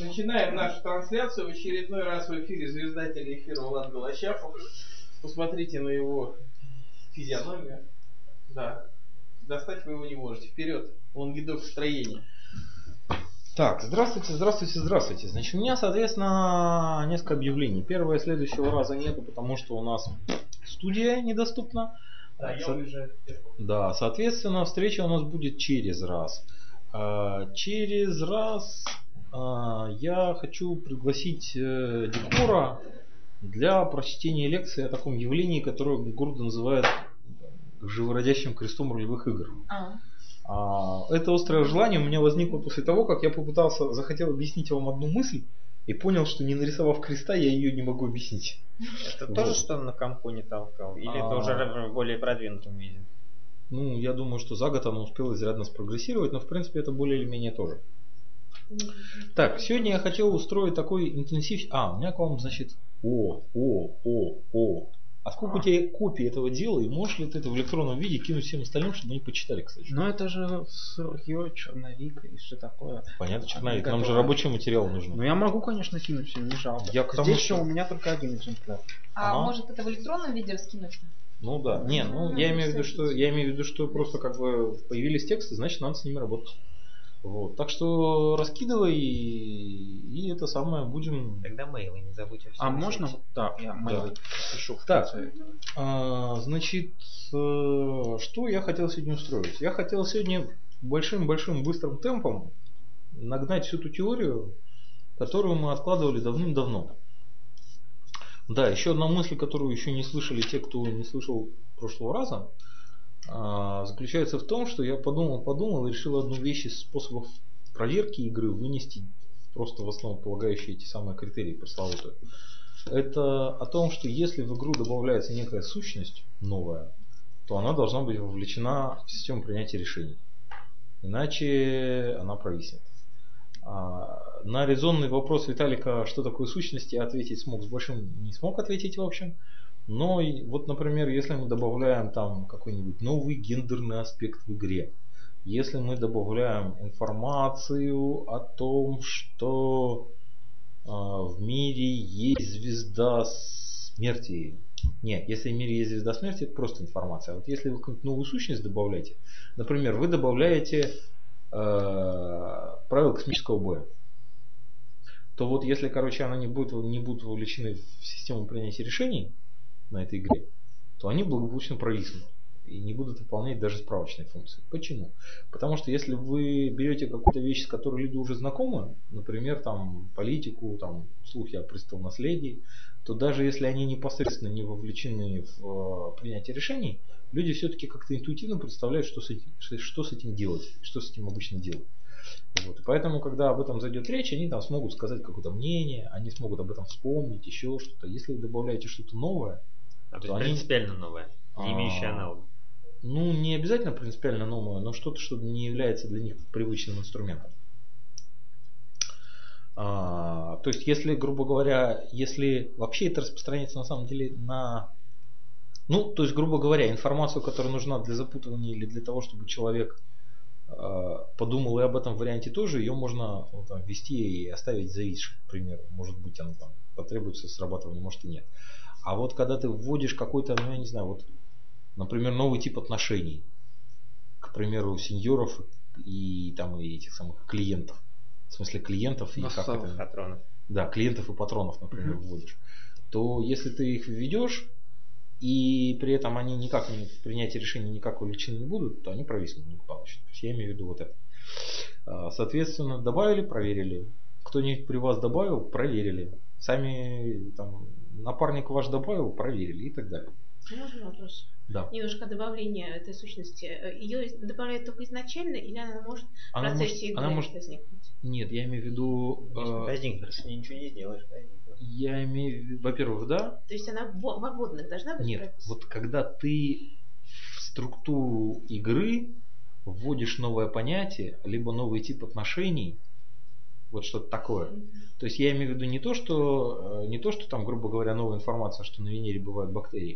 Начинаем нашу трансляцию. В очередной раз в эфире звезда телеэфира Влад Голощапов. Посмотрите на его физиономию. Да. Достать вы его не можете. Вперед. Лонгидок строения. Так, здравствуйте. Значит, у меня, соответственно, несколько объявлений. Первое, следующего раза нету, потому что у нас студия недоступна. Да, я уезжаю. Да, соответственно, встреча у нас будет через раз. Через раз я хочу пригласить Декора для прочтения лекции о таком явлении, которое Гордон называет живородящим крестом ролевых игр. Это острое желание у меня возникло после того, как я захотел объяснить вам одну мысль и понял, что не нарисовав креста, я ее не могу объяснить. Это вот. Тоже что на Камконе толкал? Или это уже в более продвинутом виде? Ну, я думаю, что за год оно успело изрядно спрогрессировать, но в принципе это более или менее тоже. Так, сегодня я хотел устроить такой интенсив... у меня к вам, значит... А сколько у тебя копий этого дела, и можешь ли ты это в электронном виде кинуть всем остальным, чтобы они почитали, кстати? Ну это же сырье, черновик и что такое. Понятно, черновик. Нам же рабочий материал нужен. Ну я могу, конечно, кинуть всем, не жалко. Здесь еще у меня только один экземпляр. Может это в электронном виде раскинуть? Ну да. Я имею в виду, что просто как бы появились тексты, значит надо с ними работать. Вот. Так что раскидывай и это самое будем. Тогда мейлы не забудь. Можно? Да, я мейлы пишу. Так, значит, что я хотел сегодня устроить? Я хотел сегодня большим быстрым темпом нагнать всю ту теорию, которую мы откладывали давным-давно. Да, еще одна мысль, которую еще не слышали те, кто не слышал прошлого раза, заключается в том, что я подумал и решил одну вещь из способов проверки игры вынести просто в основополагающие эти самые критерии пресловутые. Это о том, что если в игру добавляется некая сущность новая, то она должна быть вовлечена в систему принятия решений. Иначе она провиснет. На резонный вопрос Виталика, что такое сущность, я ответить смог с большим, не смог ответить в общем. Но вот, например, если мы добавляем там какой-нибудь новый гендерный аспект в игре, если мы добавляем информацию о том, что в мире есть звезда смерти. Нет, если в мире есть звезда смерти, это просто информация. А вот если вы какую-нибудь новую сущность добавляете, например, вы добавляете правила космического боя, то вот если, они не будут вовлечены в систему принятия решений на этой игре, то они благополучно провиснут и не будут выполнять даже справочные функции. Почему? Потому что если вы берете какую-то вещь, с которой люди уже знакомы, например, там политику, там слухи о престолонаследии, то даже если они непосредственно не вовлечены в принятие решений, люди все-таки как-то интуитивно представляют, что с этим делать, что с этим обычно делать. Вот. И поэтому, когда об этом зайдет речь, они там смогут сказать какое-то мнение, они смогут об этом вспомнить, еще что-то. Если вы добавляете что-то новое, то есть принципиально новое, не имеющее аналога. Ну, не обязательно принципиально новое, но что-то, что не является для них привычным инструментом. То есть, если, грубо говоря, если вообще это распространяется на самом деле то есть, грубо говоря, информацию, которая нужна для запутывания или для того, чтобы человек подумал и об этом варианте тоже, ее можно ввести и оставить зависшей, к примеру. Может быть, она там потребуется срабатывания, может и нет. А вот когда ты вводишь какой-то, я не знаю, например, новый тип отношений, к примеру, сеньоров и этих самых клиентов, в смысле клиентов и патронов. Да, клиентов и патронов, например, вводишь, то если ты их введешь и при этом они никак в принятии решений никак вовлечены не будут, то они провиснут благополучно. То есть я имею в виду вот это. Соответственно, добавили, проверили. Кто-нибудь при вас добавил, проверили. Сами напарник ваш добавил, проверили и так далее. Можно вопрос? Да. Немножко добавление этой сущности. Ее добавляют только изначально или она может в процессе игры возникнуть? Нет, я имею в виду... Возникнет, если ничего не сделаешь. Я имею в виду, во-первых, да. То есть она во вводных должна быть? Нет, вот когда ты в структуру игры вводишь новое понятие, либо новый тип отношений, вот что-то такое. То есть я имею в виду не то, что там, грубо говоря, новая информация, что на Венере бывают бактерии.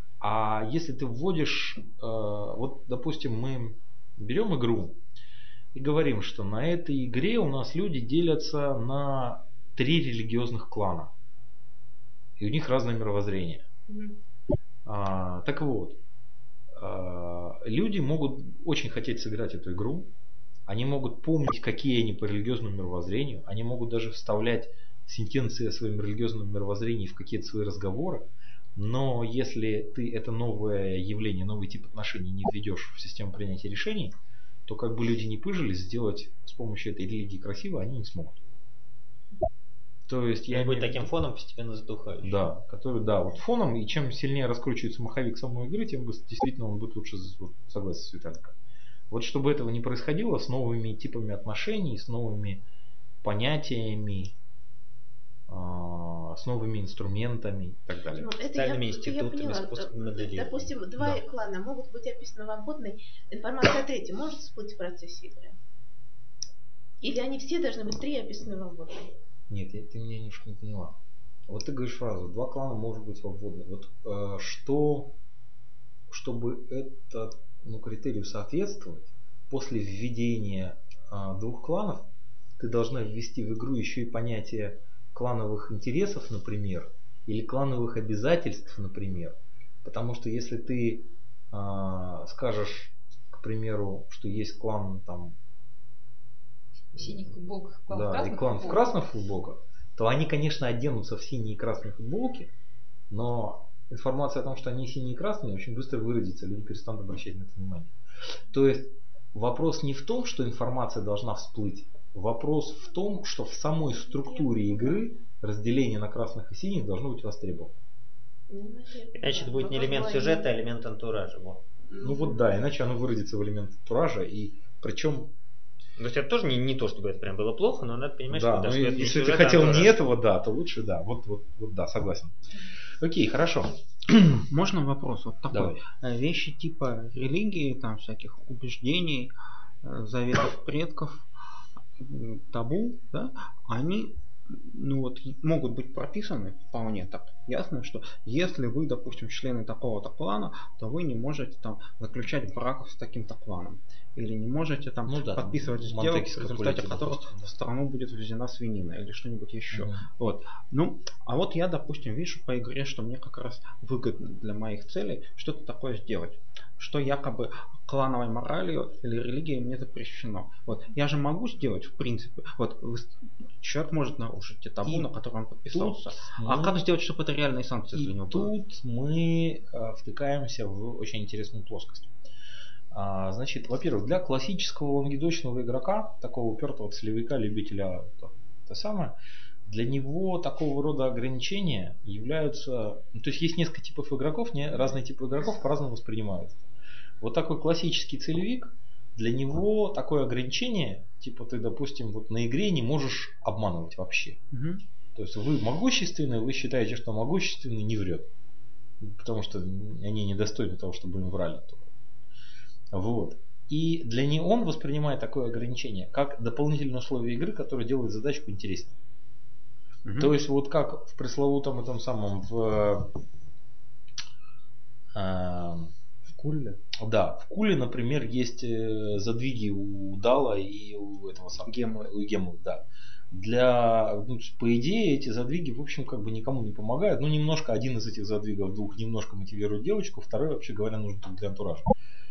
А если ты вводишь, вот, допустим, мы берем игру и говорим, что на этой игре у нас люди делятся на 3 религиозных клана. И у них разное мировоззрение. Так вот, люди могут очень хотеть сыграть эту игру. Они могут помнить, какие они по религиозному мировоззрению. Они могут даже вставлять сентенции о своем религиозном мировоззрении в какие-то свои разговоры. Но если ты это новое явление, новый тип отношений не введешь в систему принятия решений, то как бы люди не пыжились, сделать с помощью этой религии красиво они не смогут. То есть я будет таким фоном постепенно затухающим. Да, который, да, вот фоном, и чем сильнее раскручивается маховик самой игры, тем действительно он будет лучше, согласен с Виталиком. Вот чтобы этого не происходило с новыми типами отношений, с новыми понятиями, с новыми инструментами и так далее. Социальными институтами, способами моделирования. Допустим, два клана могут быть описаны в обводной, информация о третьем может всплыть в процессе игры? Или они все должны быть 3 описаны в обводной? Нет, ты меня немножко не поняла. Вот ты говоришь фразу, 2 клана может быть в обводной. Вот чтобы этому критерию соответствовать, после введения 2 кланов, ты должна ввести в игру еще и понятие клановых интересов, например, или клановых обязательств, например. Потому что если ты скажешь, к примеру, что есть клан там в синих футболках, клан в красных клан в красных футболках, то они, конечно, оденутся в синие и красные футболки, но информация о том, что они синие и красные, очень быстро выродится, люди перестанут обращать на это внимание. То есть вопрос не в том, что информация должна всплыть, вопрос в том, что в самой структуре игры разделение на красных и синих должно быть востребовано. Иначе это будет не элемент сюжета, а элемент антуража. Ну вот да, иначе оно выродится в элемент антуража, и причем... То есть это тоже не то, чтобы это прям было плохо, но надо понимать, да, что, что это если ты хотел не этого, да, то лучше да. Вот да, согласен. Окей, хорошо. Можно вопрос вот такой? Давай. Вещи типа религии, там всяких убеждений, заветов предков, табу, да, они могут быть прописаны вполне так. Ясно, что если вы, допустим, члены такого-то клана, то вы не можете там заключать браков с таким-то кланом. Или не можете там подписывать сделки, в результате которых в страну будет ввезена свинина или что-нибудь еще. Вот. А вот я, допустим, вижу по игре, что мне как раз выгодно для моих целей что-то такое сделать, что якобы клановой моралью или религией мне запрещено. Вот. Я же могу сделать, в принципе, вот человек может нарушить те табу, на которые он подписался. А как сделать, чтобы это реальные санкции для него были? Тут мы втыкаемся в очень интересную плоскость. Значит, во-первых, для классического лонгидочного игрока, такого упертого целевика, любителя, для него такого рода ограничения являются... то есть есть несколько типов игроков, разные типы игроков по-разному воспринимают. Вот такой классический целевик, для него такое ограничение, типа ты, допустим, вот на игре не можешь обманывать вообще. То есть вы могущественны, вы считаете, что могущественный не врет. Потому что они недостойны того, чтобы им врали. Вот. И для него он воспринимает такое ограничение как дополнительное условие игры, которое делает задачку интереснее. То есть вот как в пресловутом этом самом в Куле? Да, в Куле, например, есть задвиги у Дала и у этого самого Гемы, да. По идее, эти задвиги, в общем, как бы никому не помогают. Немножко один из этих задвигов немножко мотивирует девочку, второй, вообще говоря, нужен только для антуража.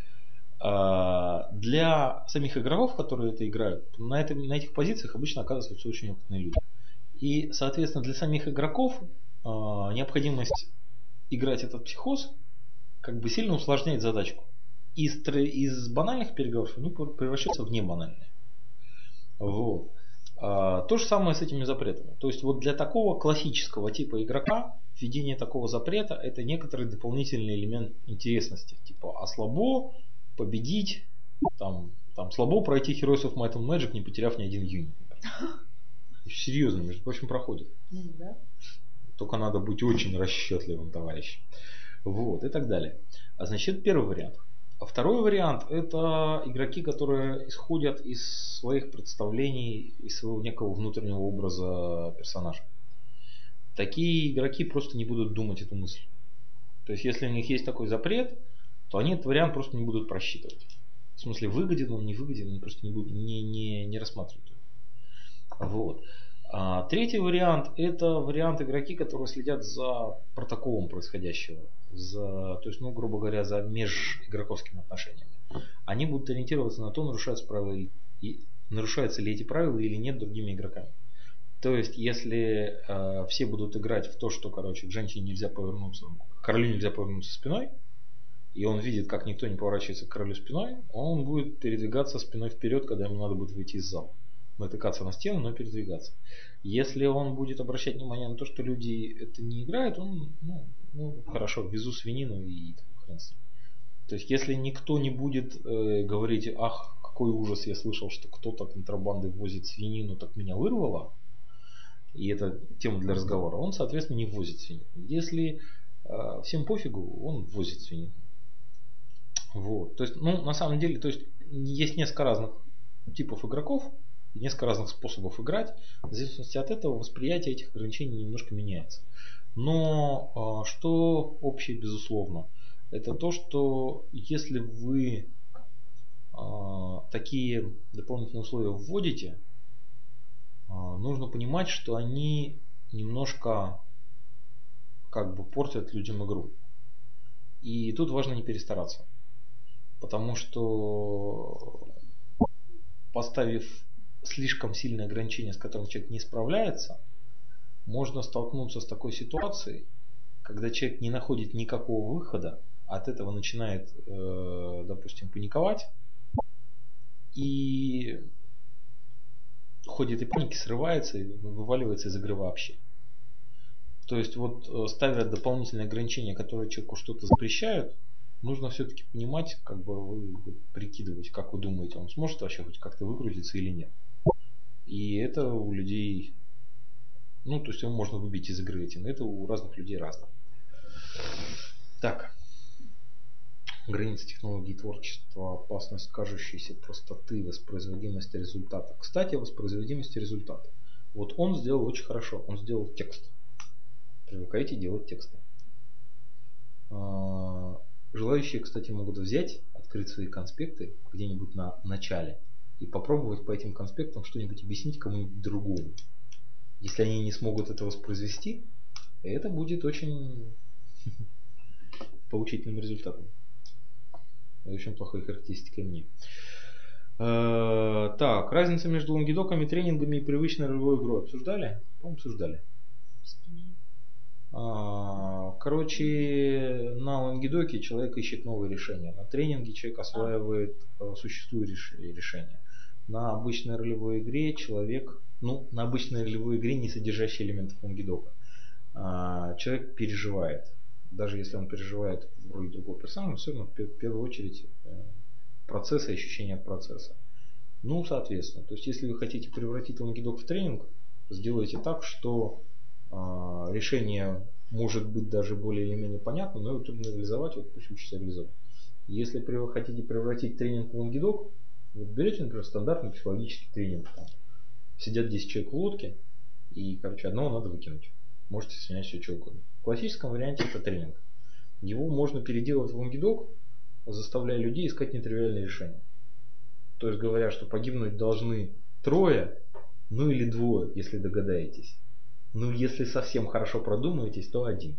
Для самих игроков, которые это играют, на этих позициях обычно оказываются очень опытные люди. И, соответственно, для самих игроков необходимость играть этот психоз как бы сильно усложняет задачку. Из банальных переговоров они превращаются в небанальные. Вот. То же самое с этими запретами. То есть вот для такого классического типа игрока введение такого запрета — это некоторый дополнительный элемент интересности. Типа, слабо победить, там слабо пройти Heroes of Might and Magic, не потеряв ни один юнит. Серьезно, между прочим, проходит. Да. Только надо быть очень расчетливым, товарищ. Вот, и так далее. Значит, это первый вариант. А второй вариант — это игроки, которые исходят из своих представлений, из своего некого внутреннего образа персонажа. Такие игроки просто не будут думать эту мысль. То есть, если у них есть такой запрет, то они этот вариант просто не будут просчитывать. В смысле, выгоден он, не выгоден, они просто не рассматривают. Вот. Третий вариант – это вариант игроки, которые следят за протоколом происходящего, то есть, грубо говоря, за межигроковскими отношениями. Они будут ориентироваться на то, нарушаются ли эти правила или нет другими игроками. То есть, если все будут играть в то, что, к женщине нельзя повернуться, к королю нельзя повернуться спиной, и он видит, как никто не поворачивается к королю спиной, он будет передвигаться спиной вперед, когда ему надо будет выйти из зала. Натыкаться на стену, но передвигаться. Если он будет обращать внимание на то, что люди это не играют, он, хорошо, везу свинину и хрен с ним. То есть, если никто не будет говорить, ах, какой ужас, я слышал, что кто-то контрабандой возит свинину, так меня вырвало, и это тема для разговора, он, соответственно, не возит свинину. Если всем пофигу, он возит свинину. Вот. То есть, на самом деле, то есть, есть несколько разных типов игроков, несколько разных способов играть. В зависимости от этого восприятие этих ограничений немножко меняется. Но что общее, безусловно, это то, что если вы такие дополнительные условия вводите, нужно понимать, что они немножко портят людям игру. И тут важно не перестараться. Потому что, поставив слишком сильное ограничение, с которым человек не справляется, можно столкнуться с такой ситуацией, когда человек не находит никакого выхода, от этого начинает, допустим, паниковать, и в ходе этой паники срывается и вываливается из игры вообще. То есть, ставя дополнительные ограничения, которые человеку что-то запрещают, нужно все-таки понимать, прикидывать, как вы думаете, он сможет вообще хоть как-то выкрутиться или нет. И это у людей, то есть его можно выбить из игры этим, это у разных людей разное. Так. Границы технологии творчества, опасность кажущейся простоты, воспроизводимость результата. Кстати, о воспроизводимости результата. Вот он сделал очень хорошо, он сделал текст. Привыкайте делать тексты. Желающие, кстати, могут взять, открыть свои конспекты где-нибудь на начале и попробовать по этим конспектам что-нибудь объяснить кому-нибудь другому. Если они не смогут это воспроизвести, это будет очень поучительным результатом. Очень плохой характеристикой мне. Так, разница между лонгидоками, тренингами и привычной ролевой игрой обсуждали? По-моему, обсуждали. Короче, на лонгидоке человек ищет новые решения. На тренинге человек осваивает существующие решения. На обычной ролевой игре человек, на обычной ролевой игре, не содержащей элементов лонгидока, человек переживает. Даже если он переживает в роли другого персонажа, все равно в первую очередь процесс и ощущение от процесса. Соответственно, то есть если вы хотите превратить лонгидок в тренинг, сделайте так, что решение может быть даже более или менее понятно, но его трудно реализовать, пусть учится реализовать. Если вы хотите превратить тренинг в лонгидок, берете, например, стандартный психологический тренинг. Сидят 10 человек в лодке, и, одного надо выкинуть. Можете снять все что угодно. В классическом варианте это тренинг. Его можно переделать в лонгидок, заставляя людей искать нетривиальные решения. То есть говоря, что погибнуть должны 3, или 2, если догадаетесь. Если совсем хорошо продумаетесь, то 1.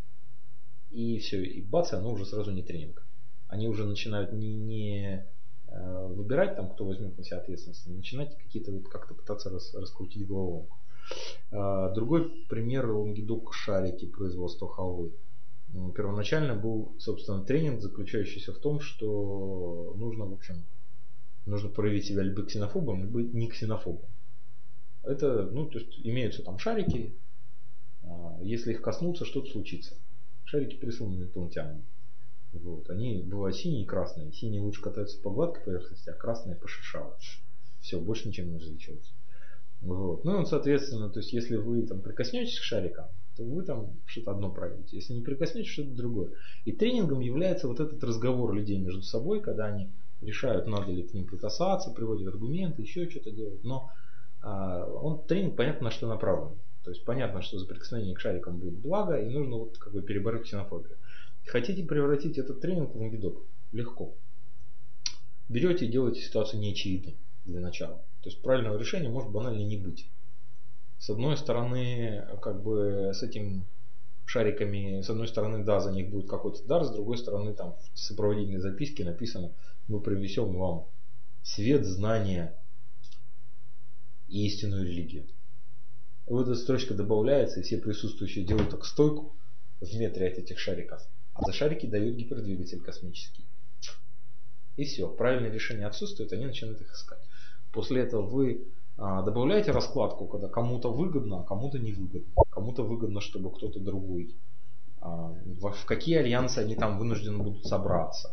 И все, и бац, оно уже сразу не тренинг. Они уже начинают не выбирать, кто возьмет на себя ответственность, а начинать какие-то как-то пытаться раскрутить головоломку. Другой пример — лонгидок шарики производства халвы. Первоначально был, собственно, тренинг, заключающийся в том, что нужно проявить себя либо ксенофобом, либо не ксенофобом. Это, то есть имеются там шарики, если их коснуться, что-то случится. Шарики присланы инопланетянами. Они бывают синие и красные. Синие лучше катаются по гладкой поверхности, а красные по шершавой. Все, больше ничем не различаются. Соответственно, то есть если вы прикоснетесь к шарикам, то вы что-то одно проявите. Если не прикоснетесь, что-то другое. И тренингом является этот разговор людей между собой, когда они решают, надо ли к ним прикасаться, приводят аргументы, еще что-то делают. Но тренинг понятно на что направлен. То есть понятно, что за прикосновение к шарикам будет благо, и нужно перебороть ксенофобию. Хотите превратить этот тренинг в лонгидок? Легко. берете и делаете ситуацию неочевидной для начала. То есть правильного решения может банально не быть. С одной стороны, как бы с этим шариками, с одной стороны, да, за них будет какой-то дар, с другой стороны, там в сопроводительной записке написано: мы привнесем вам свет, знания и истинную религию. Вот эта строчка добавляется, и все присутствующие делают так стойку в метре от этих шариков, а за шарики дают гипердвигатель космический. И все, правильное решение отсутствует, они начинают их искать. После этого вы добавляете раскладку, когда кому-то выгодно, а кому-то невыгодно. Кому-то выгодно, чтобы кто-то другой. В какие альянсы они там вынуждены будут собраться.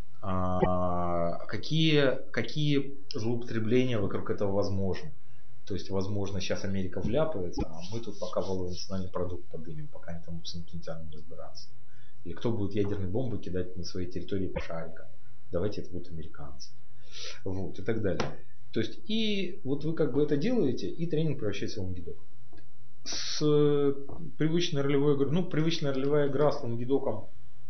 Какие злоупотребления вокруг этого возможны. То есть, возможно, сейчас Америка вляпается, а мы тут пока валовый национальный продукт поднимем, пока они там будут с инопланетянами разбираться. Или кто будет ядерные бомбы кидать на своей территории по шарикам. Давайте это будут американцы. Вот, и так далее. То есть, и вот вы как бы это делаете, и тренинг превращается в лонгидок. С привычной ролевой игрой, привычная ролевая игра с лонгидоком,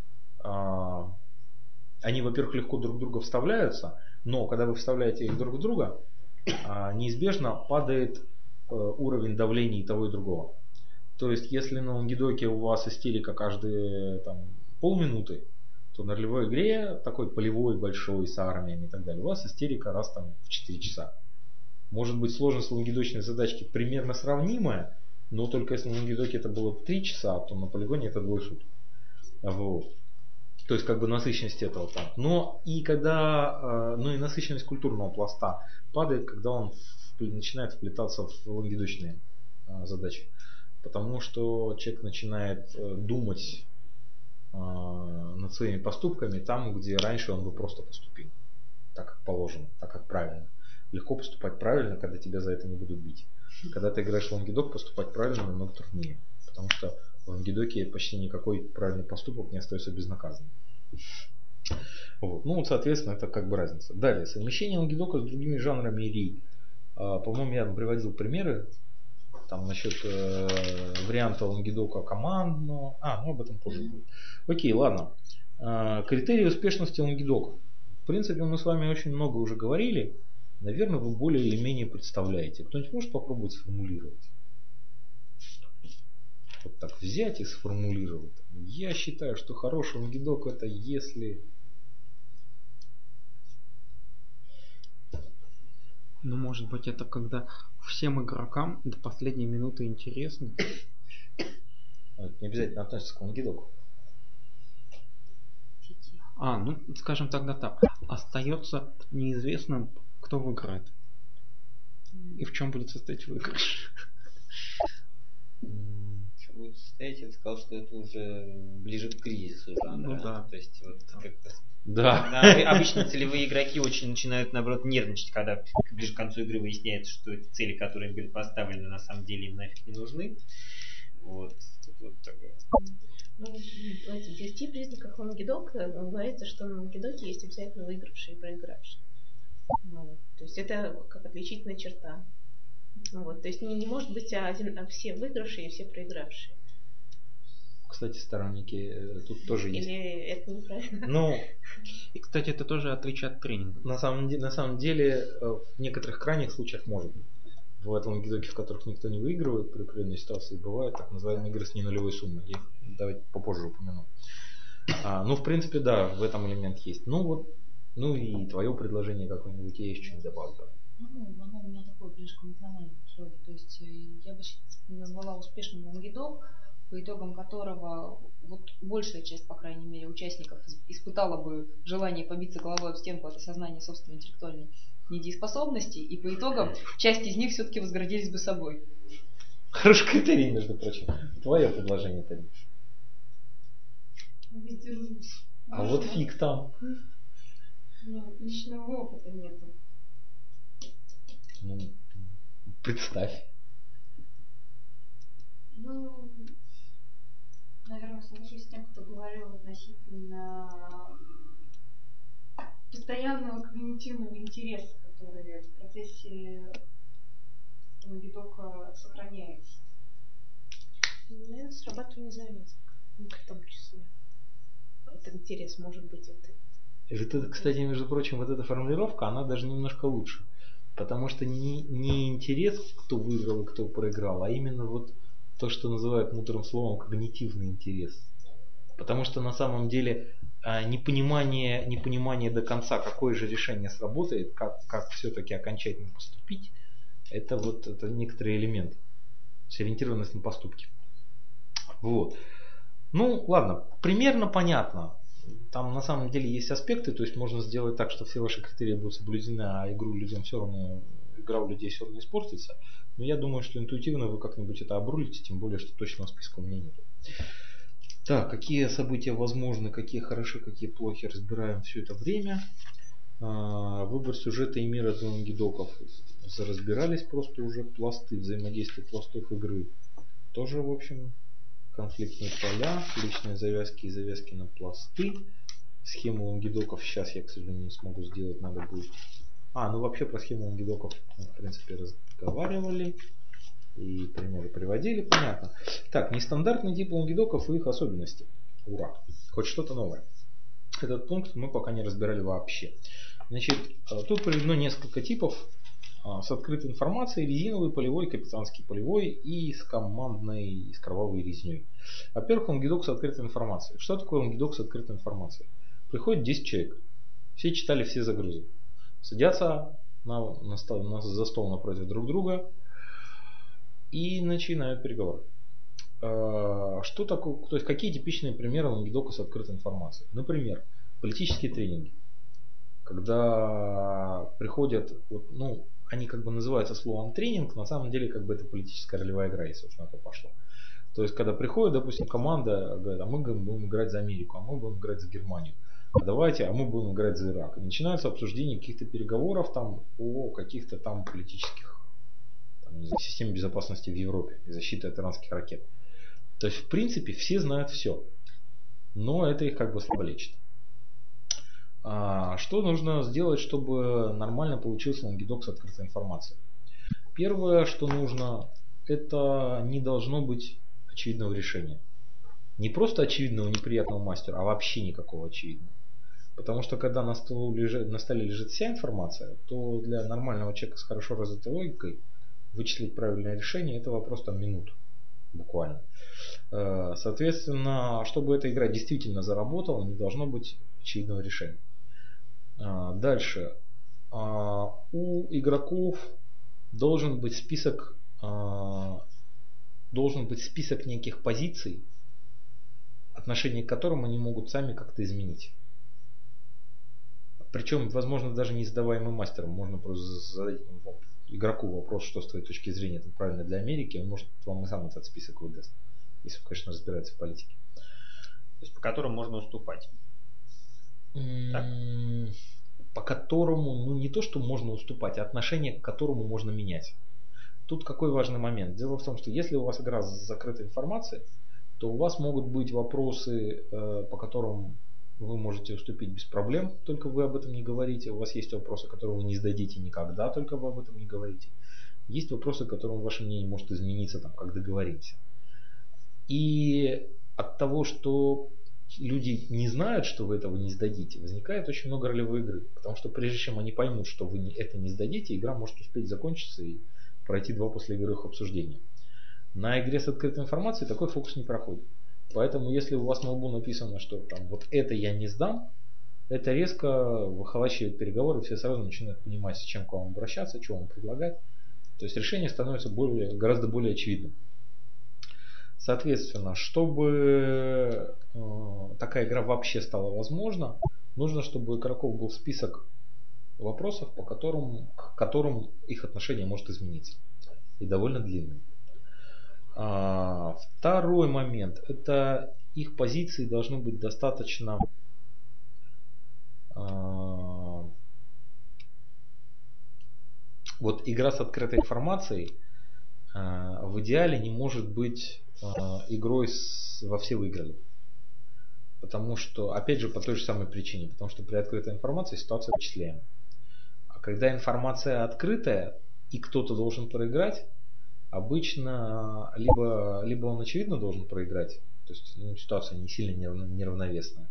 они, во-первых, легко друг в друга вставляются, но когда вы вставляете их друг в друга, неизбежно падает уровень давления и того, и другого. То есть, если на лонгидоке у вас истерика каждые полминуты, то на ролевой игре, такой полевой, большой, с армиями и так далее, у вас истерика раз в 4 часа. Может быть, сложность лонгидочной задачки примерно сравнимая, но только если на лонгидоке это было 3 часа, то на полигоне это 2 суток. Вот. То есть, как бы насыщенность этого там. Но и насыщенность культурного пласта падает, когда он начинает вплетаться в лонгидочные задачи. Потому что человек начинает думать над своими поступками там, где раньше он бы просто поступил. Так как положено, так как правильно. Легко поступать правильно, когда тебя за это не будут бить. Когда ты играешь в лонгидок, поступать правильно намного труднее. Потому что в лонгидоке почти никакой правильный поступок не остается безнаказанным. Вот. Соответственно, это как бы разница. Далее, совмещение лонгидока с другими жанрами игры. По-моему, я приводил примеры насчет варианта лонгидока командного. Об этом позже будет. Окей, ладно. Критерии успешности лонгидока. В принципе, мы с вами очень много уже говорили. Наверное, вы более или менее представляете. Кто-нибудь может попробовать сформулировать? Вот так взять и сформулировать. Я считаю, что хороший лонгидок это если... Может быть, это когда всем игрокам до последней минуты интересно. Это не обязательно относится к лонгидоку. Скажем тогда так. Остается неизвестным, кто выиграет. И в чем будет состоять выигрыш. Что будет состоять, я бы сказал, что это уже ближе к кризису жанра. Да. То есть как-то... Да. Обычно целевые игроки очень начинают, наоборот, нервничать, когда ближе к концу игры выясняется, что эти цели, которые им были поставлены, на самом деле им нафиг не нужны. Вот такое. В 10 признаках лонгидока говорится, что на лонгидоке есть обязательно выигравший и проигравший. То есть это как отличительная черта. То есть не может быть все выигравшие и все проигравшие. Кстати, сторонники тут тоже есть. Или это неправильно? И, кстати, это тоже отличие от тренинга. На самом деле, в некоторых крайних случаях может быть. Бывают лонгидоки, в которых никто не выигрывает при определенной ситуации. Бывают так называемые игры с ненулевой суммой. Я их давайте попозже упомяну. В принципе, да, в этом элемент есть. И твое предложение какое-нибудь есть, что-нибудь добавить. Оно у меня такое ближе к эмоциональному слою. То есть я бы назвала успешным лонгидок, по итогам которого большая часть, по крайней мере, участников испытала бы желание побиться головой об стенку от осознания собственной интеллектуальной недееспособности, и по итогам часть из них все-таки возгордились бы собой. Хороший критерий, между прочим. Твое предложение, Танюш. А вот фиг там. Личного опыта нету. Представь. Наверное, соглашусь с тем, кто говорил относительно постоянного когнитивного интереса, который в процессе лонгидока сохраняется. Срабатывание завязок, в том числе. Этот интерес может быть И вот это, кстати, между прочим, вот эта формулировка, она даже немножко лучше. Потому что не интерес, кто выиграл и кто проиграл, а именно вот то, что называют мудрым словом когнитивный интерес. Потому что на самом деле непонимание до конца, какое же решение сработает, как все-таки окончательно поступить, это некоторый элемент. Ориентированность на поступки. Вот. Ну, ладно, примерно понятно. Там на самом деле есть аспекты, то есть можно сделать так, что все ваши критерии будут соблюдены, а игра у людей все равно испортится. Но я думаю, что интуитивно вы как-нибудь это обрулите, тем более, что точного списка у меня нет. Так, какие события возможны, какие хороши, какие плохи, разбираем все это время. Выбор сюжета и мира для лонгидоков. Разбирались просто уже пласты, взаимодействие пластов игры. Тоже, в общем, конфликтные поля, личные завязки и завязки на пласты. Схему лонгидоков сейчас я, к сожалению, не смогу сделать, надо будет. Ну вообще про схему лонгидоков мы, в принципе, разговаривали. И примеры приводили, понятно. Так, нестандартный тип лонгидоков и их особенности. Ура! Хоть что-то новое. Этот пункт мы пока не разбирали вообще. Значит, тут приведено несколько типов с открытой информацией: резиновый, полевой, капитанский полевой и с командной, с кровавой резней. Во-первых, лонгидок с открытой информацией. Что такое лонгидок с открытой информацией? Приходит 10 человек. Все читали все загрузы. Садятся за стол напротив друг друга и начинают переговоры. Что такое, то есть какие типичные примеры лонгидока с открытой информацией? Например, политические тренинги. Когда приходят, они как бы называются словом тренинг, на самом деле как бы это политическая ролевая игра, если уж на то пошло. То есть когда приходит, допустим, команда, говорит, мы будем играть за Америку, а мы будем играть за Германию. А мы будем играть за Ирак. И начинается обсуждение каких-то переговоров там о каких-то там политических системе безопасности в Европе и защиты от иранских ракет. То есть, в принципе, все знают все. Но это их как бы слабо лечит. Что нужно сделать, чтобы нормально получился лонгидок с открытой информацией? Первое, что нужно, это не должно быть очевидного решения. Не просто очевидного неприятного мастера, а вообще никакого очевидного. Потому что когда на столе лежит вся информация, то для нормального человека с хорошо развитой логикой вычислить правильное решение — это вопрос минут. Буквально. Соответственно, чтобы эта игра действительно заработала, не должно быть очевидного решения. Дальше. У игроков должен быть список неких позиций, отношение к которым они могут сами как-то изменить. Причем, возможно, даже не задаваемым мастером. Можно просто задать игроку вопрос, что с твоей точки зрения это правильно для Америки, он может вам и сам этот список выдаст. Если он, конечно, разбирается в политике. То есть по которым можно уступать. Так? По которому, не то, что можно уступать, а отношение к которому можно менять. Тут какой важный момент. Дело в том, что если у вас игра с закрытой информацией, то у вас могут быть вопросы, по которым вы можете уступить без проблем, только вы об этом не говорите. У вас есть вопросы, которые вы не сдадите никогда, только вы об этом не говорите. Есть вопросы, которым ваше мнение может измениться, как договоримся. И от того, что люди не знают, что вы этого не сдадите, возникает очень много ролевой игры. Потому что прежде чем они поймут, что вы это не сдадите, игра может успеть закончиться и пройти 2 послеигровых обсуждения. На игре с открытой информацией такой фокус не проходит. Поэтому если у вас на лбу написано, что вот это я не сдам, это резко выхолачивает переговоры, все сразу начинают понимать, с чем к вам обращаться, что вам предлагать. То есть решение становится гораздо более очевидным. Соответственно, чтобы такая игра вообще стала возможна, нужно, чтобы у игроков был список вопросов, к которым их отношение может измениться. И довольно длинный. Второй момент. Это их позиции должны быть достаточно игра с открытой информацией в идеале не может быть игрой во все выиграли. Потому что, опять же, по той же самой причине. Потому что при открытой информации ситуация вычисляема. А когда информация открытая и кто-то должен проиграть, обычно либо он очевидно должен проиграть, то есть ситуация не сильно неравновесная,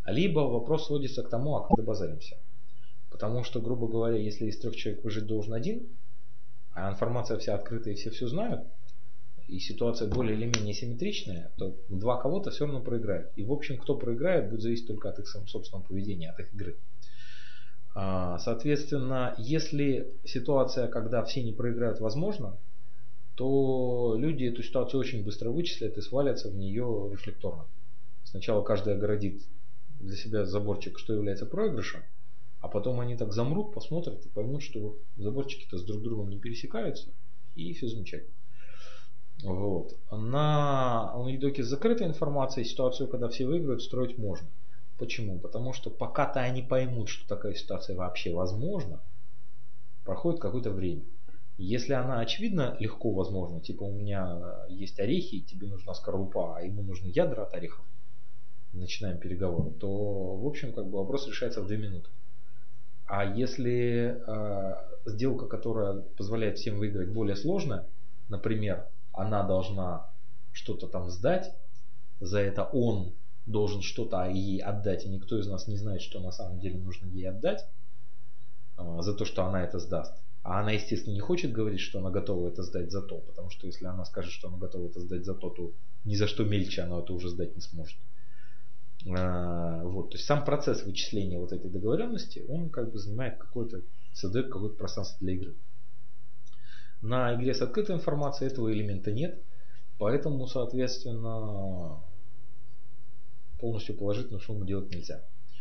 Либо вопрос сводится к тому, а когда базаримся. Потому что, грубо говоря, если из 3 человек выжить должен один, а информация вся открытая и все знают, и ситуация более или менее симметричная, то 2 кого-то все равно проиграют. И в общем, кто проиграет, будет зависеть только от их собственного поведения, от их игры. Соответственно, если ситуация, когда все не проиграют, возможна, то люди эту ситуацию очень быстро вычислят и свалятся в нее рефлекторно. Сначала каждый огородит для себя заборчик, что является проигрышем, а потом они так замрут, посмотрят и поймут, что вот заборчики-то с друг другом не пересекаются, и все замечательно. Вот. На Унидоке с закрытой информацией ситуацию, когда все выиграют, строить можно. Почему? Потому что пока-то они поймут, что такая ситуация вообще возможна, проходит какое-то время. Если она очевидно легко возможна, типа у меня есть орехи, тебе нужна скорлупа, а ему нужны ядра от орехов, начинаем переговоры, то в общем как бы вопрос решается в 2 минуты. А если сделка, которая позволяет всем выиграть, более сложная, например, она должна что-то там сдать, за это он должен что-то ей отдать, и никто из нас не знает, что на самом деле нужно ей отдать за то, что она это сдаст. А она, естественно, не хочет говорить, что она готова это сдать за то, потому что если она скажет, что она готова это сдать за то ни за что мельче она это уже сдать не сможет. Вот. То есть сам процесс вычисления вот этой договоренности, он как бы занимает создает какое-то пространство для игры. На игре с открытой информацией этого элемента нет, поэтому, соответственно, полностью положительную сумму делать нельзя.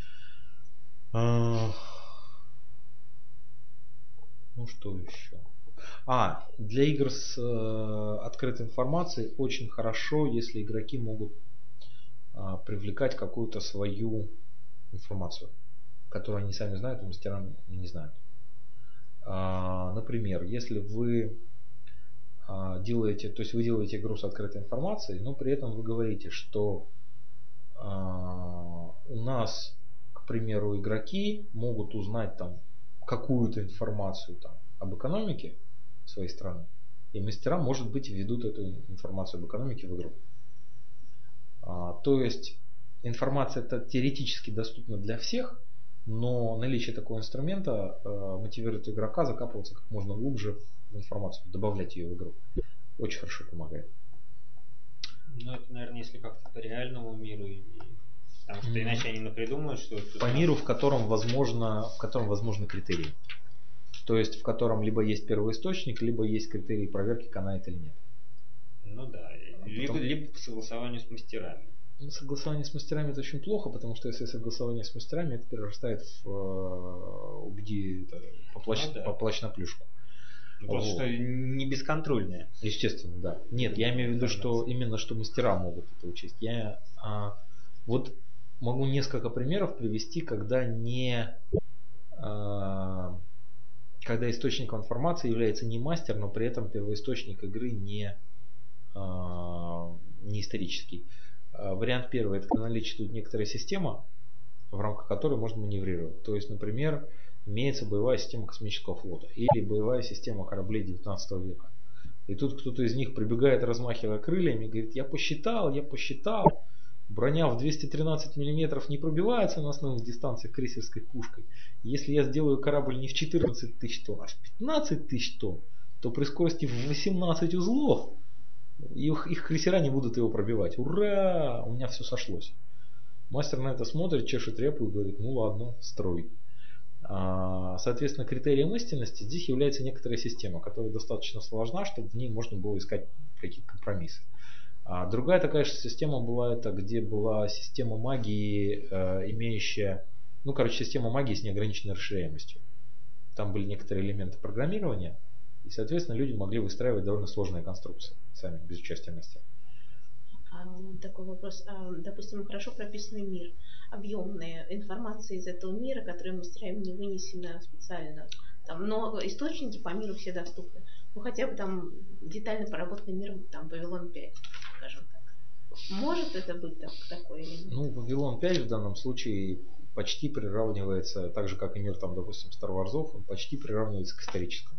Ну что еще? Для игр с открытой информацией очень хорошо, если игроки могут привлекать какую-то свою информацию, которую они сами знают, а мастера не знают. Например, если вы делаете игру с открытой информацией, но при этом вы говорите, что у нас, к примеру, игроки могут узнать там какую-то информацию там об экономике своей страны, и мастера, может быть, введут эту информацию об экономике в игру. То есть информация это теоретически доступна для всех, но наличие такого инструмента мотивирует игрока закапываться как можно глубже в информацию, добавлять ее в игру. Очень хорошо помогает. Ну, это, наверное, если как-то по реальному миру, потому что иначе они напридумают, что... По миру, в котором возможны критерии. То есть, в котором либо есть первоисточник, либо есть критерии проверки, канает или нет. Ну да, либо по согласованию с мастерами. Согласование с мастерами это очень плохо, потому что если согласование с мастерами, это перерастает в поплачь на плюшку. Просто что не бесконтрольное. Естественно, да. Нет, я имею в виду, что именно что мастера могут это учесть. Я вот могу несколько примеров привести, когда источником информации является не мастер, но при этом первоисточник игры не исторический. Вариант первый, это когда наличествует некоторая система, в рамках которой можно маневрировать. То есть, например, имеется боевая система космического флота или боевая система кораблей 19 века. И тут кто-то из них прибегает, размахивая крыльями, и говорит: я посчитал, броня в 213 мм не пробивается на основных дистанциях крейсерской пушкой. Если я сделаю корабль не в 14 тысяч тонн, а в 15 тысяч тонн, то при скорости в 18 узлов их крейсера не будут его пробивать. Ура! У меня все сошлось. Мастер на это смотрит, чешет репу и говорит: ну ладно, строй. Соответственно, критерием истинности здесь является некоторая система, которая достаточно сложна, чтобы в ней можно было искать какие-то компромиссы. Другая такая же система была, где была система магии, имеющая, система магии с неограниченной расширяемостью. Там были некоторые элементы программирования, и, соответственно, люди могли выстраивать довольно сложные конструкции сами, без участия мастера. Такой вопрос. Допустим, хорошо прописанный мир, объемная информация из этого мира, которая мастерами не вынесена специально. Но источники по миру все доступны. Хотя бы там детально проработанный мир, там Вавилон 5, скажем так. Может это быть такое или нет? Вавилон 5 в данном случае почти приравнивается, так же как и мир, допустим, Star Wars, он почти приравнивается к историческому.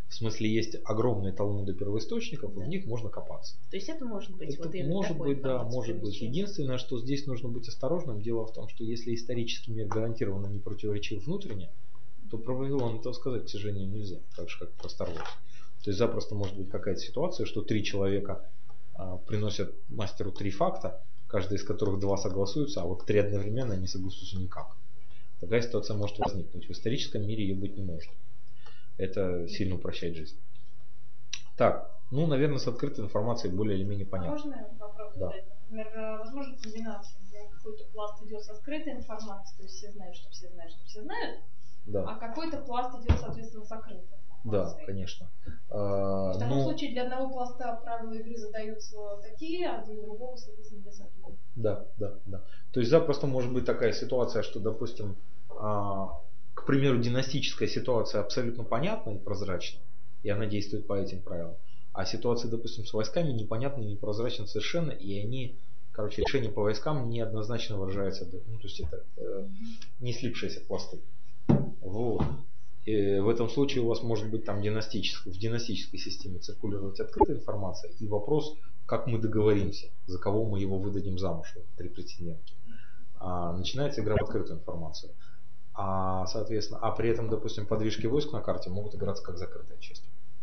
В смысле, есть огромные талмуды первоисточников, и в них можно копаться. То есть это может быть Это вот именно может такой быть, да, формат может быть. привлечения. Единственное, что здесь нужно быть осторожным, дело в том, что если исторический мир гарантированно не противоречив внутренне, то про Вавилон этого сказать, к сожалению, нельзя, так же как про Star Wars. То есть запросто может быть какая-то ситуация, что 3 человека приносят мастеру 3 факта, каждый из которых 2 согласуются, а вот 3 одновременно не согласуются никак. Такая ситуация может возникнуть. В историческом мире ее быть не может. Это сильно упрощает жизнь. Так, ну, наверное, с открытой информацией более или менее понятно. Можно вопрос Да. задать? Например, возможно комбинация, где какой-то пласт идет со скрытой информацией, то есть все знают, что все знают, что все знают, Да, а какой-то пласт идет, соответственно, сокрытой да, информацией. конечно. В таком Ну, случае для одного пласта правила игры задаются такие, а для другого, соответственно, для сокрытой. да. То есть запросто может быть такая ситуация, что, допустим, к примеру, династическая ситуация абсолютно понятна и прозрачна, и она действует по этим правилам. А ситуация, допустим, с войсками непонятна и непрозрачна совершенно, и они, короче, решение по войскам неоднозначно выражается, ну, то есть это не слипшиеся пласты. Вот. И в этом случае у вас может быть там в династической системе циркулировать открытая информация, и вопрос, как мы договоримся, за кого мы его выдадим замуж, вот, 3 претендентки. Начинается игра в открытую информацию. Соответственно, при этом, допустим, подвижки войск на карте могут играться как закрытая часть.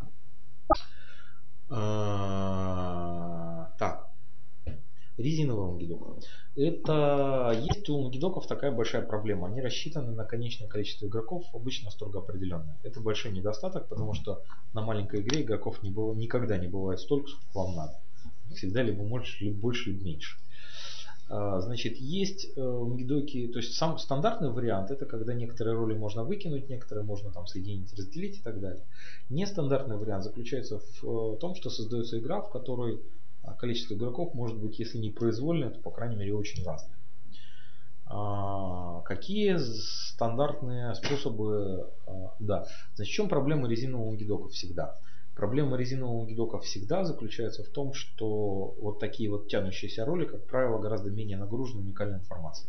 Так. Резиновый лонгидок. Это есть у лонгидоков такая большая проблема. Они рассчитаны на конечное количество игроков, обычно строго определенное. Это большой недостаток, потому что на маленькой игре игроков никогда не бывает столько, сколько вам надо. Всегда либо больше, либо меньше. Значит, есть лонгидоки, то есть сам стандартный вариант, это когда некоторые роли можно выкинуть, некоторые можно там соединить, разделить и так далее. Нестандартный вариант заключается в том, что создается игра, в которой количество игроков может быть, если не произвольное, то по крайней мере очень разное. Какие стандартные способы? Да. Значит, в чем проблема резинового лонгидока всегда? Проблема резинового лонгидока всегда заключается в том, что вот такие вот тянущиеся роли, как правило, гораздо менее нагружены уникальной информацией.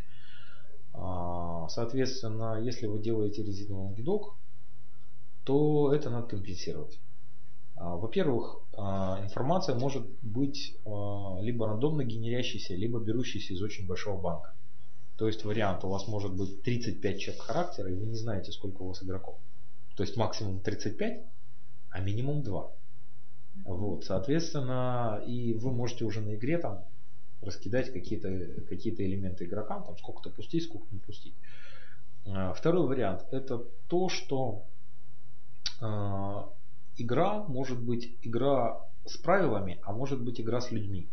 Соответственно, если вы делаете резиновый лонгидок, то это надо компенсировать. Во-первых, информация может быть либо рандомно генерящейся, либо берущейся из очень большого банка. То есть вариант, у вас может быть 35 человек характера, и вы не знаете, сколько у вас игроков. То есть максимум 35, а минимум 2. Вот, соответственно, и вы можете уже на игре там раскидать какие-то элементы игрокам, там сколько-то пустить, сколько не пустить. Второй вариант это то, что игра может быть игра с правилами, а может быть игра с людьми.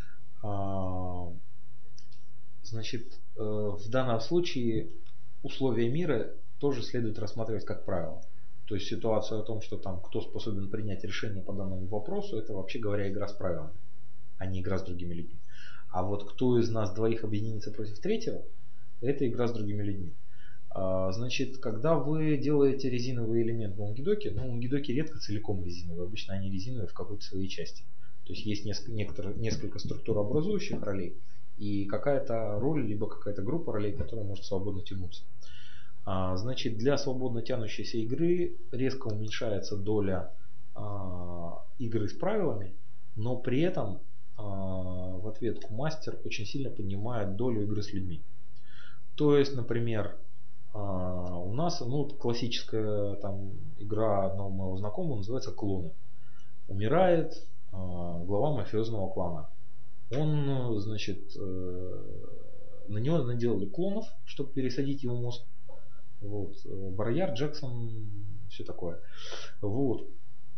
Значит, в данном случае условия мира тоже следует рассматривать как правило. То есть ситуацию о том, что там кто способен принять решение по данному вопросу, это вообще говоря игра с правилами, а не игра с другими людьми. А вот кто из нас двоих объединится против третьего, это игра с другими людьми. Значит, когда вы делаете резиновый элемент в лонгидоке, лонгидоки редко целиком резиновые, обычно они резиновые в какой-то своей части. То есть есть несколько структурообразующих ролей и какая-то роль, либо какая-то группа ролей, которая может свободно тянуться. Значит, для свободно тянущейся игры резко уменьшается доля игры с правилами, но при этом в ответку мастер очень сильно поднимает долю игры с людьми. То есть, например, у нас классическая там, игра одного моего знакомого называется «Клоны». Умирает глава мафиозного клана. Он, значит, на него наделали клонов, чтобы пересадить его мозг. Вот. Барьяр, Джексон, все такое. Вот.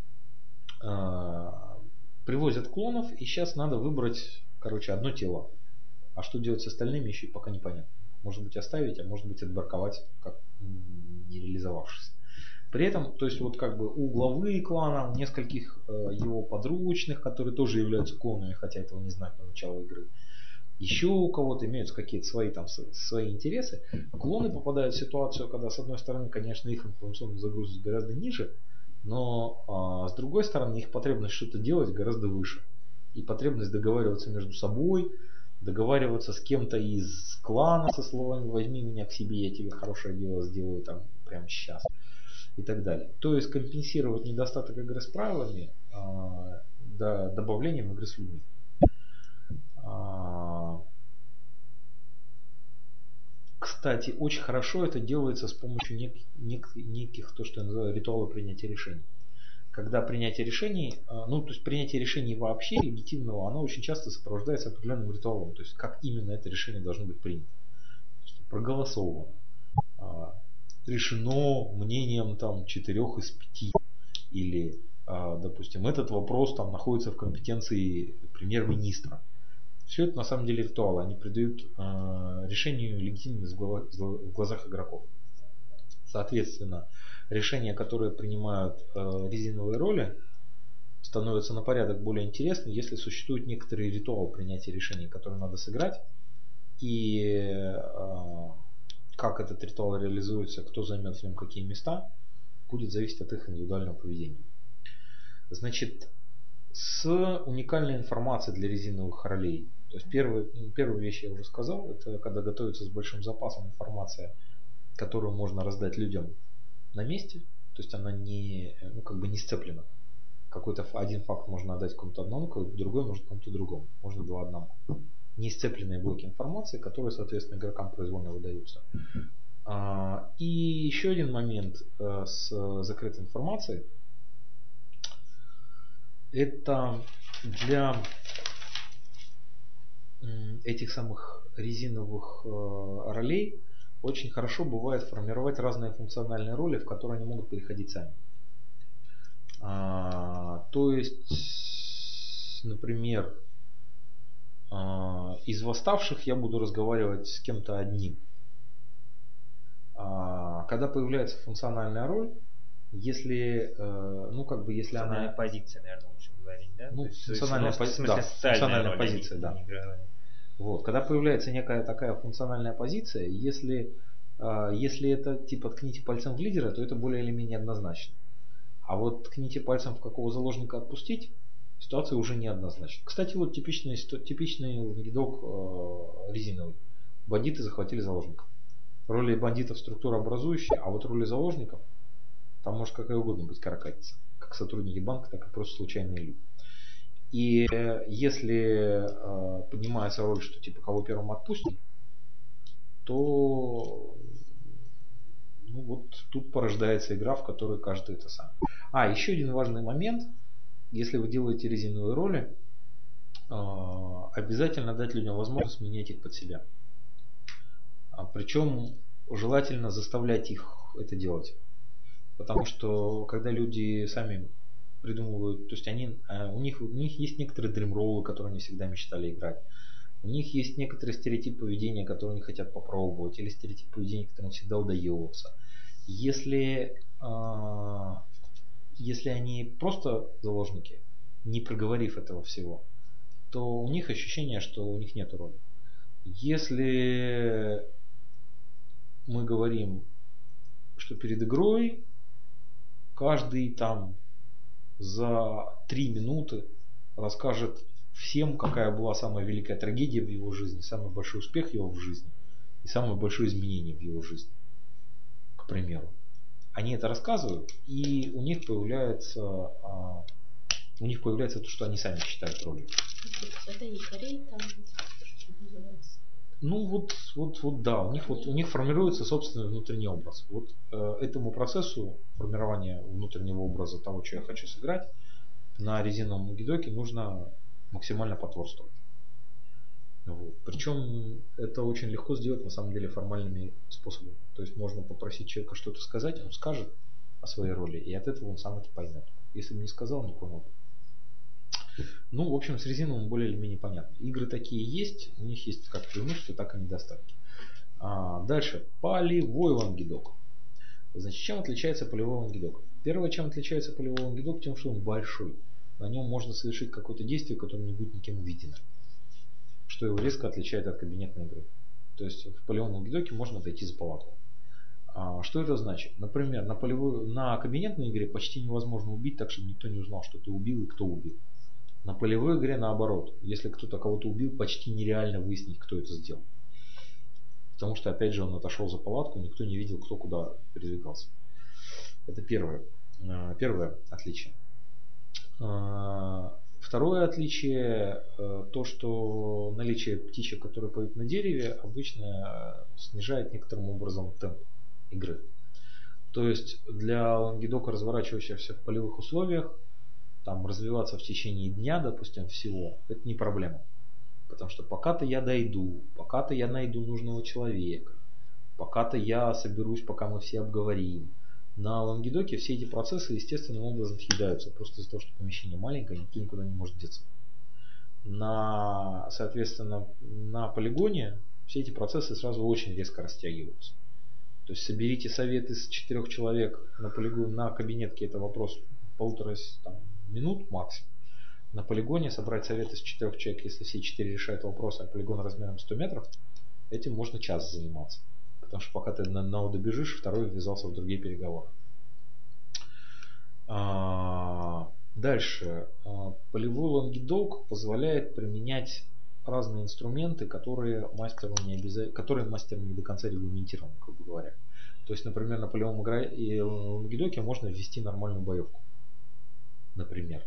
Привозят клонов, и сейчас надо выбрать, одно тело. А что делать с остальными, еще пока непонятно. Может быть оставить, а может быть отбраковать, как не реализовавшись. При этом, то есть у главы клана, у нескольких его подручных, которые тоже являются клонами, хотя этого не знают на начало игры. Еще у кого-то имеются какие-то свои интересы. Клоны попадают в ситуацию, когда с одной стороны, конечно, их информационная загрузка гораздо ниже, но с другой стороны их потребность что-то делать гораздо выше. И потребность договариваться между собой, договариваться с кем-то из клана со словами «возьми меня к себе, я тебе хорошее дело сделаю там прямо сейчас». и так далее. То есть компенсировать недостаток игры с правилами добавлением игры с людьми. Кстати, очень хорошо это делается с помощью неких, то, что я называю, ритуала принятия решений. Когда принятие решений, то есть принятие решений вообще легитимного, оно очень часто сопровождается определенным ритуалом. То есть как именно это решение должно быть принято. Проголосовано. Решено мнением 4 из 5. Или, допустим, этот вопрос находится в компетенции премьер-министра. Все это на самом деле ритуалы. Они придают решению легитимность в глазах игроков. Соответственно, решения, которые принимают резиновые роли, становятся на порядок более интересны, если существует некоторый ритуал принятия решений, который надо сыграть. И как этот ритуал реализуется, кто займет в нем какие места, будет зависеть от их индивидуального поведения. Значит, с уникальной информацией для резиновых ролей. То есть первую вещь я уже сказал, это когда готовится с большим запасом информация, которую можно раздать людям на месте. То есть она не сцеплена. Какой-то один факт можно отдать кому-то одному, другой может кому-то другому. Можно 2 одному. Не сцепленные блоки информации, которые, соответственно, игрокам произвольно выдаются. И еще один момент с закрытой информацией. Это для этих самых резиновых ролей очень хорошо бывает формировать разные функциональные роли, в которые они могут переходить сами. То есть, например, из восставших я буду разговаривать с кем-то одним. Когда появляется функциональная роль, если функциональная позиция, наверное, лучше говорить, да? Функциональная позиция, да. Вот. Когда появляется некая такая функциональная позиция, если это типа ткните пальцем в лидера, то это более или менее однозначно. А вот ткните пальцем в какого заложника отпустить, ситуация уже неоднозначна. Кстати, вот типичный гидок резиновый. Бандиты захватили заложников. Роли бандитов структурообразующие, а вот роли заложников там может какая угодно быть каракатица. Как сотрудники банка, так и просто случайные люди. И если поднимается роль, что типа кого первым отпустим, то тут порождается игра, в которой каждый это сам. Еще один важный момент. Если вы делаете резиновые роли, обязательно дать людям возможность менять их под себя. Причем желательно заставлять их это делать. Потому что когда люди сами придумывают, то есть у них есть некоторые дримроллы, которые они всегда мечтали играть. У них есть некоторые стереотипы поведения, которые они хотят попробовать, или стереотип поведения, который им всегда удается. Если они просто заложники, не проговорив этого всего, то у них ощущение, что у них нет роли. Если мы говорим, что перед игрой каждый за 3 минуты расскажет всем, какая была самая великая трагедия в его жизни, самый большой успех его в жизни и самое большое изменение в его жизни, к примеру. Они это рассказывают, и у них появляется то, что они сами считают ролью. Это якорей там, что называется. Да, у них формируется собственный внутренний образ. Этому процессу формирования внутреннего образа того, что я хочу сыграть, на резиновом гидоке нужно максимально потворствовать. Причем это очень легко сделать на самом деле формальными способами. То есть можно попросить человека что-то сказать, он скажет о своей роли, и от этого он сам это поймет. Если бы не сказал, не понял бы. В общем, с резиновым более или менее понятно. Игры такие есть, у них есть как преимущества, так и недостатки. Дальше. Полевой лангедок. Значит, чем отличается полевой лангедок? Первое, чем отличается полевой лангедок, тем, что он большой. На нем можно совершить какое-то действие, которое не будет никем увидено. Что его резко отличает от кабинетной игры. То есть в полевом лангедоке можно дойти за палатку. Что это значит? Например, на кабинетной игре почти невозможно убить так, чтобы никто не узнал, что ты убил и кто убил. На полевой игре наоборот. Если кто-то кого-то убил, почти нереально выяснить, кто это сделал. Потому что, опять же, он отошел за палатку, никто не видел, кто куда передвигался. Это первое отличие. Второе отличие то, что наличие птичек, которые поют на дереве, обычно снижает некоторым образом темп игры. То есть для лонгидока, разворачивающегося в полевых условиях, там развиваться в течение дня, допустим, всего, это не проблема. Потому что пока-то я дойду, пока-то я найду нужного человека, пока-то я соберусь, пока мы все обговорим. На лонгидоке все эти процессы естественным образом съедаются, просто из-за того, что помещение маленькое, никто никуда не может деться. Соответственно, на полигоне все эти процессы сразу очень резко растягиваются. То есть соберите совет из 4 человек на полигоне, на кабинетке, это вопрос 1,5 минут максимум. На полигоне собрать совет из 4 человек, если все 4 решают вопрос, а полигон размером 100 метров, этим можно час заниматься. Потому что пока ты на добежишь, второй ввязался в другие переговоры. Дальше. Полевой лонгидог позволяет применять разные инструменты, которые мастер не до конца регламентированы, грубо говоря. То есть, например, на полевом лонгидоке можно ввести нормальную боевку. Например.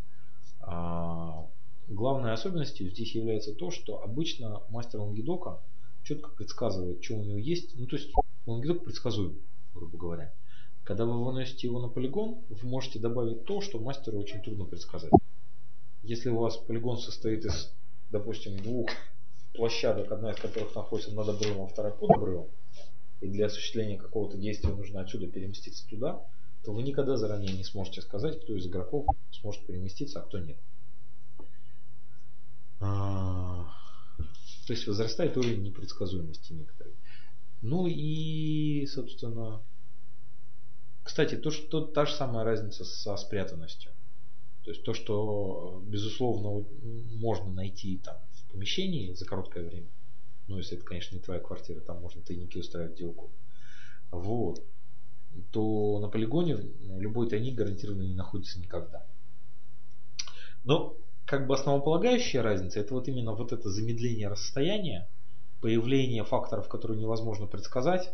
Главной особенностью здесь является то, что обычно мастер лонгидока четко предсказывает, что у него есть. Ну, то есть лонгидок предсказуем, грубо говоря. Когда вы выносите его на полигон, вы можете добавить то, что мастеру очень трудно предсказать. Если у вас полигон состоит из, допустим, 2 площадок, одна из которых находится над обрывом, а вторая под обрывом, и для осуществления какого-то действия нужно отсюда переместиться туда, то вы никогда заранее не сможете сказать, кто из игроков сможет переместиться, а кто нет. То есть возрастает уровень непредсказуемости некоторой. Ну и, собственно, кстати, та же самая разница со спрятанностью. То есть то, что, безусловно, можно найти там в помещении за короткое время. Ну, если это, конечно, не твоя квартира, там можно тайники устраивать где угодно. Вот. То на полигоне любой тайник гарантированно не находится никогда. Но как бы основополагающая разница, это вот именно вот это замедление расстояния, появление факторов, которые невозможно предсказать.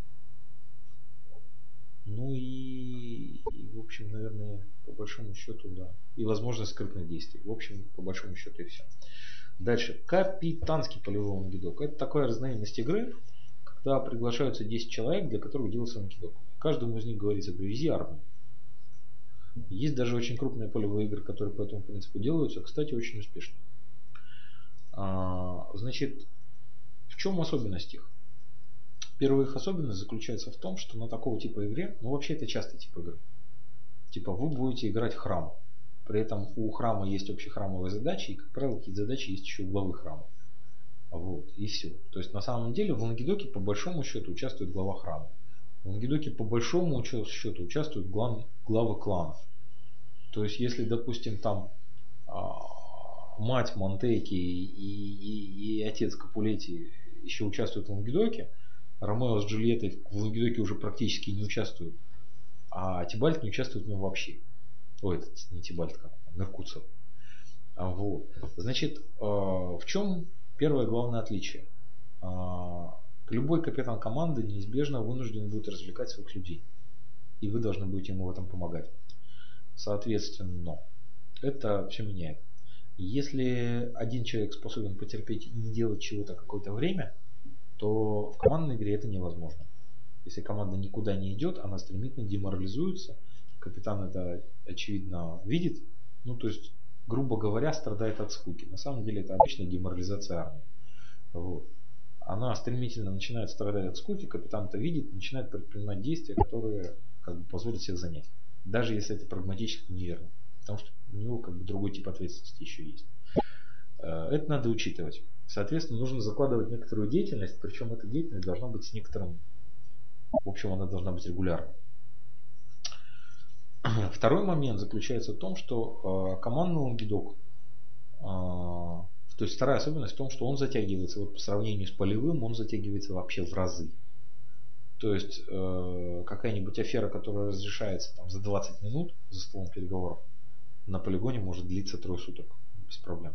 Ну и в общем, наверное, по большому счету, да. И возможность скрытных действий. В общем, по большому счету и все. Дальше. Капитанский полевой лонгидок. Это такая разновидность игры, когда приглашаются 10 человек, для которых делается лонгидок. Каждому из них говорится: привези армию. Есть даже очень крупные полевые игры, которые по этому принципу делаются, кстати, очень успешно. Значит, в чем особенность их? Первая их особенность заключается в том, что на такого типа игре, ну вообще это частый тип игры. Типа вы будете играть храм. При этом у храма есть общехрамовые задачи, и, как правило, какие-то задачи есть еще у главы храма. Вот, и все. То есть на самом деле в лонгидоке по большому счету участвует глава храма. В лонгидоке по большому счету участвуют главы кланов. То есть если, допустим, там мать Монтеки и отец Капулетти еще участвуют в лонгидоке, Ромео с Джульеттой в лонгидоке уже практически не участвуют, а Тибальт не участвует в нем вообще. Ой, это не Тибальт, как Меркуцев. Вот. Значит, в чем первое главное отличие? Любой капитан команды неизбежно вынужден будет развлекать своих людей. И вы должны будете ему в этом помогать. Соответственно, это все меняет. Если один человек способен потерпеть и не делать чего-то какое-то время, то в командной игре это невозможно. Если команда никуда не идет, она стремительно деморализуется. Капитан это очевидно видит. Ну, то есть, грубо говоря, страдает от скуки. На самом деле это обычная деморализация армии. Вот. Она стремительно начинает страдать от скуки, капитан это видит, начинает предпринимать действия, которые как бы позволят всех занять. Даже если это прагматически неверно. Потому что у него как бы другой тип ответственности еще есть. Это надо учитывать. Соответственно, нужно закладывать некоторую деятельность, причем эта деятельность должна быть с некоторым... В общем, она должна быть регулярной. Второй момент заключается в том, что командный лонгидок, то есть вторая особенность в том, что он затягивается, вот по сравнению с полевым, он затягивается вообще в разы. То есть какая-нибудь афера, которая разрешается там, за 20 минут за столом переговоров, на полигоне может длиться 3 суток без проблем.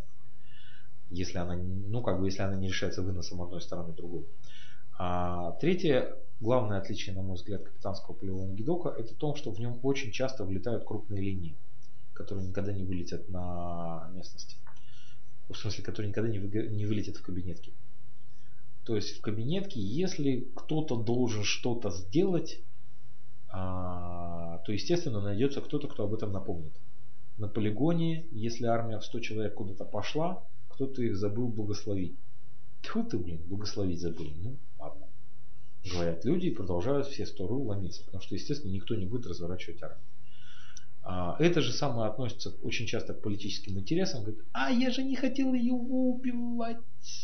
Если она, если она не решается выносом одной стороны другой. А третья главное отличие, на мой взгляд, капитанского полевого гидока, это то, что в нем очень часто влетают крупные линии, которые никогда не вылетят на местности. В смысле, которые никогда не вылетят в кабинетке. То есть в кабинетке, если кто-то должен что-то сделать, то, естественно, найдется кто-то, кто об этом напомнит. На полигоне, если армия в 100 человек куда-то пошла, кто-то их забыл благословить. Тьфу ты, благословить забыл. Ну, ладно. Говорят люди и продолжают все 100 рыл ломиться. Потому что, естественно, никто не будет разворачивать армию. Это же самое относится очень часто к политическим интересам. Говорит, я же не хотел ее убивать.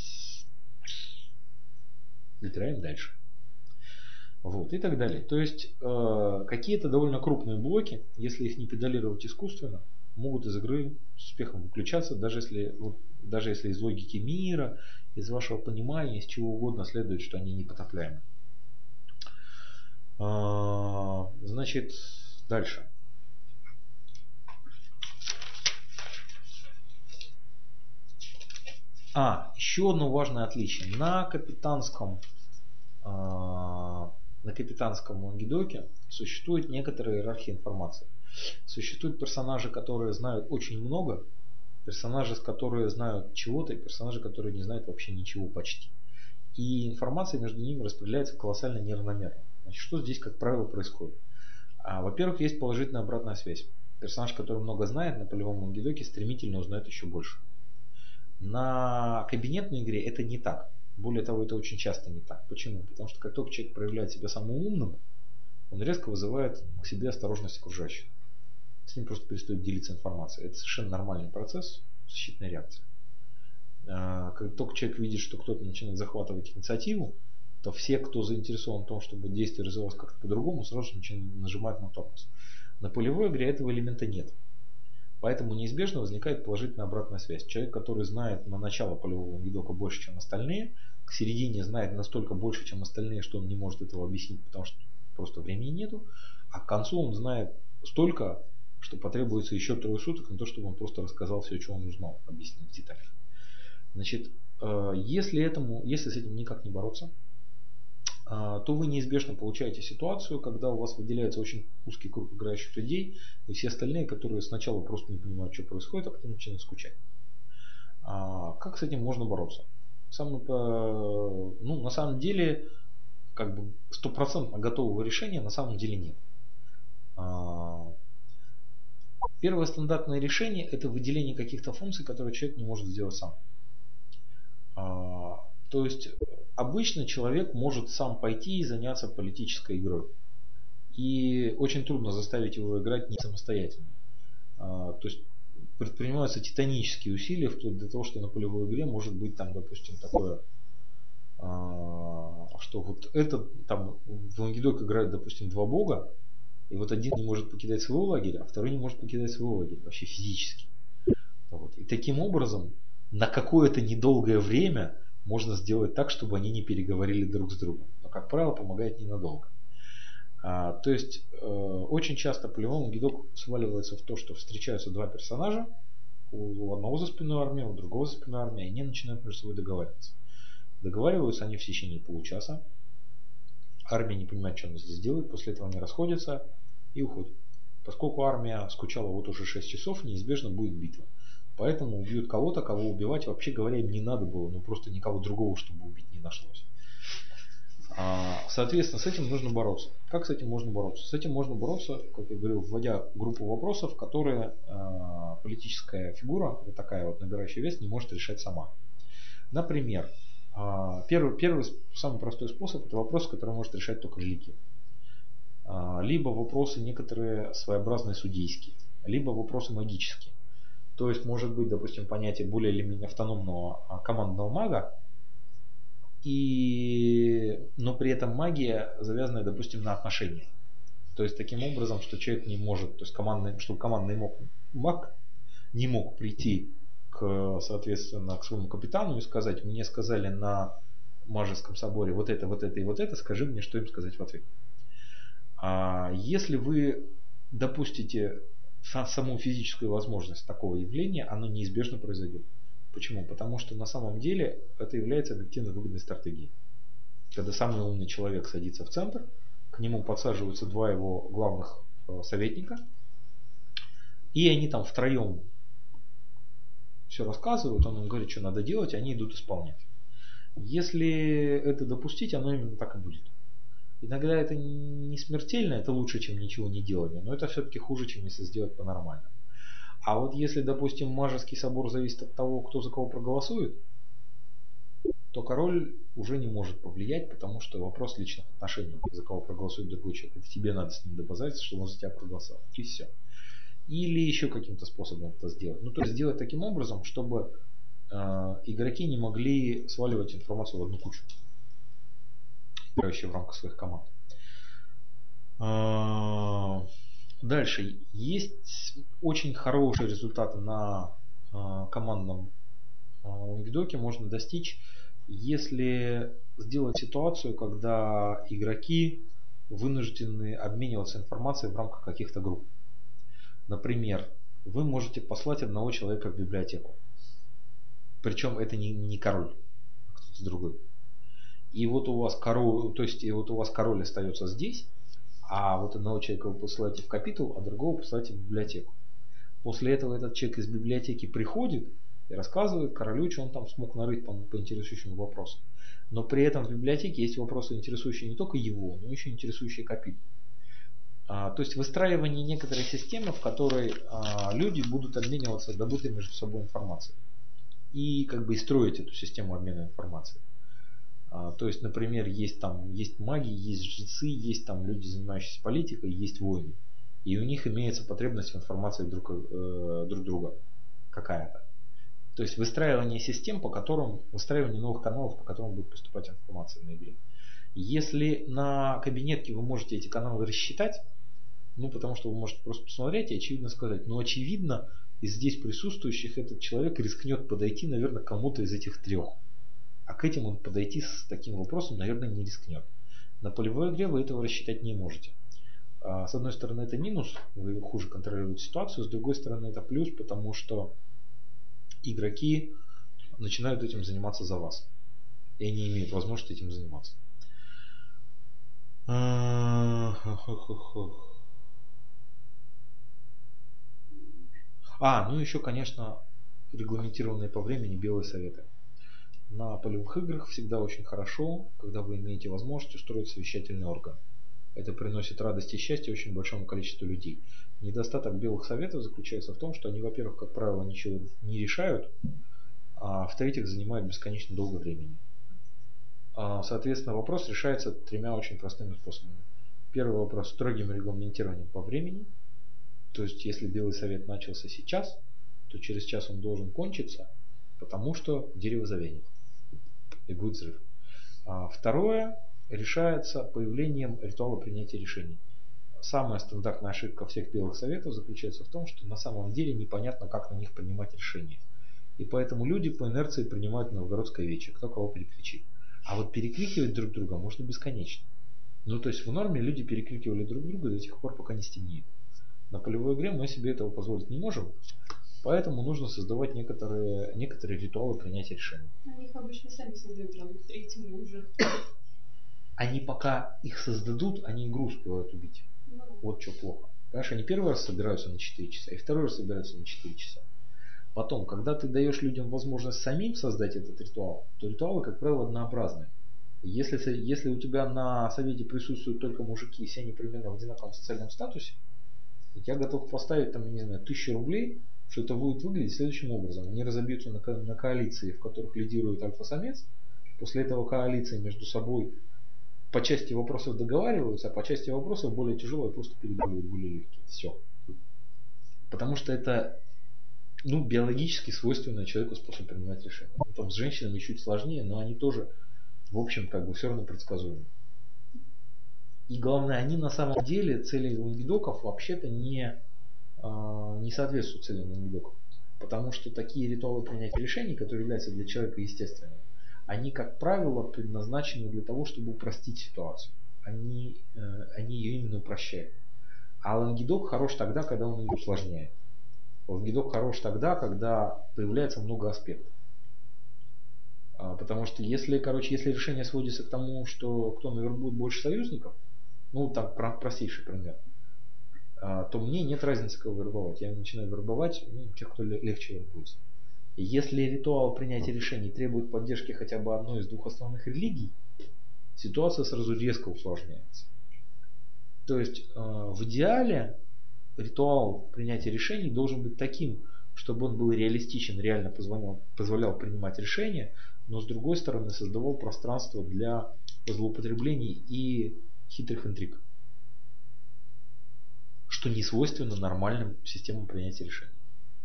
Играем дальше. Вот, и так далее. То есть какие-то довольно крупные блоки, если их не педалировать искусственно, могут из игры с успехом выключаться, даже если из логики мира, из вашего понимания, из чего угодно следует, что они непотопляемы. Значит, дальше. Еще одно важное отличие. На капитанском лонгидоке существует некоторая иерархия информации. Существуют персонажи, которые знают очень много, персонажи, которые знают чего-то, и персонажи, которые не знают вообще ничего почти. И информация между ними распределяется колоссально неравномерно. Значит, что здесь, как правило, происходит? Во-первых, есть положительная обратная связь. Персонаж, который много знает, на полевом лонгидоке стремительно узнает еще больше. На кабинетной игре это не так. Более того, это очень часто не так. Почему? Потому что как только человек проявляет себя самым умным, он резко вызывает к себе осторожность окружающих. С ним просто перестает делиться информацией. Это совершенно нормальный процесс защитной реакции. Как только человек видит, что кто-то начинает захватывать инициативу, то все, кто заинтересован в том, чтобы действие развивалось как-то по-другому, сразу же начинают нажимать на тормоз. На полевой игре этого элемента нет. Поэтому неизбежно возникает положительная обратная связь. Человек, который знает на начало полевого лонгидока больше, чем остальные, к середине знает настолько больше, чем остальные, что он не может этого объяснить, потому что просто времени нету. А к концу он знает столько, что потребуется еще 3 суток на то, чтобы он просто рассказал все, что он узнал, объяснил в деталях. Значит, если с этим никак не бороться, то вы неизбежно получаете ситуацию, когда у вас выделяется очень узкий круг играющих людей, и все остальные, которые сначала просто не понимают, что происходит, а потом начинают скучать. Как с этим можно бороться? На самом деле, как бы 100% готового решения на самом деле нет. Первое стандартное решение – это выделение каких-то функций, которые человек не может сделать сам. То есть обычно человек может сам пойти и заняться политической игрой. И очень трудно заставить его играть не самостоятельно. То есть предпринимаются титанические усилия, вплоть до того, что на полевой игре может быть там, допустим, такое, что вот этот там в лонгидок играют, допустим, 2 бога, и вот один не может покидать свой лагерь, а второй не может покидать свой лагерь, вообще физически. Вот. И таким образом на какое-то недолгое время можно сделать так, чтобы они не переговорили друг с другом. Но, как правило, помогает ненадолго. То есть, очень часто полевой лонгидок сваливается в то, что встречаются 2 персонажа, у одного за спиной армия, у другого за спиной армия, и они начинают между собой договариваться. Договариваются они в течение получаса. Армия не понимает, что она здесь делает, после этого они расходятся и уходят. Поскольку армия скучала вот уже 6 часов, неизбежно будет битва. Поэтому убьют кого-то, кого убивать, вообще говоря, им не надо было, но просто никого другого, чтобы убить, не нашлось. Соответственно, с этим нужно бороться. Как с этим можно бороться? С этим можно бороться, как я говорил, вводя группу вопросов, которые политическая фигура, вот такая вот набирающая вес, не может решать сама. Например, первый самый простой способ – это вопрос, который может решать только религия. Либо вопросы некоторые своеобразные судейские, либо вопросы магические. То есть может быть, допустим, понятие более или менее автономного командного мага, но при этом магия завязанная, допустим, на отношениях. То есть таким образом, что человек не может, то есть чтобы командный маг не мог прийти соответственно, к своему капитану и сказать: мне сказали на Мажеском соборе вот это, и вот это, скажи мне, что им сказать в ответ. Если вы допустите саму физическую возможность такого явления, оно неизбежно произойдет. Почему? Потому что на самом деле это является объективно выгодной стратегией. когда самый умный человек садится в центр, к нему подсаживаются два его главных советника, и они там втроем все рассказывают, он им говорит, что надо делать, и они идут исполнять. Если это допустить, оно именно так и будет. Иногда это не смертельно, это лучше, чем ничего не делание, но это все-таки хуже, чем если сделать по-нормальному. А вот если, допустим, Мажеский собор зависит от того, кто за кого проголосует, то король уже не может повлиять, потому что вопрос личных отношений, за кого проголосует добрый человек. Это тебе надо с ним добазариться, что он за тебя проголосовал. И все. Или еще каким-то способом это сделать. Ну, то есть сделать таким образом, чтобы игроки не могли сваливать информацию в одну кучу, играющие в рамках своих команд. Дальше. Есть очень хорошие результаты на командном лонгидоке можно достичь, если сделать ситуацию, когда игроки вынуждены обмениваться информацией в рамках каких-то групп. Например, вы можете послать одного человека в библиотеку. Причем это не король, а кто-то другой. И вот у вас король, то есть и вот у вас король остается здесь, а вот одного человека вы посылаете в капитул, а другого посылаете в библиотеку. После этого этот человек из библиотеки приходит и рассказывает королю, что он там смог нарыть по интересующему вопросу. Но при этом в библиотеке есть вопросы, интересующие не только его, но еще интересующие капитул. То есть выстраивание некоторой системы, в которой люди будут обмениваться добытой между собой информацией. И как бы и строить эту систему обмена информацией. То есть, например, есть маги, есть жрецы, есть там люди, занимающиеся политикой, есть воины. И у них имеется потребность в информации друг друга какая-то. То есть выстраивание систем, выстраивание новых каналов, по которым будет поступать информация на игре. Если на кабинетке вы можете эти каналы рассчитать, потому что вы можете просто посмотреть и очевидно сказать, очевидно, из здесь присутствующих этот человек рискнет подойти, наверное, к кому-то из этих трех. А к этим он подойти с таким вопросом, наверное, не рискнет. На полевой игре вы этого рассчитать не можете. С одной стороны, это минус, вы хуже контролируете ситуацию, с другой стороны, это плюс, потому что игроки начинают этим заниматься за вас. И они имеют возможность этим заниматься. Еще, конечно, регламентированные по времени белые советы. На полевых играх всегда очень хорошо, когда вы имеете возможность устроить совещательный орган. Это приносит радость и счастье очень большому количеству людей. Недостаток белых советов заключается в том, что они, во-первых, как правило, ничего не решают, а в-третьих, занимают бесконечно долго времени. Соответственно, вопрос решается тремя очень простыми способами. Первый вопрос – строгим регламентированием по времени. То есть, если белый совет начался сейчас, то через час он должен кончиться, потому что дерево завянет и будет взрыв. Второе решается появлением ритуала принятия решений. Самая стандартная ошибка всех белых советов заключается в том, что на самом деле непонятно, как на них принимать решения. И поэтому люди по инерции принимают новгородское вече, кто кого перекричит. А вот перекрикивать друг друга можно бесконечно. То есть в норме люди перекрикивали друг друга до тех пор, пока не стемнеет. На полевой игре мы себе этого позволить не можем, поэтому нужно создавать некоторые ритуалы принятия решений. Они их обычно сами создают, правда, к третьему уже. Они пока их создадут, они игру успевают убить. Вот что плохо. Понимаешь, они первый раз собираются на 4 часа, и второй раз собираются на 4 часа. Потом, когда ты даешь людям возможность самим создать этот ритуал, то ритуалы, как правило, однообразные. Если у тебя на совете присутствуют только мужики, и все они примерно в одинаковом социальном статусе, я готов поставить там, 1000 рублей, что это будет выглядеть следующим образом. Они разобьются на коалиции, в которых лидирует альфа-самец. После этого коалиции между собой по части вопросов договариваются, а по части вопросов более тяжелые просто передавливают более легкие. Все. Потому что это биологически свойственный человеку способ принимать решения. С женщинами чуть сложнее, но они тоже, в общем, все равно предсказуемы. И главное, они на самом деле цели лонгидоков вообще-то не соответствуют целям лонгидоков. Потому что такие ритуалы принятия решений, которые являются для человека естественными, они, как правило, предназначены для того, чтобы упростить ситуацию. Они ее именно упрощают. А лонгидок хорош тогда, когда он ее усложняет. Лонгидок хорош тогда, когда появляется много аспектов. Потому что если решение сводится к тому, что кто навербует больше союзников, ну так простейший пример, то мне нет разницы, кого вербовать. Я начинаю вербовать тех, кто легче вербуется. И если ритуал принятия решений требует поддержки хотя бы одной из двух основных религий, ситуация сразу резко усложняется. То есть в идеале ритуал принятия решений должен быть таким, чтобы он был реалистичен, реально позволял принимать решения, но с другой стороны создавал пространство для злоупотреблений и хитрых интриг, что не свойственно нормальным системам принятия решений.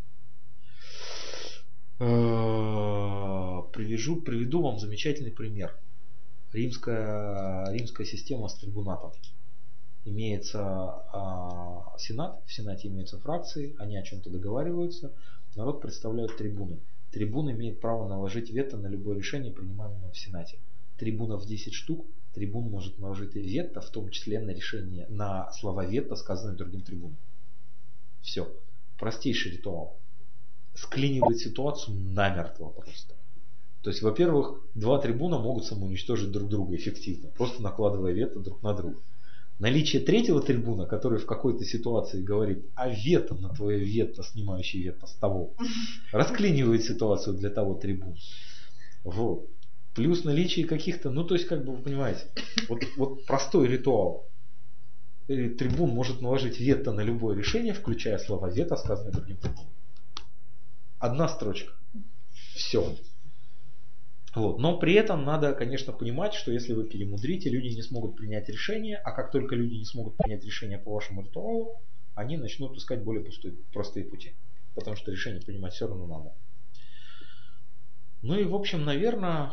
Приведу вам замечательный пример. Римская система с трибунатом. Имеется Сенат, в Сенате имеются фракции, они о чем-то договариваются, народ представляют трибуны. Трибун имеет право наложить вето на любое решение, принимаемое в Сенате. Трибунов 10 штук, трибун может наложить вето, в том числе на решение, на слова вето, сказанные другим трибуном. Все. Простейший ритуал. Склинивает ситуацию намертво просто. То есть, во-первых, два трибуна могут самоуничтожить друг друга эффективно, просто накладывая вето друг на друга. Наличие третьего трибуна, который в какой-то ситуации говорит, а вето на твое вето, снимающий вето с того, расклинивает ситуацию для того трибуна. Вот. Плюс наличие каких-то, то есть, как бы вы понимаете, вот простой ритуал. Трибун может наложить вето на любое решение, включая слова вето, сказанные другим трибуном. Одна строчка. Все. Вот. Но при этом надо, конечно, понимать, что если вы перемудрите, люди не смогут принять решение, а как только люди не смогут принять решение по вашему ритуалу, они начнут искать более простые пути. Потому что решение принимать все равно надо. Ну и в общем, наверное...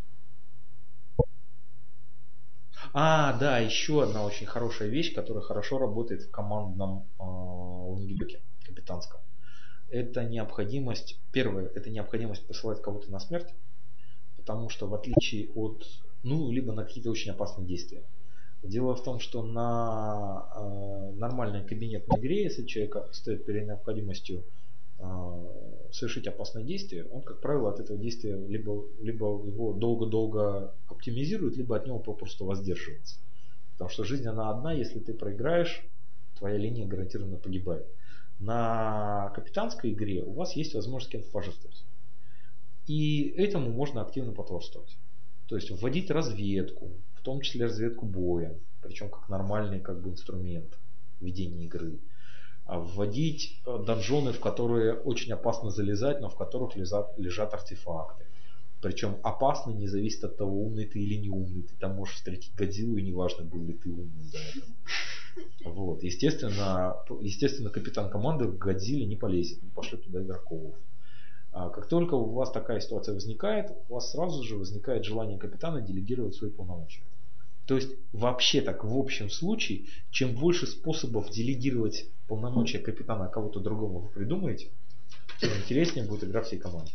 Да, еще одна очень хорошая вещь, которая хорошо работает в командном лонгидоке капитанском. Это необходимость, первое, это необходимость посылать кого-то на смерть. Потому что в отличие от, либо на какие-то очень опасные действия. Дело в том, что на нормальной кабинетной игре, если человек стоит перед необходимостью совершить опасное действие, он, как правило, от этого действия либо его долго-долго оптимизирует, либо от него попросту воздерживается. Потому что жизнь она одна, если ты проиграешь, твоя линия гарантированно погибает. На капитанской игре у вас есть возможность с кем-то пожертвовать. И этому можно активно потворствовать. То есть вводить разведку, в том числе разведку боем, причем как нормальный инструмент ведения игры. Вводить донжоны, в которые очень опасно залезать, но в которых лежат артефакты. Причем опасно не зависит от того, умный ты или не умный. Ты там можешь встретить Годзиллу, и неважно, был ли ты умный до этого. Вот. Естественно, капитан команды к Годзилле не полезет, не пошлет туда игроков. Как только у вас такая ситуация возникает, у вас сразу же возникает желание капитана делегировать свои полномочия. То есть вообще так в общем случае, чем больше способов делегировать полномочия капитана кого-то другому вы придумаете, тем интереснее будет игра всей команды.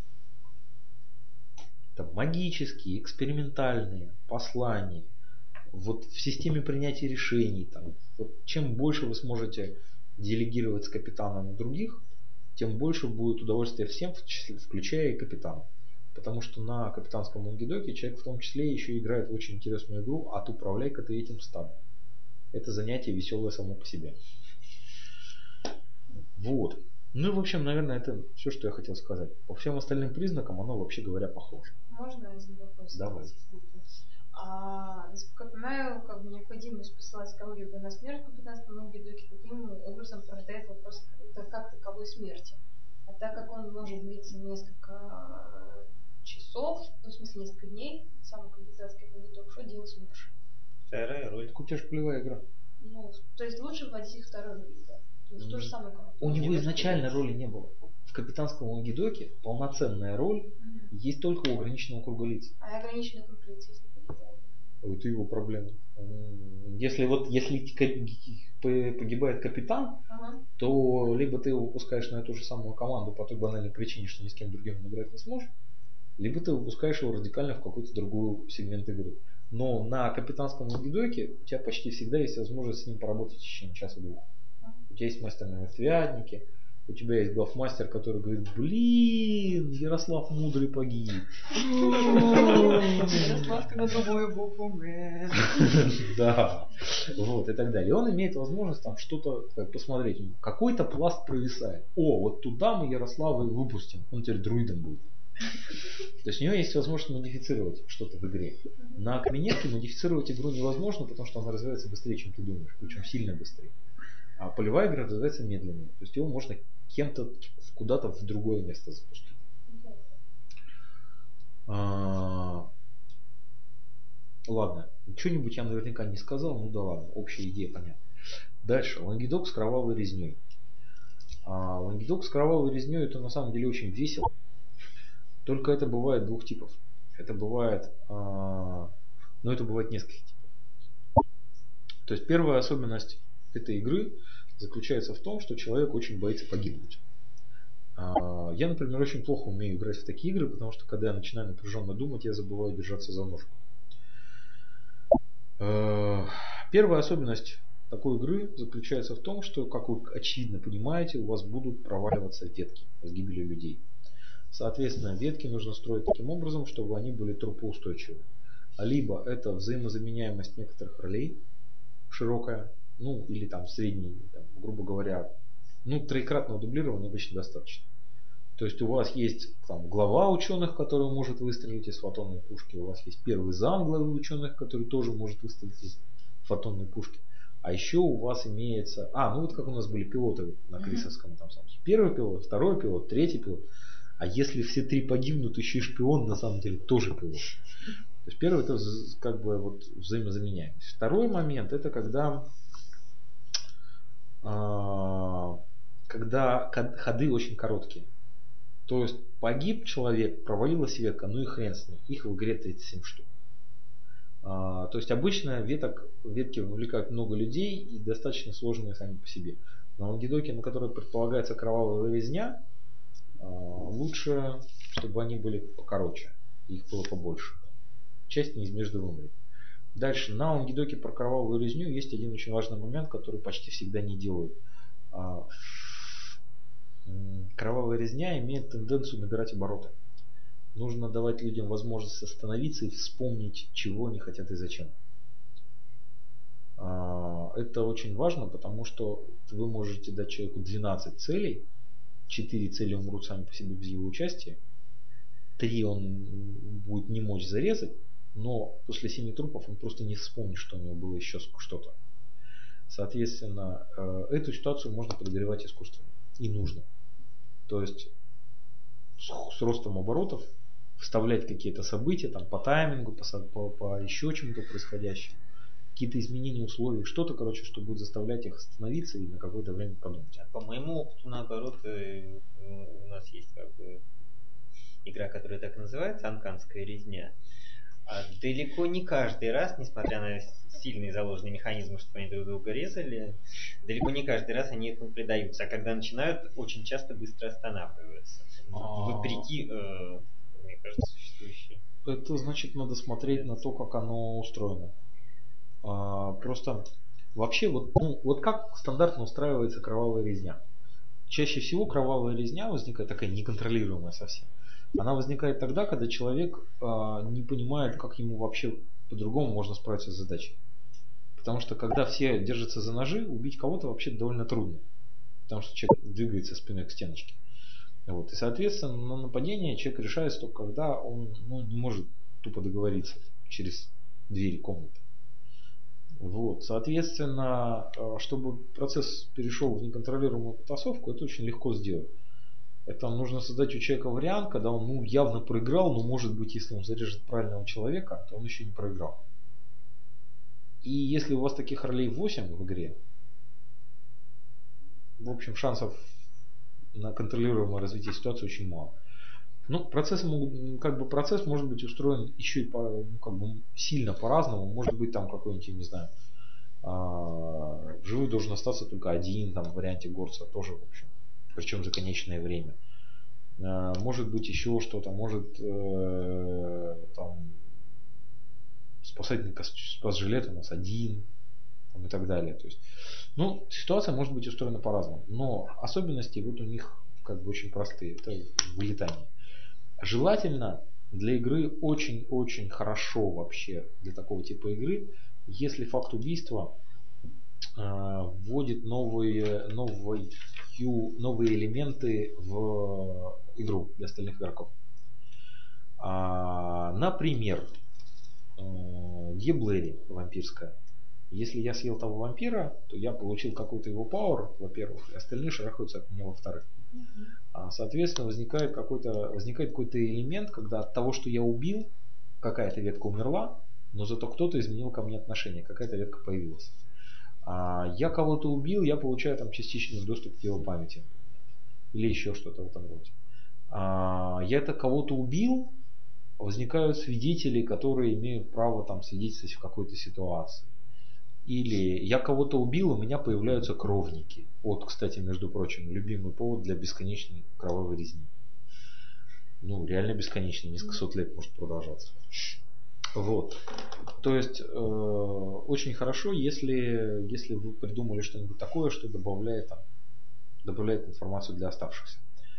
Там магические, экспериментальные, послания. Вот в системе принятия решений, чем больше вы сможете делегировать с капитаном других, тем больше будет удовольствие всем, включая и капитана. Потому что на капитанском лонгидоке человек в том числе еще играет в очень интересную игру, управляй-ка ты этим стадом. Это занятие веселое само по себе. Вот. Ну и в общем, наверное, это все, что я хотел сказать. По всем остальным признакам оно, вообще говоря, похоже. Можно один вопрос? Давай. Насколько я понимаю, необходимость посылать кого-либо на смерть в капитанском лонгидоке таким образом порождает вопрос как таковой смерти. А так как он может длиться несколько часов, в смысле несколько дней, самый капитанский лонгидок, что делать лучше? Вторая роль. Так у тебя же полевая игра. То есть лучше вводить их второй роли, да? То есть то же самое. У него изначально роли не было. В капитанском лонгидоке полноценная роль есть только у ограниченного круга лиц. А ограниченный круг лиц, если это его проблема. Если погибает капитан, то либо ты его выпускаешь на эту же самую команду по той банальной причине, что ни с кем другим он играть не сможет, либо ты выпускаешь его радикально в какой-то другой сегмент игры. Но на капитанском лонгидоке у тебя почти всегда есть возможность с ним поработать в течение часа-двух. У тебя есть мастер на мертвятнике, у тебя есть главмастер, который говорит: блин, Ярослав Мудрый погиб. Ярославка на другую букву Г. Да, вот и так далее. И он имеет возможность там что-то посмотреть. Какой-то пласт провисает. О, вот туда мы Ярослава и выпустим. Он теперь друидом будет. То есть у него есть возможность модифицировать что-то в игре. На каменетке модифицировать игру невозможно, потому что она развивается быстрее, чем ты думаешь. Причем сильно быстрее. А полевая игра развивается медленнее. То есть его можно кем-то куда-то в другое место запустить. Ладно, что-нибудь я наверняка не сказал, ну да ладно, общая идея понятна. Дальше, лангедок с кровавой резней. Лангедок с кровавой резней это на самом деле очень весело. Только это бывает двух типов. Это бывает, это бывает нескольких типов. То есть первая особенность этой игры заключается в том, что человек очень боится погибнуть. Я, например, очень плохо умею играть в такие игры, потому что когда я начинаю напряженно думать, я забываю держаться за ножку. Первая особенность такой игры заключается в том, что, как вы очевидно понимаете, у вас будут проваливаться ветки с гибелью людей. Соответственно, ветки нужно строить таким образом, чтобы они были трупоустойчивы. Либо это взаимозаменяемость некоторых ролей широкая, или там средний, грубо говоря, троекратного дублирования обычно достаточно. То есть у вас есть там глава ученых, который может выстрелить из фотонной пушки. У вас есть первый зам главы ученых, который тоже может выстрелить из фотонной пушки. А еще у вас имеется... вот как у нас были пилоты на Крисовском. Первый пилот, второй пилот, третий пилот. А если все три погибнут, еще и шпион на самом деле тоже пилот. То есть первый это как бы взаимозаменяемость. Второй момент это когда ходы очень короткие. То есть погиб человек, провалилась ветка, и хрен с ним. Их в игре 37 штук. То есть обычно ветки вовлекают много людей и достаточно сложные сами по себе. На лангедоке, на которой предполагается кровавая резня, лучше, чтобы они были покороче. Их было побольше. Часть неизбежно вымрет. Дальше, на лангедоке про кровавую резню есть один очень важный момент, который почти всегда не делают. Кровавая резня имеет тенденцию набирать обороты. Нужно давать людям возможность остановиться и вспомнить, чего они хотят и зачем. Это очень важно, потому что вы можете дать человеку 12 целей, 4 цели умрут сами по себе без его участия, 3 он будет не мочь зарезать, но после 7 трупов он просто не вспомнит, что у него было еще что-то. Соответственно, эту ситуацию можно подогревать искусственно. И нужно. То есть с ростом оборотов вставлять какие-то события по таймингу, по еще чему-то происходящему. Какие-то изменения условий, что-то, что будет заставлять их остановиться и на какое-то время подумать. По моему опыту, наоборот, у нас есть игра, которая так и называется, Анканская резня. Далеко не каждый раз, несмотря на сильные заложенные механизмы, что они друг друга резали, далеко не каждый раз они этому предаются. А когда начинают, очень часто быстро останавливаются. Вопреки, мне кажется, существующей. Это значит, надо смотреть на то, как оно устроено. Просто вообще, вот как стандартно устраивается кровавая резня. Чаще всего кровавая резня возникает такая неконтролируемая совсем. Она возникает тогда, когда человек не понимает, как ему вообще по-другому можно справиться с задачей. Потому что когда все держатся за ножи, убить кого-то вообще довольно трудно. Потому что человек двигается спиной к стеночке. И соответственно на нападение человек решается только когда он не может тупо договориться через двери комнаты. Соответственно, чтобы процесс перешел в неконтролируемую потасовку, это очень легко сделать. Это нужно создать у человека вариант, когда он явно проиграл, но может быть, если он зарежет правильного человека, то он еще не проиграл. И если у вас таких ролей 8 в игре, в общем, шансов на контролируемое развитие ситуации очень мало. Процесс может быть устроен еще и сильно по-разному. Может быть, какой-нибудь, не знаю, в живых должен остаться только один, в варианте горца тоже, в общем. Причем за конечное время. Может быть еще что-то. Может спасательный спас-жилет у нас один. и так далее. То есть, ну, ситуация может быть устроена по-разному, но особенности вот у них как бы очень простые. Это вылетание. Желательно для игры очень-очень хорошо вообще для такого типа игры, если факт убийства вводит новые элементы в игру для остальных игроков. Например, Еблэри вампирская. Если я съел того вампира, то я получил какой-то его пауэр, во-первых, и остальные шарахаются от меня, во-вторых. Соответственно, возникает какой-то элемент, когда от того, что я убил, какая-то ветка умерла, но зато кто-то изменил ко мне отношение, какая-то ветка появилась. Я кого-то убил, я получаю там частичный доступ к его памяти. Или еще что-то в этом роде. Я это кого-то убил, возникают свидетели, которые имеют право там свидетельствовать в какой-то ситуации. Или я кого-то убил, у меня появляются кровники. Вот, кстати, между прочим, любимый повод для бесконечной кровавой резни. Ну, реально бесконечной, несколько сот лет может продолжаться. Вот. То есть, очень хорошо, если вы придумали что-нибудь такое, что добавляет информацию для оставшихся.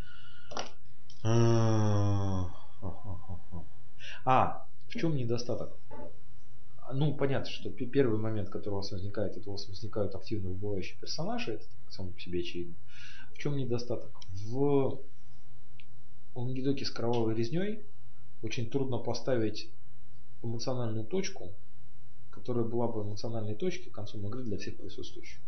В чем недостаток? Ну, понятно, что первый момент, который у вас возникает, это у вас возникают активно выбывающие персонажи, это само по себе очевидно. В чем недостаток? В лонгидоке с кровавой резней очень трудно поставить эмоциональную точку, которая была бы эмоциональной точкой к концу игры для всех присутствующих.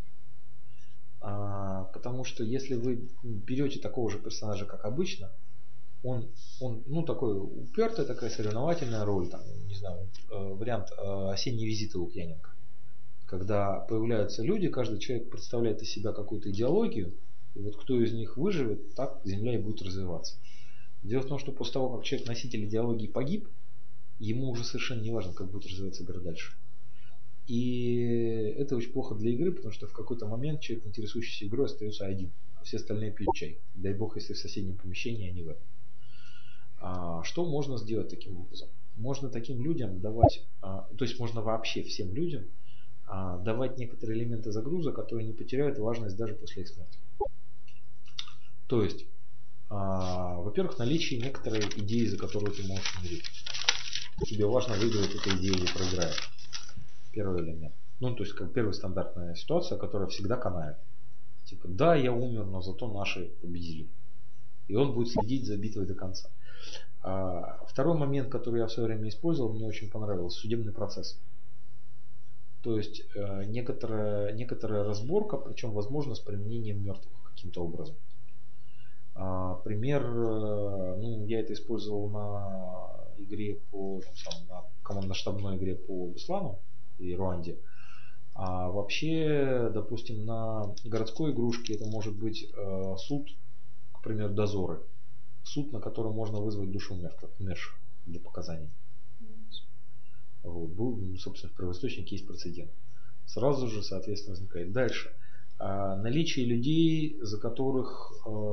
Потому что если вы берете такого же персонажа, как обычно, он ну, такой упертая, такая соревновательная роль, там, не знаю, вариант осенние визиты Лукьяненко. Когда появляются люди, каждый человек представляет из себя какую-то идеологию, и вот кто из них выживет, так Земля и будет развиваться. Дело в том, что после того, как человек-носитель идеологии погиб, ему уже совершенно не важно, как будет развиваться игра дальше. И это очень плохо для игры, потому что в какой-то момент человек, интересующийся игрой, остается один. Все остальные пьют чай. Дай бог, если в соседнем помещении, а не в этом. Что можно сделать таким образом? Можно таким людям давать, то есть можно вообще всем людям давать некоторые элементы загруза, которые не потеряют важность даже после их смерти. То есть, во-первых, наличие некоторой идеи, за которую ты можешь умереть. Тебе важно выиграть эту идею или проиграть. Первый элемент. Ну, то есть, как первая стандартная ситуация, которая всегда канает. Типа, да, я умер, но зато наши победили. И он будет следить за битвой до конца. Второй момент, который я в свое время использовал, мне очень понравился, судебный процесс. То есть некоторая разборка, причем возможно с применением мертвых каким-то образом. Пример, ну, я это использовал на игре на командно-штабной игре по Беслану и Руанде. А вообще, допустим, на городской игрушке это может быть суд, к примеру, дозоры. Суд, на котором можно вызвать душу умерших для показаний. Вот. Был, собственно, в первоисточнике есть прецедент. Сразу же, соответственно, возникает. Дальше. Наличие людей, за которых...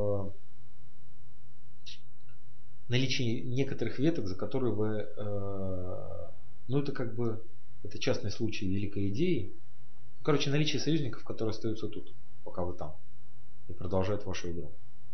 наличие некоторых веток, за которые вы... ну, это как бы... Это частный случай великой идеи. Короче, наличие союзников, которые остаются тут, пока вы там. И продолжают вашу игру.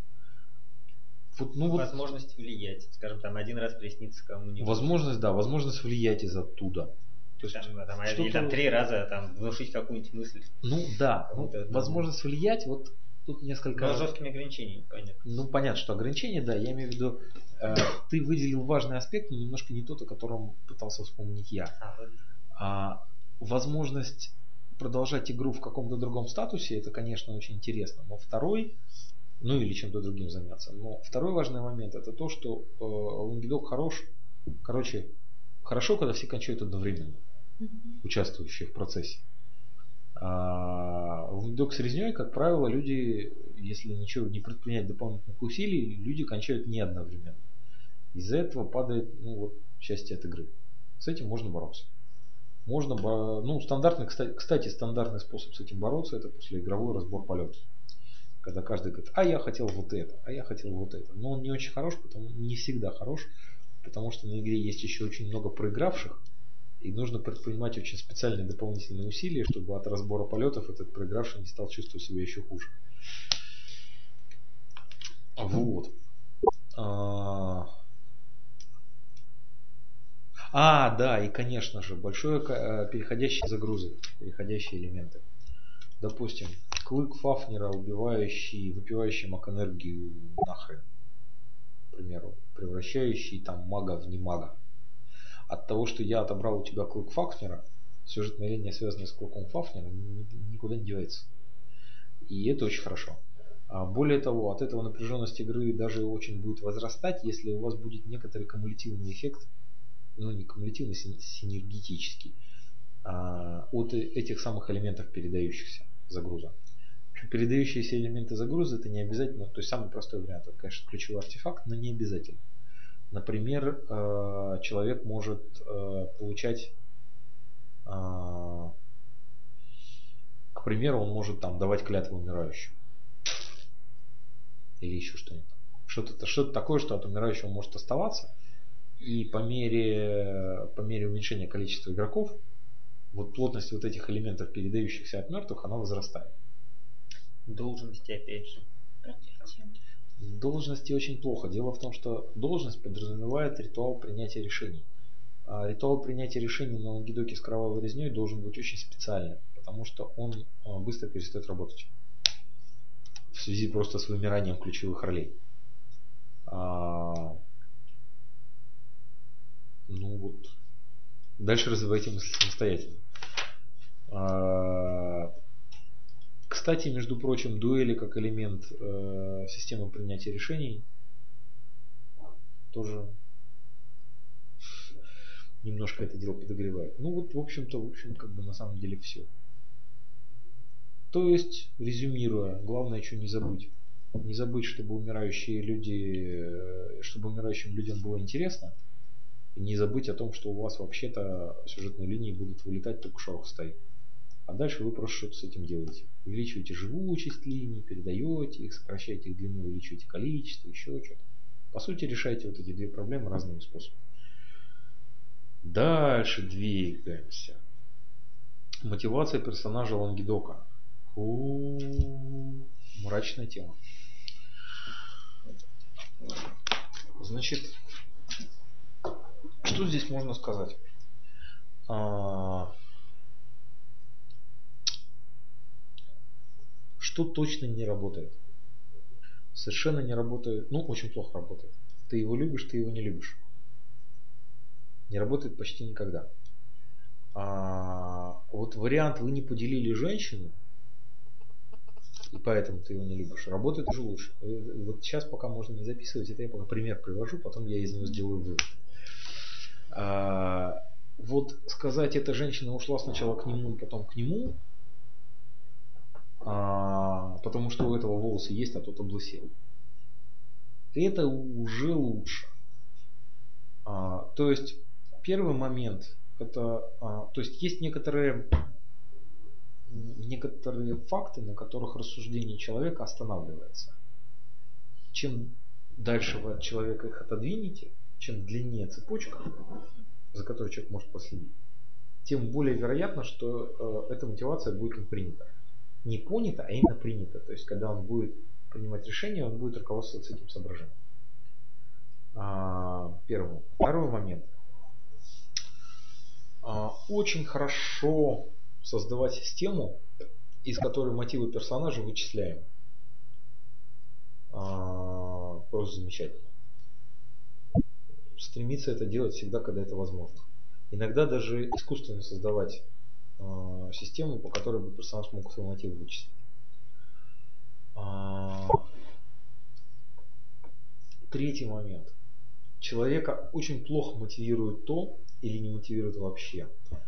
Возможность влиять. Скажем, там один раз приснится кому-нибудь. Возможность влиять из оттуда. То есть, или там 3 раза там, внушить какую-нибудь мысль. Ну да, возможность влиять, вот тут несколько... Но с жесткими ограничениями, понятно. Ну понятно, что ограничения, да, я имею в виду, ты выделил важный аспект, но немножко не тот, о котором пытался вспомнить я. Возможность продолжать игру в каком-то другом статусе, это, конечно, очень интересно. Но второй, ну или чем-то другим заняться. Но второй важный момент, это то, что лонгидок хорошо, когда все кончают одновременно, участвующие в процессе. Лонгидок с резней, как правило, люди, если ничего не предпринять дополнительных усилий, люди кончают не одновременно. Из-за этого падает счастье от игры. С этим можно бороться. Стандартный способ с этим бороться, это послеигровой разбор полетов. Когда каждый говорит, я хотел вот это, я хотел вот это. Но он не очень хорош, не всегда хорош, потому что на игре есть еще очень много проигравших, И нужно предпринимать очень специальные дополнительные усилия, чтобы от разбора полетов этот проигравший не стал чувствовать себя еще хуже. Вот. Да, и конечно же, большое переходящие загрузы, переходящие элементы. Допустим, клык Фафнера, выпивающий маг-энергию нахрен. К примеру, превращающий там мага в немага. От того, что я отобрал у тебя клык Фафнера, сюжетная линия, связанная с клыком Фафнера, никуда не девается. И это очень хорошо. Более того, от этого напряженность игры даже очень будет возрастать, если у вас будет некоторый кумулятивный эффект, ну не кумулятивный, синергетический, от этих самых элементов, передающихся загруза. Передающиеся элементы загруза это не обязательно, то есть самый простой вариант, это, конечно, ключевой артефакт, но не обязательно. Например, человек может получать, к примеру, он может там давать клятву умирающему. Или еще что-нибудь. Что-то такое, что от умирающего может оставаться. И по мере уменьшения количества игроков, вот плотность вот этих элементов, передающихся от мертвых, она возрастает. Должности, опять же. Должности очень плохо. Дело в том, что должность подразумевает ритуал принятия решений. А ритуал принятия решений на лонгидоке с кровавой резней должен быть очень специальным, потому что он быстро перестает работать. В связи просто с вымиранием ключевых ролей. Ну вот. Дальше развивайте мысли самостоятельно. Кстати, между прочим, дуэли как элемент системы принятия решений тоже немножко это дело подогревает. Ну вот, в общем, как бы на самом деле все. То есть, резюмируя, главное, что не забыть. Не забыть, чтобы умирающим людям было интересно. И не забыть о том, что у вас вообще-то сюжетные линии будут вылетать, только шорох стоит. А дальше вы просто что-то с этим делаете. Увеличиваете живучесть линий, передаете их, сокращаете их длину, увеличиваете количество, еще что-то. По сути, решаете вот эти две проблемы разными способами. Дальше двигаемся. Мотивация персонажа Лонгидока. Мрачная тема. Значит, что здесь можно сказать? Что точно не работает? Совершенно не работает. Ну, очень плохо работает. Ты его любишь, ты его не любишь. Не работает почти никогда. Вот вариант «вы не поделили женщину», и поэтому ты его не любишь, работает уже лучше. Вот сейчас пока можно не записывать, это я пока пример привожу, потом я из него сделаю вывод. Вот сказать, эта женщина ушла сначала к нему, потом к нему, потому что у этого волосы есть, а тот облысел. Это уже лучше. То есть первый момент, это, то есть есть некоторые факты, на которых рассуждение человека останавливается. Чем дальше вы от человека их отодвинете, чем длиннее цепочка, за которой человек может последить, тем более вероятно, что эта мотивация будет им принята. Не понята, а именно принята. То есть, когда он будет принимать решение, он будет руководствоваться этим соображением. Первый. Второй момент. Очень хорошо создавать систему, из которой мотивы персонажа вычисляем. Просто замечательно. Стремиться это делать всегда, когда это возможно. Иногда даже искусственно создавать систему, по которой бы персонаж мог свои мотивы вычислить. Третий момент. Человека очень плохо мотивирует то, или не мотивирует вообще,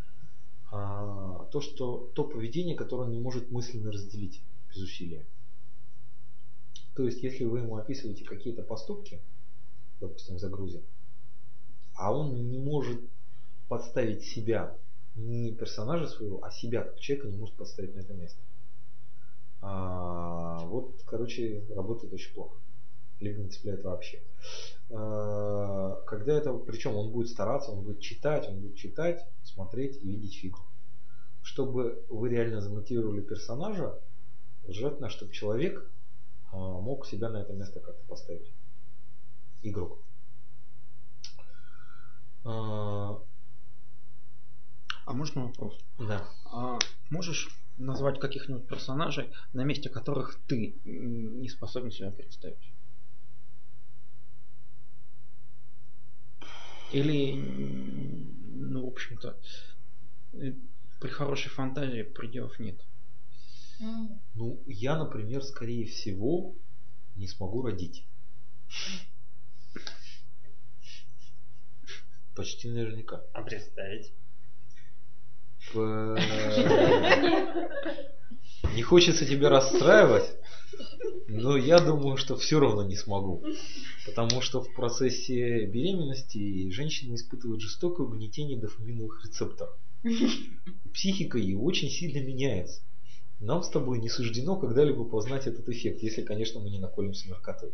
то поведение, которое он не может мысленно разделить без усилия. То есть, если вы ему описываете какие-то поступки, допустим, в загрузе, а он не может подставить себя, не персонажа своего, а себя, как человека, не может подставить на это место. Вот, короче, работает очень плохо. либо не цепляет вообще. Когда это, причем он будет стараться, он будет читать, смотреть и видеть фигу. Чтобы вы реально замотивировали персонажа, желательно, чтобы человек мог себя на это место как-то поставить. Игрок. А можно вопрос? Да. А можешь назвать каких-нибудь персонажей, на месте которых ты не способен себя представить? Или, ну, в общем-то, при хорошей фантазии пределов нет? Ну, я, например, скорее всего, не смогу родить. Почти наверняка. А представить? Не хочется тебя расстраивать, но я думаю, что все равно не смогу. Потому что в процессе беременности женщина испытывает жестокое угнетение дофаминовых рецепторов. Психика ее очень сильно меняется. Нам с тобой не суждено когда-либо познать этот эффект, если, конечно, мы не наколемся наркотой.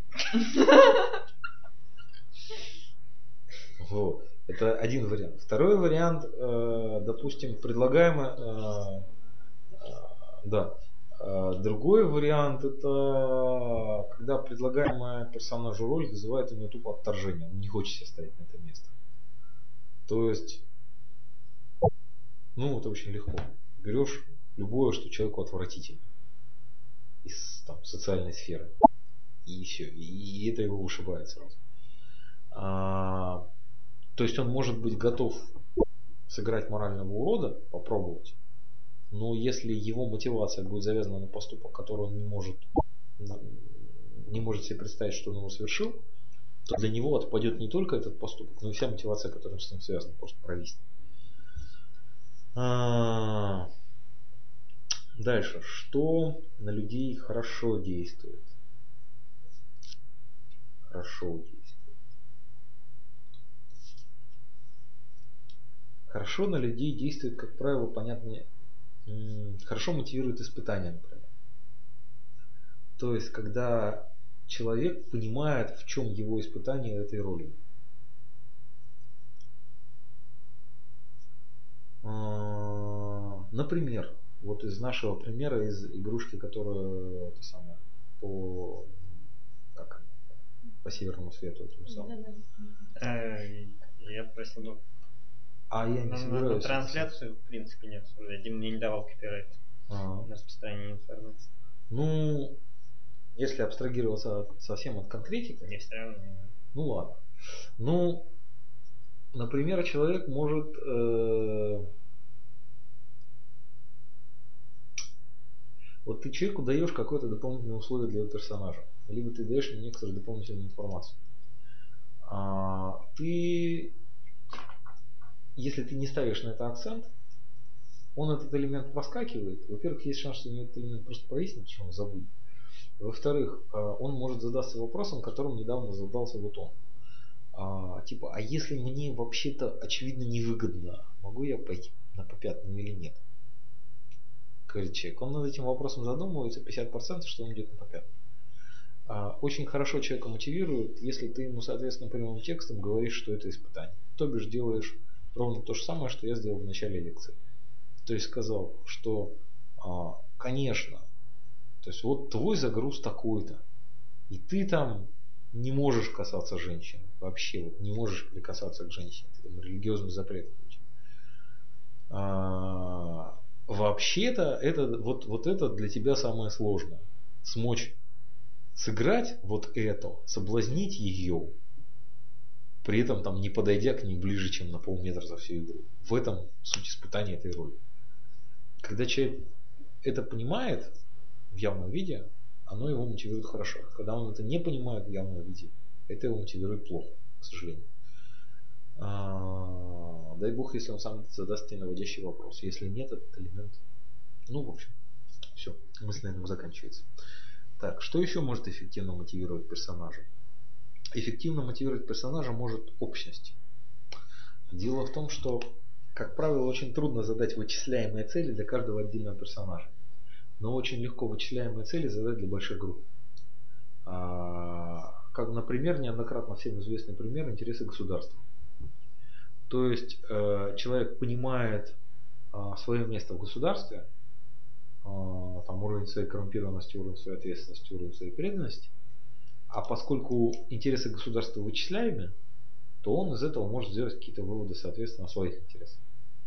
Вот. Это один вариант. Второй вариант, допустим, предлагаемый, да. Другой вариант, это когда предлагаемая персонажу роль вызывает у него тупо отторжение. Он не хочет себя ставить на это место. То есть, ну, это очень легко. Берешь любое, что человеку отвратительно из там, социальной сферы. И все. И это его вышибает сразу. То есть он может быть готов сыграть морального урода, попробовать. Но если его мотивация будет завязана на поступок, который он не может себе представить, что он его совершил, то для него отпадет не только этот поступок, но и вся мотивация, которая с ним связана, просто провисит. Дальше. Что на людей хорошо действует? Хорошо на людей действует, как правило, понятнее. Хорошо мотивирует испытания, например. То есть, когда человек понимает, в чем его испытание этой роли. Например, вот из нашего примера, из игрушки, которая по северному свету. Я просил я не собираюсь. Трансляцию, в принципе, не обсуждать. Дима мне не давал копирайт на распространение информации. Ну, если абстрагироваться совсем от конкретики. Не все равно. Ну ладно. Ну, например, человек может вот ты человеку даешь какое-то дополнительное условие для его персонажа. Либо ты даешь ему некоторую дополнительную информацию. Если ты не ставишь на это акцент, он этот элемент проскакивает. Во-первых, есть шанс, что у него этот элемент просто прояснит, что он забудет. Во-вторых, он может задаться вопросом, которым недавно задался вот он. А если мне вообще-то очевидно невыгодно, могу я пойти на попятную или нет? Говорит человек. Он над этим вопросом задумывается, 50%, что он идет на попятную. Очень хорошо человека мотивирует, если ты ему, соответственно, прямым текстом говоришь, что это испытание. То бишь делаешь ровно то же самое, что я сделал в начале лекции. То есть сказал, что конечно, то есть вот твой загруз такой-то, и ты там не можешь касаться женщин. Вообще вот не можешь прикасаться к женщине. Ты там религиозный запрет получил. Вообще-то это вот это для тебя самое сложное. Смочь сыграть вот это, соблазнить ее, при этом там не подойдя к ней ближе, чем на полметра за всю игру. В этом суть испытания этой роли. Когда человек это понимает в явном виде, оно его мотивирует хорошо. Когда он это не понимает в явном виде, это его мотивирует плохо, к сожалению. Дай бог, если он сам задаст тебе наводящий вопрос. Если нет, этот элемент... Ну, в общем, все, мысль на этом заканчивается. Так, что еще может эффективно мотивировать персонажа? Эффективно мотивировать персонажа может общность. Дело в том, что, как правило, очень трудно задать вычисляемые цели для каждого отдельного персонажа. Но очень легко вычисляемые цели задать для больших групп. Как как, например, неоднократно всем известный пример интересы государства. То есть человек понимает свое место в государстве, там уровень своей коррумпированности, уровень своей ответственности, уровень своей преданности. А поскольку интересы государства вычисляемы, то он из этого может сделать какие-то выводы, соответственно, о своих интересах.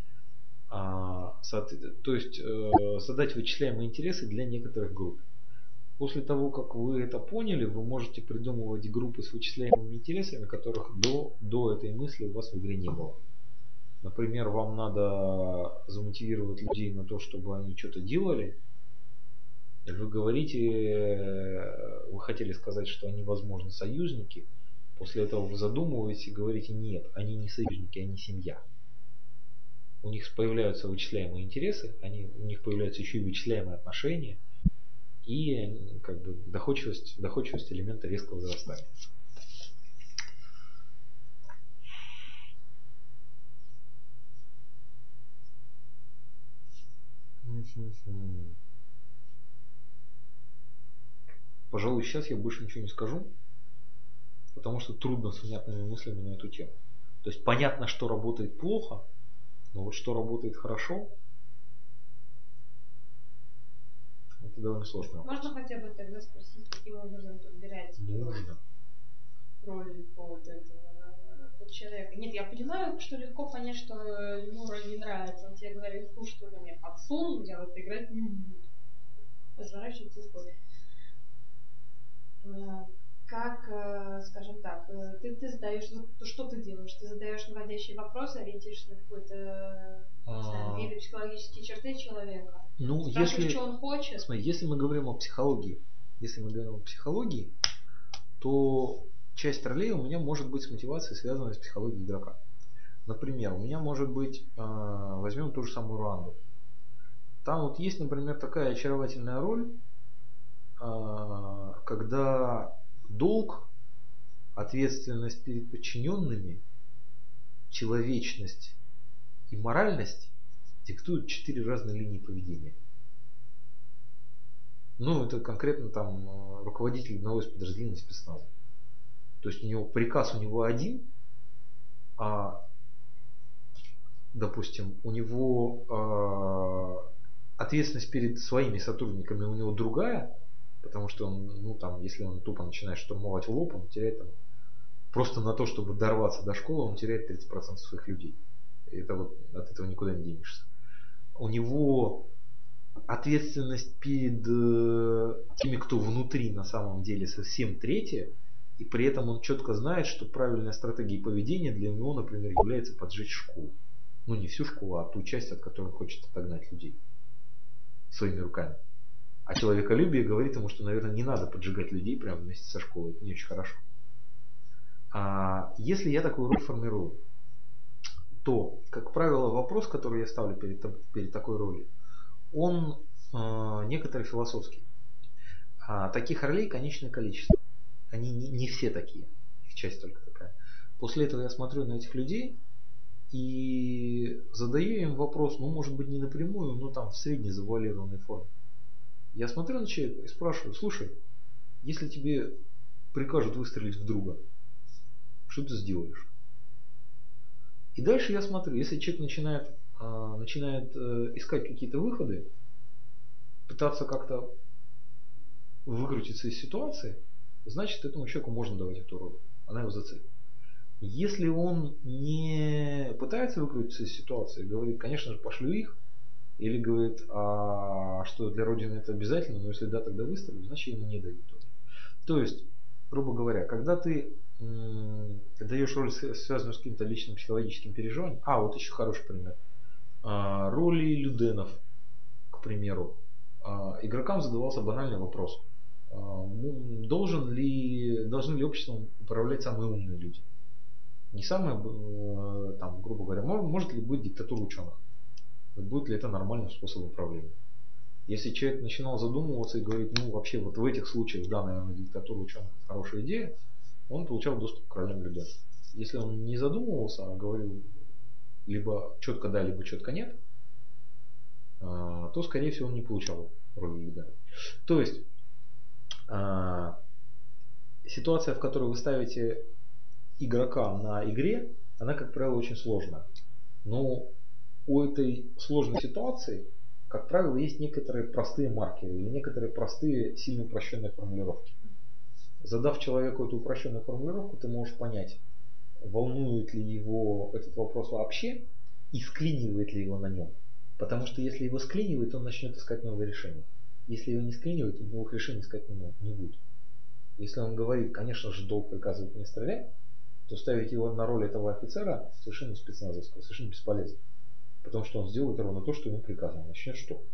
То есть задать вычисляемые интересы для некоторых групп. После того, как вы это поняли, вы можете придумывать группы с вычисляемыми интересами, которых до этой мысли у вас в игре не было. Например, вам надо замотивировать людей на то, чтобы они что-то делали. И вы говорите, вы хотели сказать, что они, возможно, союзники. После этого вы задумываетесь и говорите: нет, они не союзники, они семья. У них появляются вычисляемые интересы, у них появляются еще и вычисляемые отношения. И как бы доходчивость элемента резко возрастает. Пожалуй, сейчас я больше ничего не скажу, потому что трудно с внятными мыслями на эту тему. То есть понятно, что работает плохо, но вот что работает хорошо, это довольно сложно. Можно хотя бы тогда спросить, каким образом подбирать роли по вот этого под человека? Нет, я понимаю, что легко понять, что ему роль не нравится. Он тебе говорит: фу, что ты мне подсунул, я вот играть не буду. Разворачивается и уходит. Как, скажем так, ты задаешь, что ты делаешь? Ты задаешь наводящие вопросы, ориентируешься на какой-то или психологические черты человека. Ну, спрашиваешь, что он хочет. Смотри, если мы говорим о психологии, то часть ролей у меня может быть с мотивацией, связанной с психологией игрока. Например, у меня может быть, возьмем ту же самую Руанду. Там вот есть, например, такая очаровательная роль, когда долг, ответственность перед подчиненными, человечность и моральность диктуют 4 разные линии поведения. Ну, это конкретно там руководитель одного из подразделений спецназа. То есть у него приказ один, а, допустим, у него ответственность перед своими сотрудниками у него другая, потому что он, ну там, если он тупо начинает штурмовать в лоб, он теряет там, просто на то, чтобы дорваться до школы, он теряет 30% своих людей. И это вот, от этого никуда не денешься. У него ответственность перед теми, кто внутри на самом деле совсем третья, и при этом он четко знает, что правильная стратегия поведения для него, например, является поджечь школу. Ну не всю школу, а ту часть, от которой он хочет отогнать людей своими руками. А человеколюбие говорит ему, что, наверное, не надо поджигать людей прямо вместе со школой. Это не очень хорошо. Если я такую роль формирую, то, как правило, вопрос, который я ставлю перед такой ролью, он некоторый философский. Таких ролей конечное количество. Они не все такие. Их часть только такая. После этого я смотрю на этих людей и задаю им вопрос, ну, может быть, не напрямую, но там в средней завуалированной форме. Я смотрю на человека и спрашиваю: слушай, если тебе прикажут выстрелить в друга, что ты сделаешь? И дальше я смотрю, если человек начинает искать какие-то выходы, пытаться как-то выкрутиться из ситуации, значит, этому человеку можно давать эту роль. Она его зацепит. Если он не пытается выкрутиться из ситуации, говорит: конечно же, пошлю их, или говорит: а что, для Родины это обязательно, но если да, тогда выстрелю, значит, ему не дают. То есть, грубо говоря, когда ты даешь роль, связанную с каким-то личным психологическим переживанием. Вот еще хороший пример. Роли люденов, к примеру. Игрокам задавался банальный вопрос: должны ли обществом управлять самые умные люди? Не самые, там, грубо говоря, может ли быть диктатура ученых? Будет ли это нормальным способом управления? Если человек начинал задумываться и говорить: ну вообще вот в этих случаях, да, наверное, диктатура ученых — хорошая идея, он получал доступ к ролям людей. Если он не задумывался, а говорил либо четко да, либо четко нет, то, скорее всего, он не получал роли лидера. То есть, ситуация, в которой вы ставите игрока на игре, она, как правило, очень сложная. Но у этой сложной ситуации, как правило, есть некоторые простые маркеры или некоторые простые, сильно упрощенные формулировки. Задав человеку эту упрощенную формулировку, ты можешь понять, волнует ли его этот вопрос вообще и склинивает ли его на нем. Потому что если его склинивает, он начнет искать новые решения. Если его не склинивает, он новых решений искать не будет. Если он говорит, конечно же, долг приказывает не стрелять, то ставить его на роль этого офицера совершенно спецназовского, совершенно бесполезно. Потому что он сделает ровно то, что ему приказано. Начнет что?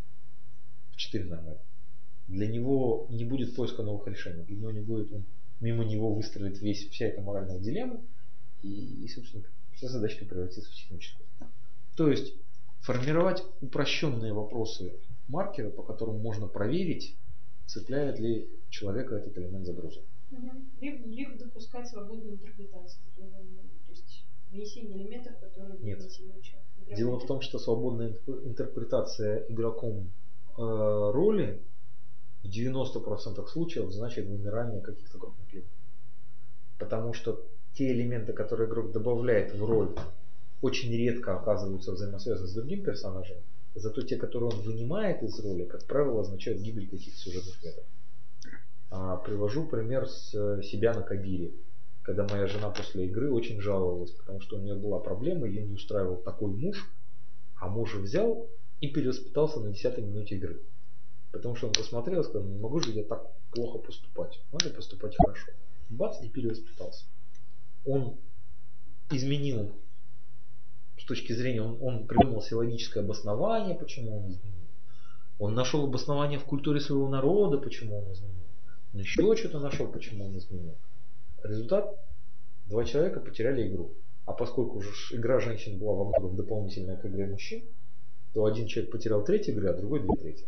В 4:00. Для него не будет поиска новых решений. Для него не будет, мимо него выстрелит вся эта моральная дилемма. И, собственно, вся задачка превратится в техническую. То есть, формировать упрощенные вопросы маркера, по которым можно проверить, цепляет ли человека этот элемент загрузок. Либо допускать свободную интерпретацию. То есть внесение элементов, которые Нет. человек. Дело в том, что свободная интерпретация игроком роли в 90% случаев значит вымирание каких-то крупных линий. Потому что те элементы, которые игрок добавляет в роль, очень редко оказываются взаимосвязаны с другим персонажем. Зато те, которые он вынимает из роли, как правило, означают гибель каких-то сюжетных веток. Привожу пример с себя на Кабире. Когда моя жена после игры очень жаловалась, потому что у нее была проблема, ее не устраивал такой муж, а муж взял и перевоспитался на 10-й минуте игры. Потому что он посмотрел и сказал, не могу же я так плохо поступать, надо поступать хорошо. Бац, и перевоспитался. Он изменил с точки зрения, он придумал себе логическое обоснование, почему он изменил. Он нашел обоснование в культуре своего народа, почему он изменил. Он еще что-то нашел, почему он изменил. Результат: 2 человека потеряли игру. А поскольку уже игра женщин была во многом дополнительная к игре мужчин, то один человек потерял треть игры, а другой 2/3.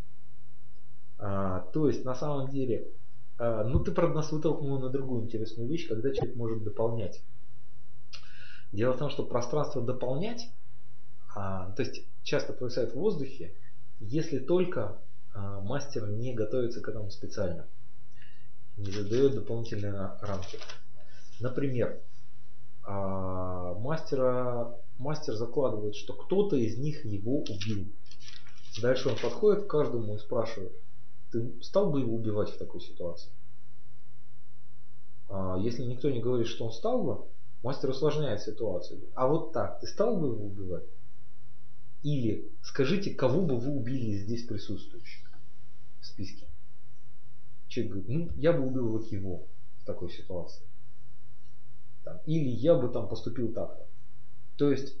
То есть, на самом деле, ты, правда, нас вытолкнул на другую интересную вещь, когда человек может дополнять. Дело в том, что пространство дополнять, то есть часто повисает в воздухе, если только мастер не готовится к этому специально, не задает дополнительные рамки. Например, мастер закладывает, что кто-то из них его убил. Дальше он подходит к каждому и спрашивает, ты стал бы его убивать в такой ситуации? Если никто не говорит, что он стал бы, мастер усложняет ситуацию. А вот так, ты стал бы его убивать? Или скажите, кого бы вы убили из здесь присутствующих в списке? Человек говорит, я бы убил вот его в такой ситуации. Или я бы поступил так-то. То есть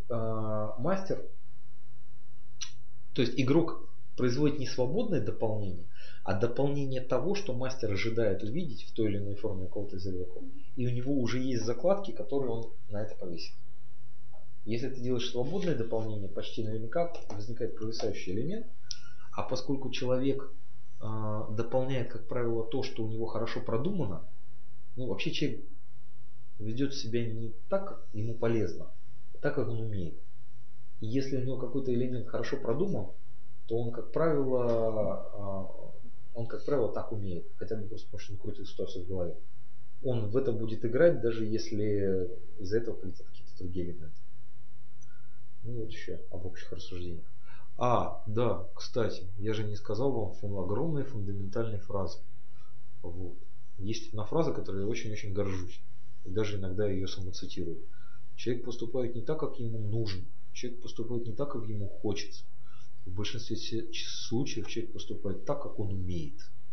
игрок производит не свободное дополнение, а дополнение того, что мастер ожидает увидеть в той или иной форме какого-то из игроков. И у него уже есть закладки, которые он на это повесит. Если ты делаешь свободное дополнение, почти наверняка возникает провисающий элемент. А поскольку человек дополняет, как правило, то, что у него хорошо продумано, вообще человек ведет себя не так, как ему полезно, а так, как он умеет. И если у него какой-то элемент хорошо продуман, то он, как правило, так умеет. Хотя бы просто потому, что он крутит ситуацию в голове. Он в это будет играть, даже если из-за этого полетят какие-то другие элементы. Вот еще об общих рассуждениях. Да, кстати, я же не сказал вам огромные фундаментальные фразы. Есть одна фраза, которой я очень-очень горжусь. И даже иногда ее самоцитирую. Человек поступает не так, как ему нужно. Человек поступает не так, как ему хочется. В большинстве случаев человек поступает так, как он умеет.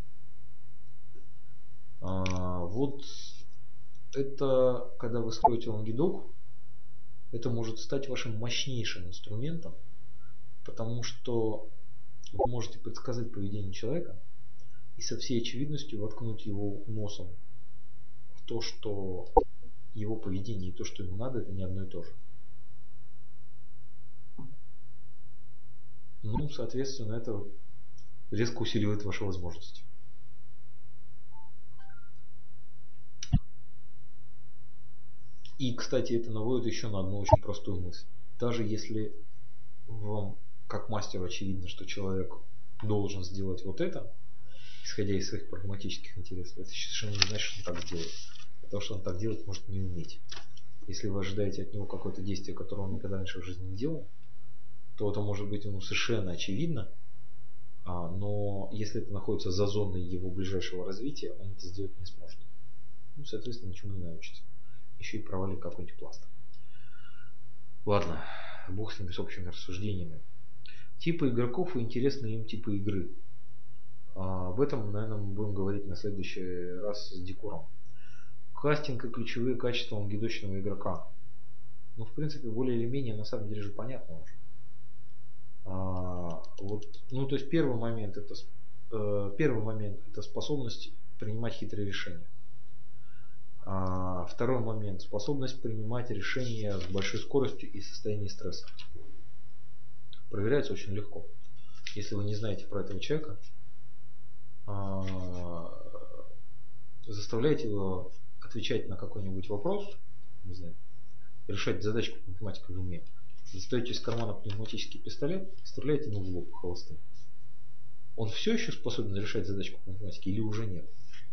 Это, когда вы строите лонгидок, это может стать вашим мощнейшим инструментом, потому что вы можете предсказать поведение человека и со всей очевидностью воткнуть его носом в то, что его поведение и то, что ему надо, это не одно и то же. Соответственно, это резко усиливает ваши возможности. И, кстати, это наводит еще на одну очень простую мысль. Даже если вам, как мастеру, очевидно, что человек должен сделать вот это, исходя из своих прагматических интересов, это совершенно не значит, что он так сделает. Потому что он так делать может не уметь. Если вы ожидаете от него какое-то действие, которое он никогда раньше в жизни не делал, то это может быть ему совершенно очевидно, но если это находится за зоной его ближайшего развития, он это сделать не сможет. Ну, соответственно, ничему не научится. Еще и провалит какой-нибудь пласт. Ладно, бог с ними, с общими рассуждениями. Типы игроков и интересные им типы игры. Об этом, наверное, мы будем говорить на следующий раз с Декуром. Кастинг и ключевые качества лонгидочного игрока. Ну, в принципе, более или менее, на самом деле же понятно уже. То есть первый момент это способность принимать хитрые решения. Второй момент — способность принимать решения с большой скоростью и в состоянии стресса. Проверяется очень легко. Если вы не знаете про этого человека, заставляйте его отвечать на какой-нибудь вопрос, не знаю, решать задачку по математике в уме. Достаете из кармана пневматический пистолет и стреляете ему в лоб холостым. Он все еще способен решать задачку по математике или уже нет?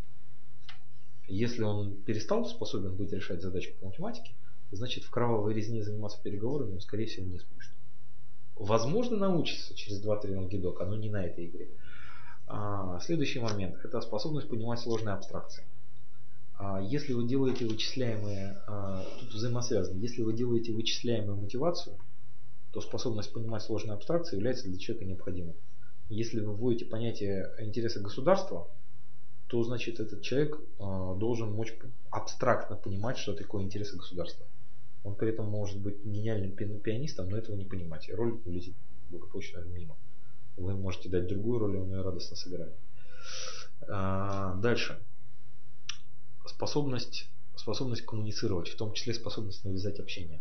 Если он перестал способен быть решать задачку по математике, значит в кровавой резне заниматься переговорами он, скорее всего, не сможет. Возможно, научится через 2-3 лонгидока, но не на этой игре. Следующий момент – это способность понимать сложные абстракции. Если вы делаете вычисляемые, тут взаимосвязано, если вы делаете вычисляемую мотивацию, то способность понимать сложные абстракции является для человека необходимой. Если вы вводите понятие интереса государства, то значит этот человек должен мочь абстрактно понимать, что такое интересы государства. Он при этом может быть гениальным пианистом, но этого не понимать. И роль летит благополучно мимо. Вы можете дать другую роль, и он ее радостно сыграет. Дальше. Способность коммуницировать, в том числе способность навязать общение.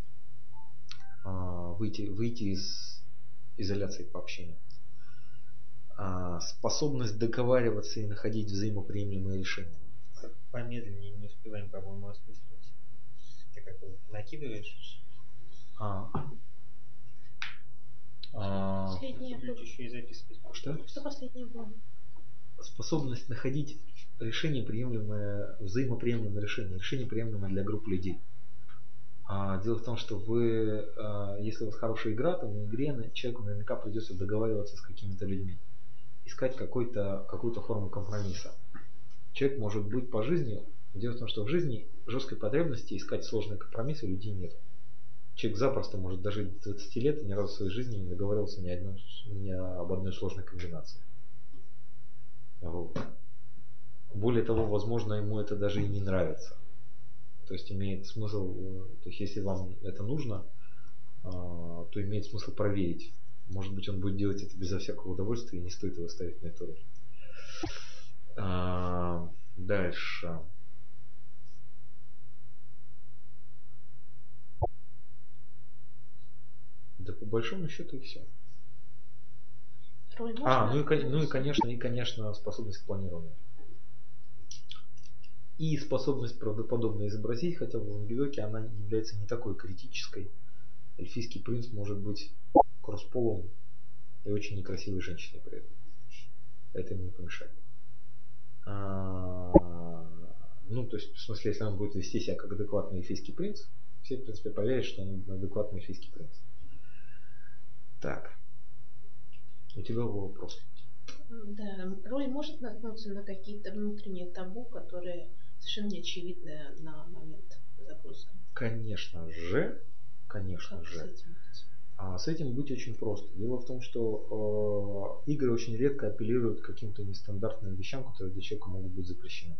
Выйти из изоляции по общению. Способность договариваться и находить взаимоприемлемые решения. Помедленнее, не успеваем, по-моему, осмыслить. Ты как накидываешь? Последнее было. Еще и записывать. Что последнее было? Способность находить взаимоприемлемое решение приемлемое для групп людей. Дело в том, что если у вас хорошая игра, то на игре человеку наверняка придется договариваться с какими-то людьми. Искать какую-то форму компромисса. Человек может быть по жизни. Дело в том, что в жизни жесткой потребности искать сложные компромиссы у людей нет. Человек запросто может дожить до 20 лет и ни разу в своей жизни не договаривался ни об одной сложной комбинации. Вот. Более того, возможно, ему это даже и не нравится. То есть имеет смысл, то есть если вам это нужно, то имеет смысл проверить. Может быть, он будет делать это безо всякого удовольствия, и не стоит его ставить на эту роль. Дальше. Да по большому счету и все. И конечно, способность к планированию. И способность правдоподобно изобразить, хотя в лонгидоке она является не такой критической. Эльфийский принц может быть кроссполом и очень некрасивой женщиной при этом. Это ему не помешает. То есть, в смысле, если он будет вести себя как адекватный эльфийский принц, все, в принципе, поверят, что он адекватный эльфийский принц. Так. У тебя был вопрос. Да, роль может наткнуться на какие-то внутренние табу, которые совершенно не очевидны на момент загрузки. Конечно же. С этим быть очень просто. Дело в том, что игры очень редко апеллируют к каким-то нестандартным вещам, которые для человека могут быть запрещены.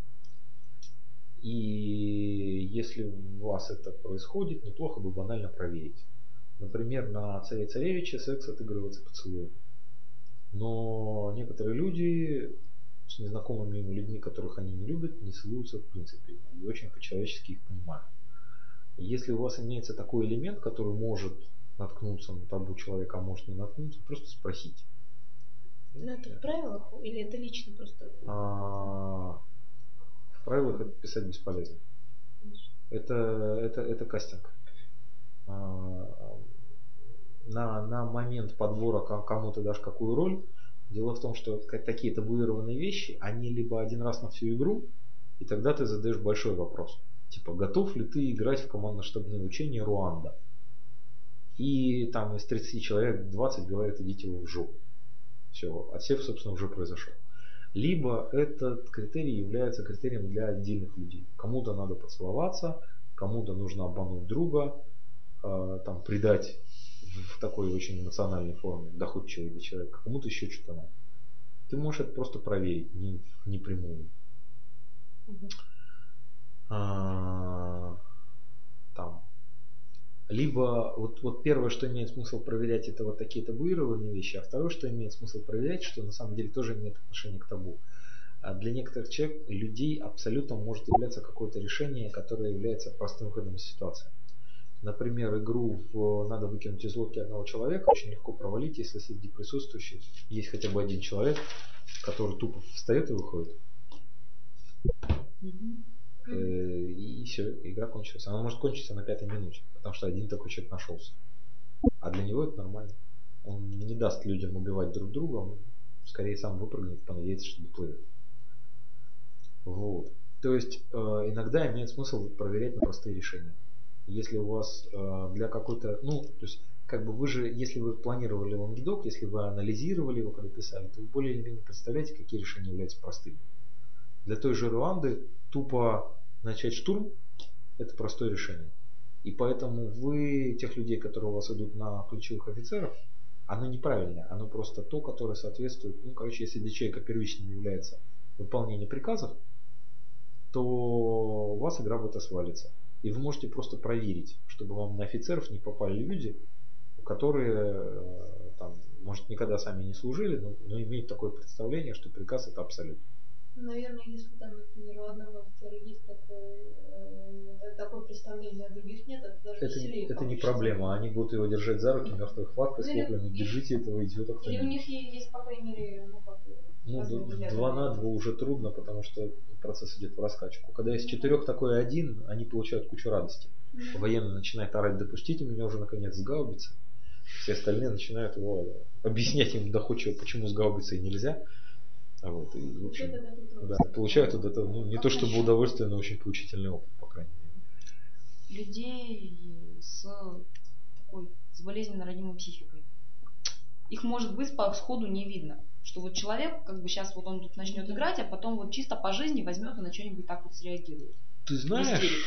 И если у вас это происходит, неплохо бы банально проверить. Например, на царе-царевиче секс отыгрывается поцелуем. Но некоторые люди с незнакомыми им людьми, которых они не любят, не целуются в принципе. И очень по-человечески их понимают. Если у вас имеется такой элемент, который может наткнуться на табу человека, а может не наткнуться, просто спросите. Но это в правилах или это лично просто? В правилах это писать бесполезно. Это кастинг. На момент подбора, кому ты дашь какую роль, Дело в том, что такие табуированные вещи, они либо один раз на всю игру, и тогда ты задаешь большой вопрос. Типа, готов ли ты играть в командно-штабные учения Руанда? И там из 30 человек 20 говорят, идите вы в жопу. Все, отсев, собственно, уже произошел. Либо этот критерий является критерием для отдельных людей. Кому-то надо поцеловаться, кому-то нужно обмануть друга, там, предать в такой очень эмоциональной форме, доходчивый для человека, кому-то еще что-то надо. Ты можешь это просто проверить, не прямую. Там. Либо вот первое, что имеет смысл проверять, это вот такие табуированные вещи, а второе, что имеет смысл проверять, что на самом деле тоже имеет отношение к табу. А для некоторых людей абсолютно может являться какое-то решение, которое является простым выходом из ситуации. Например, игру «Надо выкинуть из лодки одного человека» очень легко провалить, если среди присутствующих есть хотя бы один человек, который тупо встает и выходит. И все, игра кончилась. Она может кончиться на 5-й минуте, потому что один такой человек нашелся. А для него это нормально. Он не даст людям убивать друг друга, он скорее сам выпрыгнет, понадеется, что доплывет. Вот. То есть иногда имеет смысл проверять на простые решения. Если у вас для какой-то, то есть как бы вы же, если вы планировали лонгидок, если вы анализировали его, когда писали, то вы более или менее представляете, какие решения являются простыми. Для той же Руанды тупо начать штурм — это простое решение. И поэтому вы, тех людей, которые у вас идут на ключевых офицеров, оно неправильное, оно просто то, которое соответствует, если для человека первичным является выполнение приказов, то у вас игра в это свалится. И вы можете просто проверить, чтобы вам на офицеров не попали люди, которые там, может, никогда сами не служили, но имеют такое представление, что приказ это абсолют. Наверное, если там, например, у одного офицера есть такое представление, а других нет, это даже веселее. Это не проблема, они будут его держать за руки мертвой хваткой с воплями, держите этого идиота кто-нибудь. Или у них есть, по крайней мере, 2 на 2 уже трудно, потому что процесс идет в раскачку. Когда из 4 такой один, они получают кучу радости. Военный начинает орать: допустите меня уже наконец с гаубицы. Все остальные начинают его объяснять им доходчиво, почему с гаубицей нельзя. Вот, и, в общем, получают вот это, не то чтобы удовольствие, но очень поучительный опыт, по крайней мере. Людей с болезненно ранимой психикой. Их, может быть, по сходу не видно. Что вот человек, как бы сейчас вот он тут начнет играть, а потом вот чисто по жизни возьмет и на что-нибудь так вот среагирует. Ты знаешь,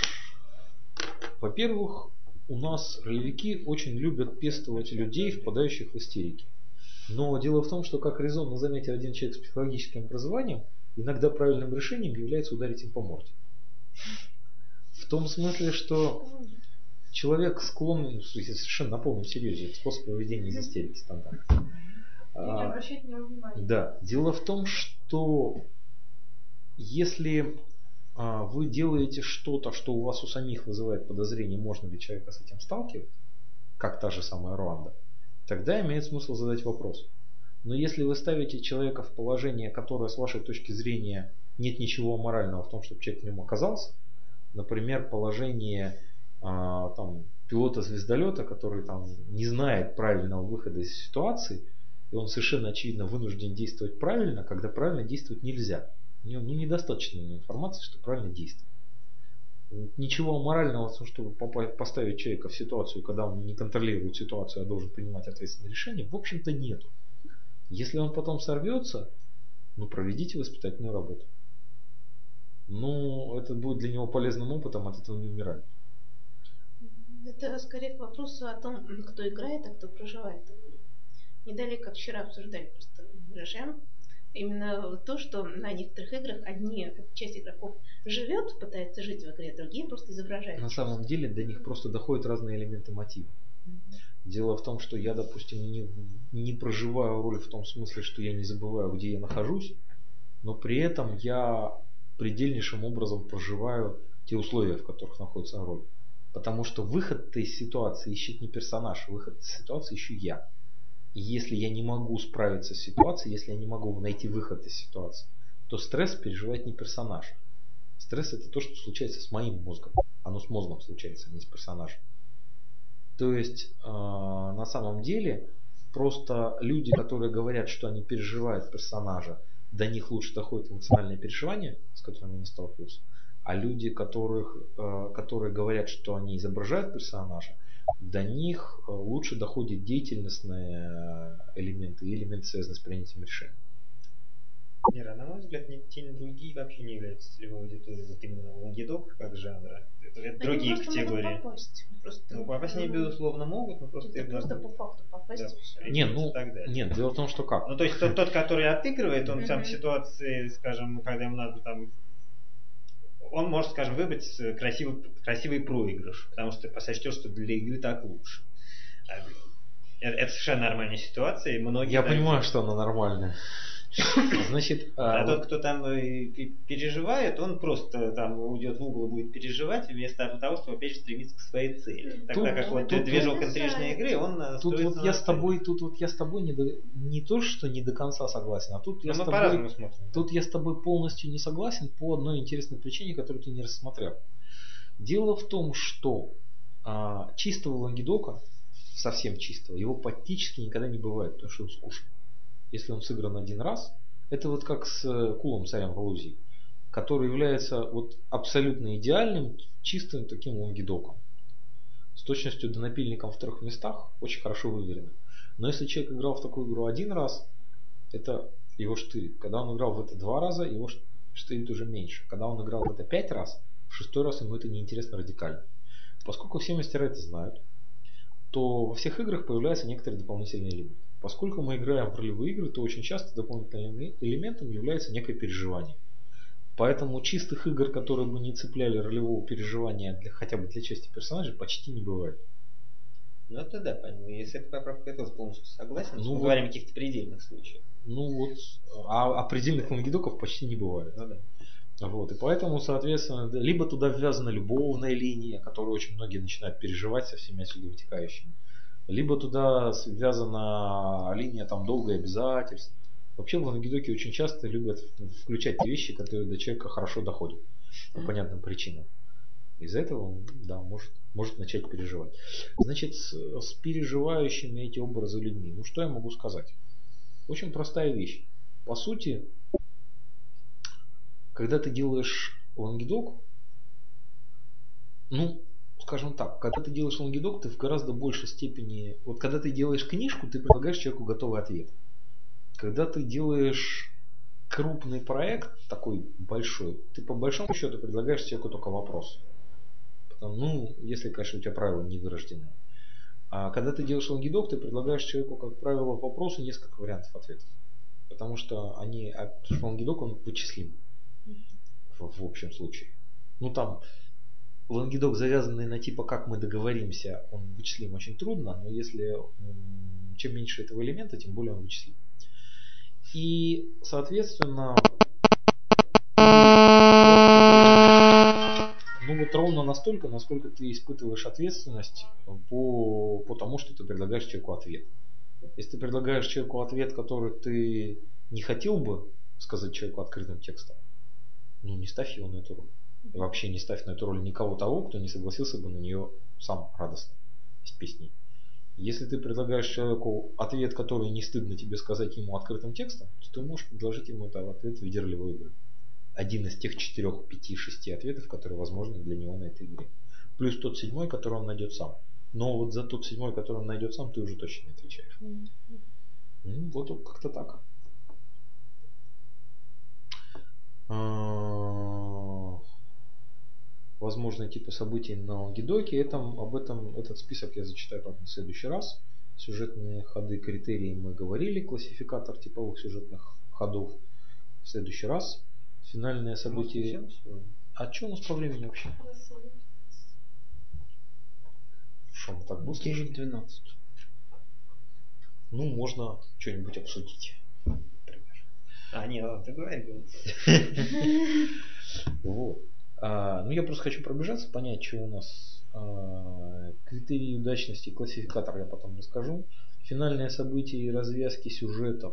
во-первых, у нас ролевики очень любят пестовать людей, впадающих в истерики. Но дело в том, что, как резонно заметил один человек с психологическим образованием, иногда правильным решением является ударить им по морде. В том смысле, что человек склонен, совершенно на полном серьезе, это способ поведения из истерики стандартный. Не обращать на него внимания. Да, дело в том, что если вы делаете что-то, что у вас у самих вызывает подозрение, можно ли человека с этим сталкивать, как та же самая Руанда, тогда имеет смысл задать вопрос. Но если вы ставите человека в положение, которое с вашей точки зрения нет ничего аморального в том, чтобы человек в нем оказался, например, положение пилота звездолета, который не знает правильного выхода из ситуации, и он совершенно очевидно вынужден действовать правильно, когда правильно действовать нельзя. У него недостаточно информации, что правильно действовать. Ничего аморального в том, чтобы поставить человека в ситуацию, когда он не контролирует ситуацию, а должен принимать ответственные решения, в общем-то нету. Если он потом сорвется, проведите воспитательную работу. Это будет для него полезным опытом, от этого не умирает. Это скорее к вопросу о том, кто играет, а кто проживает. Не далее, как вчера обсуждали просто РЖМ, именно то, что на некоторых играх часть игроков живет, пытается жить в игре, другие просто изображают. На самом деле до них просто доходят разные элементы мотива. Дело в том, что я, допустим, не проживаю роль в том смысле, что я не забываю, где я нахожусь, но при этом я предельнейшим образом проживаю те условия, в которых находится роль. Потому что выход из ситуации ищет не персонаж, выход из ситуации ищу я. И если я не могу справиться с ситуацией, если я не могу найти выход из ситуации, то стресс переживает не персонаж. Стресс — это то, что случается с моим мозгом. Оно с мозгом случается, а не с персонажем. То есть, на самом деле, Просто люди, которые говорят, что они переживают персонажа, до них лучше доходит эмоциональное переживание, с которыми они сталкиваются. А люди, которые говорят, что они изображают персонажа, до них лучше доходят деятельностные элементы и элементы, связанные с принятием решений. Мира, на мой взгляд, ни те, ни другие вообще не являются целевой аудиторией. Вот именно лонгидок как жанра. Это другие Они просто категории. могут попасть. Просто, Ну, попасть они, безусловно, могут, но просто... это просто по факту попасть Да. и все. Нет, дело в том, что как. Ну, то есть тот, который отыгрывает, он там в Мгм. ситуации, скажем, когда ему надо там... Он может, скажем, выбрать красивый проигрыш, потому что сочтет, что для игры так лучше. Это совершенно нормальная ситуация, и многие... Я так понимаю, делают. что она нормальная. Значит, А тот, кто там переживает, он просто там уйдет в угол и будет переживать, вместо того, чтобы опять же стремиться к своей цели. Тогда как вот тут- движок интрижной игры, он тут строится вот на я с цели. тобой не то, что не до конца согласен, а тут Но я с мы тобой по-разному смотрим. Тут я с тобой полностью не согласен по одной интересной причине, которую ты не рассмотрел. Дело в том, что чистого лонгидока, совсем чистого, его практически никогда не бывает, потому что он скучный. Если он сыгран один раз, это вот как с Кулом, царем Галузии, который является вот абсолютно идеальным, чистым таким лонгидоком. С точностью до напильником в 3 местах, очень хорошо выверено. Но если человек играл в такую игру один раз, это его штырит. Когда он играл в это 2 раза, его штырит уже меньше. Когда он играл в это 5 раз, в 6-й раз ему это неинтересно радикально. Поскольку все мастера это знают, то во всех играх появляются некоторые дополнительные элементы. Поскольку мы играем в ролевые игры, то очень часто дополнительным элементом является некое переживание. Поэтому чистых игр, которые бы не цепляли ролевого переживания хотя бы для части персонажей, почти не бывает. Ну это да, понимаю. Если это поправка, я тоже полностью согласен. Ну Мы вот. говорим о каких-то предельных случаях. Ну вот, а предельных лонгидоков почти не бывает. Ну да. Вот, и поэтому, соответственно, либо туда ввязана любовная линия, которую очень многие начинают переживать со всеми отсюда вытекающими, либо туда связана линия там долга и обязательств. Вообще в лонгидоке очень часто любят включать те вещи, которые до человека хорошо доходят по понятным причинам. Из-за этого он, да, может начать переживать. Значит, с переживающими эти образы людьми, ну что я могу сказать? Очень простая вещь. По сути, когда ты делаешь лонгидок, ну, скажем так, когда ты делаешь лонгидок, ты в гораздо большей степени... Вот когда ты делаешь книжку, ты предлагаешь человеку готовый ответ. Когда ты делаешь крупный проект, такой большой, ты по большому счету предлагаешь человеку только вопрос. Ну, если, конечно, у тебя правила не вырождены. А когда ты делаешь лонгидок, ты предлагаешь человеку, как правило, к вопросу несколько вариантов ответов. Потому что лонгидок, он вычислим. В общем случае. Ну там лонгидок, завязанный на типа как мы договоримся, он вычислим очень трудно, но если чем меньше этого элемента, тем более он вычислим. И соответственно ну вот ровно настолько, насколько ты испытываешь ответственность по тому, что ты предлагаешь человеку ответ. Если ты предлагаешь человеку ответ, который ты не хотел бы сказать человеку открытым текстом, ну не ставь его на эту роль. И вообще не ставь на эту роль никого того, кто не согласился бы на нее сам радостно с песней. Если ты предлагаешь человеку ответ, который не стыдно тебе сказать ему открытым текстом, то ты можешь предложить ему этот ответ в виде ролевой игры. Один из тех 4, 5, 6 ответов, которые возможны для него на этой игре. Плюс тот 7, который он найдет сам. Но вот за тот 7, который он найдет сам, ты уже точно не отвечаешь. Ну, вот как-то так. Возможные типы событий на лонгидоке. Этот список я зачитаю как на следующий раз. Сюжетные ходы, критерии мы говорили. Классификатор типовых сюжетных ходов в следующий раз. Финальное событие. А что у нас по времени вообще? Что мы так быстро? 9:12. Ну, можно что-нибудь обсудить. Не, ладно, ты говори. Вот. Ну, я просто хочу пробежаться, понять, что у нас. Критерии удачности, классификатор я потом расскажу. Финальные события и развязки сюжетов.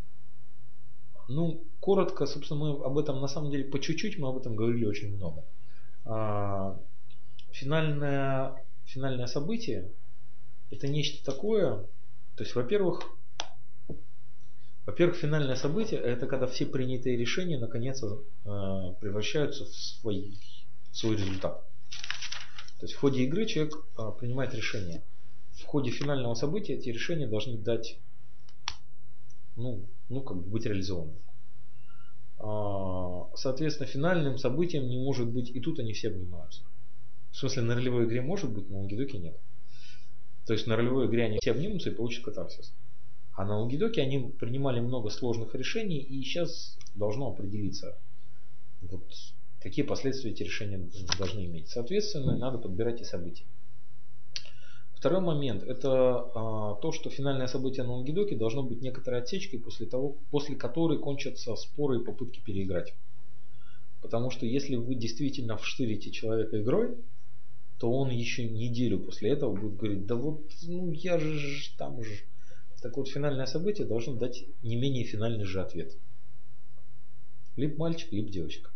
Ну, коротко, собственно, мы об этом, на самом деле, по чуть-чуть мы об этом говорили очень много. Финальное событие — это нечто такое, То есть, во-первых, финальное событие – это когда все принятые решения наконец превращаются в свой результат. То есть в ходе игры человек принимает решения. В ходе финального события эти решения должны дать, быть реализованы. Соответственно, финальным событием не может быть, и тут они все обнимаются. В смысле, на ролевой игре может быть, но на Лонгидоке нет. То есть на ролевой игре они все обнимутся и получат катарсис. А на Лонгидоке они принимали много сложных решений, и сейчас должно определиться, какие последствия эти решения должны иметь. Соответственно, надо подбирать и события. Второй момент – это то, что финальное событие на Лонгидоке должно быть некоторой отсечкой, после которой кончатся споры и попытки переиграть. Потому что если вы действительно вштырите человека игрой, то он еще неделю после этого будет говорить: да я же там уже. Так вот, финальное событие должно дать не менее финальный же ответ. Либо мальчик, либо девочка.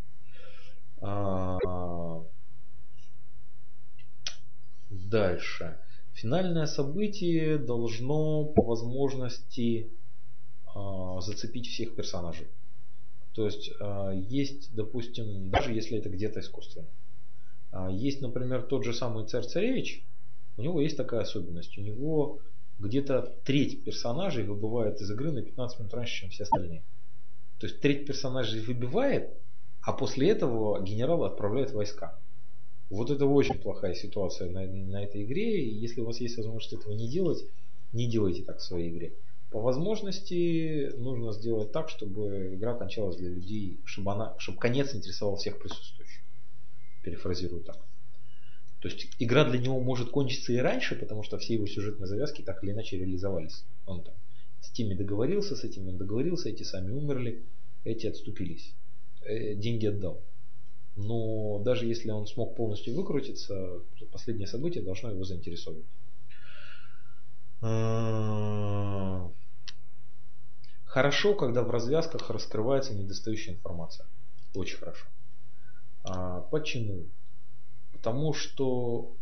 Дальше. Финальное событие должно по возможности зацепить всех персонажей. То есть есть, допустим, даже если это где-то искусственно. Есть, например, тот же самый царь-царевич. У него есть такая особенность. У него где-то треть персонажей выбывает из игры на 15 минут раньше, чем все остальные. То есть треть персонажей выбивает, а после этого генерал отправляет войска. Вот это очень плохая ситуация на этой игре. И если у вас есть возможность этого не делать, не делайте так в своей игре. По возможности нужно сделать так, чтобы игра кончалась для людей, чтобы конец интересовал всех присутствующих. Перефразирую так. То есть игра для него может кончиться и раньше, потому что все его сюжетные завязки так или иначе реализовались. Он там с теми договорился, с этими он договорился, эти сами умерли, эти отступились. Деньги отдал. Но даже если он смог полностью выкрутиться, последнее событие должно его заинтересовать. Хорошо, когда в развязках раскрывается недостающая информация. Очень хорошо. Почему? Потому что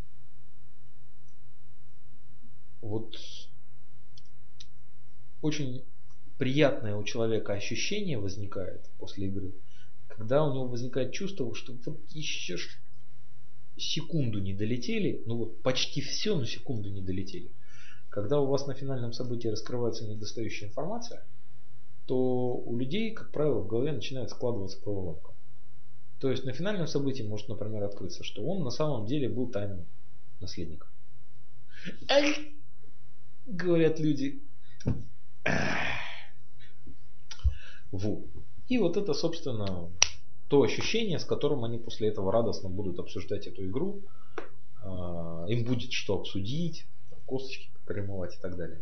очень приятное у человека ощущение возникает после игры, когда у него возникает чувство, что еще секунду не долетели, почти все, но секунду не долетели. Когда у вас на финальном событии раскрывается недостающая информация, то у людей, как правило, в голове начинает складываться головоломка. То есть на финальном событии может, например, открыться, что он на самом деле был тайным наследником. Говорят люди. И это, собственно, то ощущение, с которым они после этого радостно будут обсуждать эту игру. Им будет что обсудить, косточки перемывать и так далее.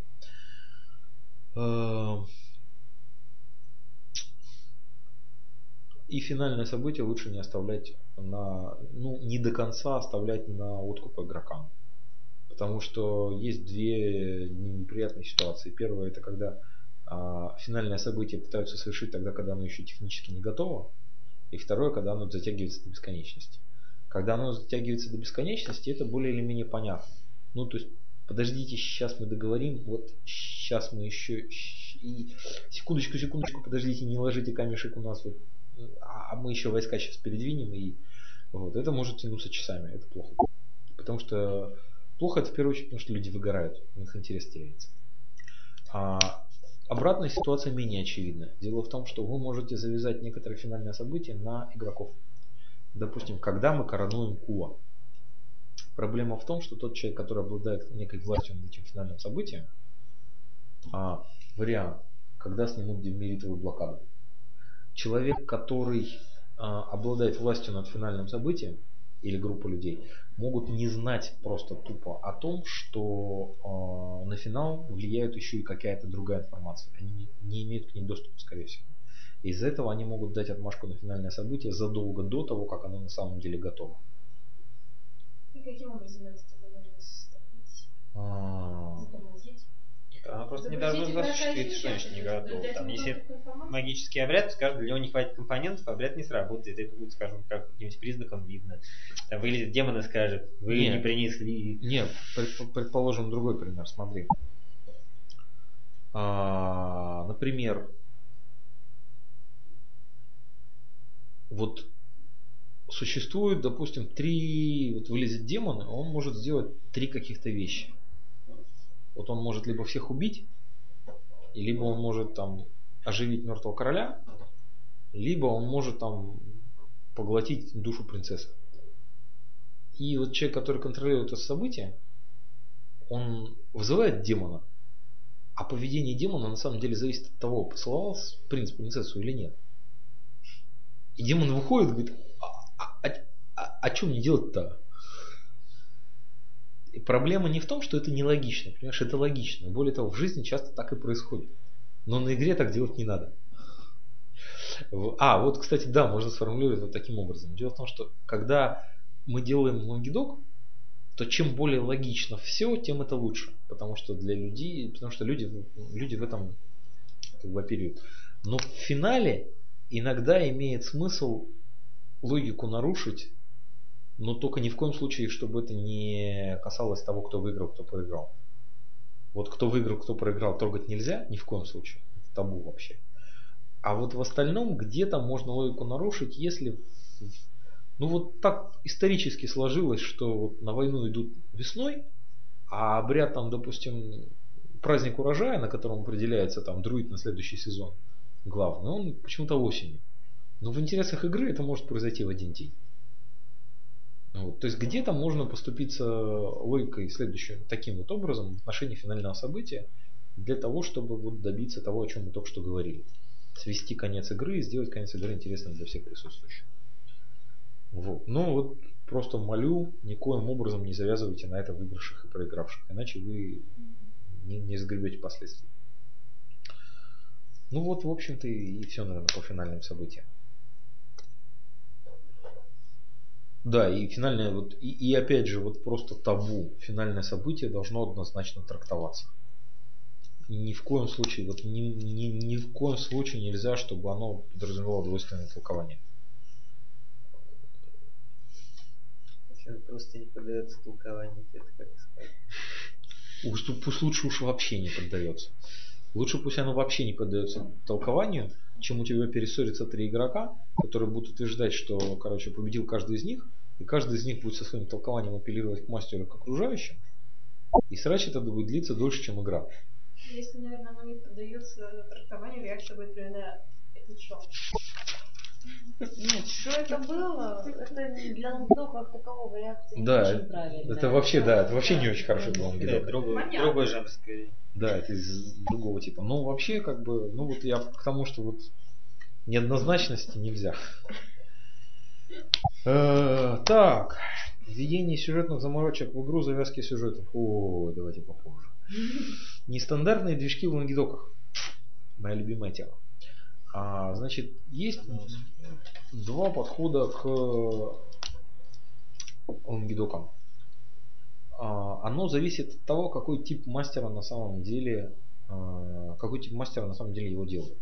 И финальное событие лучше не оставлять не до конца оставлять на откуп игрокам. Потому что есть две неприятные ситуации. Первое, это когда финальное событие пытаются совершить тогда, когда оно еще технически не готово. И второе, когда оно затягивается до бесконечности. Когда оно затягивается до бесконечности, это более или менее понятно. То есть, подождите, сейчас мы договорим, сейчас мы еще... И секундочку, подождите, не ложите камешек у нас а мы еще войска сейчас передвинем, и это может тянуться часами, это плохо. Потому что плохо это в первую очередь, потому что люди выгорают, у них интерес теряется. Обратная ситуация менее очевидна. Дело в том, что вы можете завязать некоторые финальные события на игроков. Допустим, когда мы коронуем Куа. Проблема в том, что тот человек, который обладает некой властью над этим финальным событием, вариант, когда снимут демеритовую блокаду. Человек, который обладает властью над финальным событием, или группа людей, могут не знать просто тупо о том, что на финал влияет еще и какая-то другая информация. Они не имеют к ней доступа, скорее всего. Из-за этого они могут дать отмашку на финальное событие задолго до того, как оно на самом деле готово. И каким образом это можно составить? Затормозить? Она просто не должна осуществить, что значит не готова. Если магический обряд, то скажут, для него не хватит компонентов, обряд не сработает. Это будет, скажем, как каким-нибудь признаком видно. Там вылезет демон и скажет: вы не принесли. Нет, предположим другой пример, смотри. Например, вот существует, допустим, вот вылезет демон, он может сделать 3 каких-то вещи. Вот он может либо всех убить, либо он может там оживить мертвого короля, либо он может там поглотить душу принцессы. И вот человек, который контролирует это событие, он вызывает демона, а поведение демона на самом деле зависит от того, поцеловал принц принцессу или нет. И демон выходит и говорит: а что мне делать-то? И проблема не в том, что это нелогично, понимаешь, это логично. Более того, в жизни часто так и происходит. Но на игре так делать не надо. Вот, кстати, да, можно сформулировать вот таким образом. Дело в том, что когда мы делаем лонгидок, то чем более логично все, тем это лучше. Потому что люди в этом как бы оперируют. Но в финале иногда имеет смысл логику нарушить, но только ни в коем случае, чтобы это не касалось того, кто выиграл, кто проиграл. Вот кто выиграл, кто проиграл, трогать нельзя ни в коем случае. Это табу вообще. А вот в остальном где-то можно логику нарушить, если... Ну вот так исторически сложилось, что вот на войну идут весной, а обряд там, допустим, праздник урожая, на котором определяется там друид на следующий сезон, главный, он почему-то осенью. Но в интересах игры это может произойти в один день. Вот. То есть где-то можно поступиться логикой следующим таким вот образом в отношении финального события для того, чтобы вот добиться того, о чем мы только что говорили. Свести конец игры и сделать конец игры интересным для всех присутствующих. Вот. Но вот просто молю, никоим образом не завязывайте на это выигравших и проигравших, иначе вы не сгребете последствий. Ну вот, в общем-то, и все, наверное, по финальным событиям. Да, и финальное, вот, и опять же, вот просто табу. Финальное событие должно однозначно трактоваться. Ни в коем случае, вот ни в коем случае нельзя, чтобы оно подразумевало двойственное толкование. Просто не поддается толкованию, это как сказать. Пусть лучше уж вообще не поддается. Лучше пусть оно вообще не поддается толкованию, чем у тебя перессорятся 3 игрока, которые будут утверждать, что, короче, победил каждый из них, и каждый из них будет со своим толкованием апеллировать к мастеру, к окружающим, и срач это будет длиться дольше, чем игра. Если, наверное, оно не поддается трактованию, реакция будет примерно: это что? Нет, что это было? Это для лонгидока как такового реакции не Да, очень правильная. это вообще не очень хорошо для лонгидока. Другой жанр скорее. Да, это из другого типа. Но вообще, как бы, ну вот я к тому, что вот неоднозначности нельзя. Так, введение сюжетных заморочек в игру, завязки сюжетов. О, давайте попозже. Нестандартные движки в лонгидоках. Моя любимая тема. Значит, есть 2 подхода к лонгидокам. Оно зависит от того, какой тип мастера на самом деле его делает.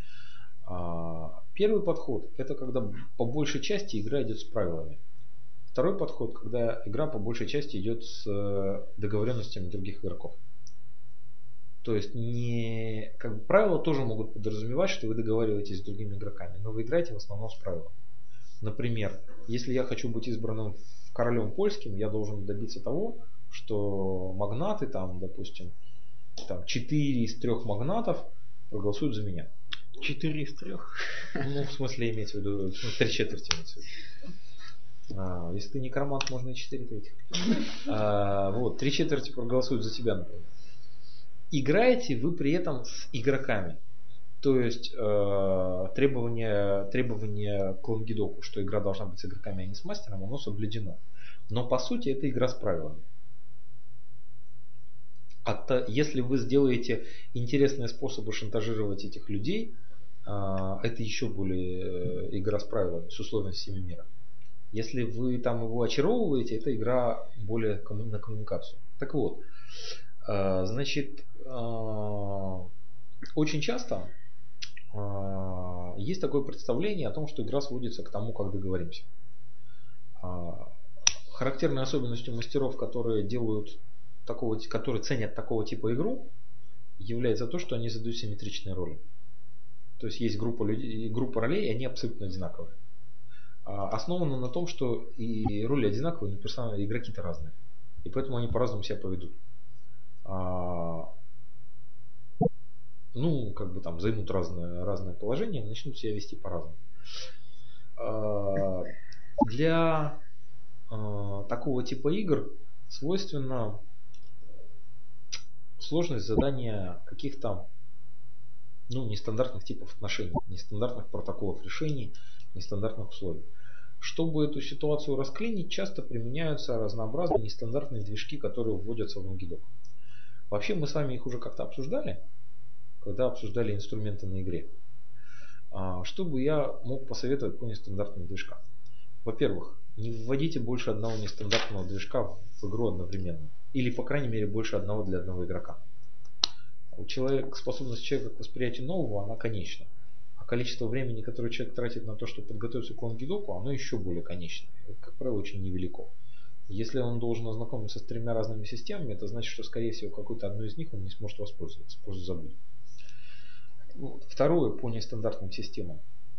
Первый подход — это когда по большей части игра идет с правилами. Второй подход — когда игра по большей части идет с договоренностями других игроков. То есть как бы правила тоже могут подразумевать, что вы договариваетесь с другими игроками, но вы играете в основном с правилами. Например, если я хочу быть избранным королем польским, я должен добиться того, что магнаты, там, допустим, 4 из 3 магнатов проголосуют за меня. 4 из 3. Ну, в смысле, имеется в виду, 3/4 имеется в виду. Если ты некромант, можно и 4/3. Вот, 3/4 проголосуют за тебя, например. Играете вы при этом с игроками. То есть требование к лонгидоку, что игра должна быть с игроками, а не с мастером, оно соблюдено. Но по сути это игра с правилами. Если вы сделаете интересные способы шантажировать этих людей, это еще более игра с правилами, с условностями мира. Если вы там его очаровываете, это игра более на коммуникацию. Так вот, значит, очень часто есть такое представление о том, что игра сводится к тому, как договоримся. Характерной особенностью мастеров, которые ценят такого типа игру, является то, что они задают симметричные роли. То есть есть группа людей, группа ролей, и они абсолютно одинаковые. Основано на том, что и роли одинаковые, но персонажи, игроки-то разные. И поэтому они по-разному себя поведут. Ну, как бы там займут разное положение, начнут себя вести по-разному. Для такого типа игр свойственна сложность задания каких-то нестандартных типов отношений, нестандартных протоколов решений, нестандартных условий. Чтобы эту ситуацию расклинить, часто применяются разнообразные нестандартные движки, которые вводятся в Naughty Dog. Вообще мы с вами их уже как-то обсуждали, когда обсуждали инструменты на игре. Что бы я мог посоветовать по нестандартным движкам? Во-первых, не вводите больше одного нестандартного движка в игру одновременно. Или, по крайней мере, больше одного для одного игрока. Способность человека к восприятию нового, она конечна. А количество времени, которое человек тратит на то, чтобы подготовиться к лонгидоку, оно еще более конечно. Это, как правило, очень невелико. Если он должен ознакомиться с 3 разными системами, это значит, что, скорее всего, какой-то одной из них он не сможет воспользоваться, просто забудет. Второе, по нестандартным системам.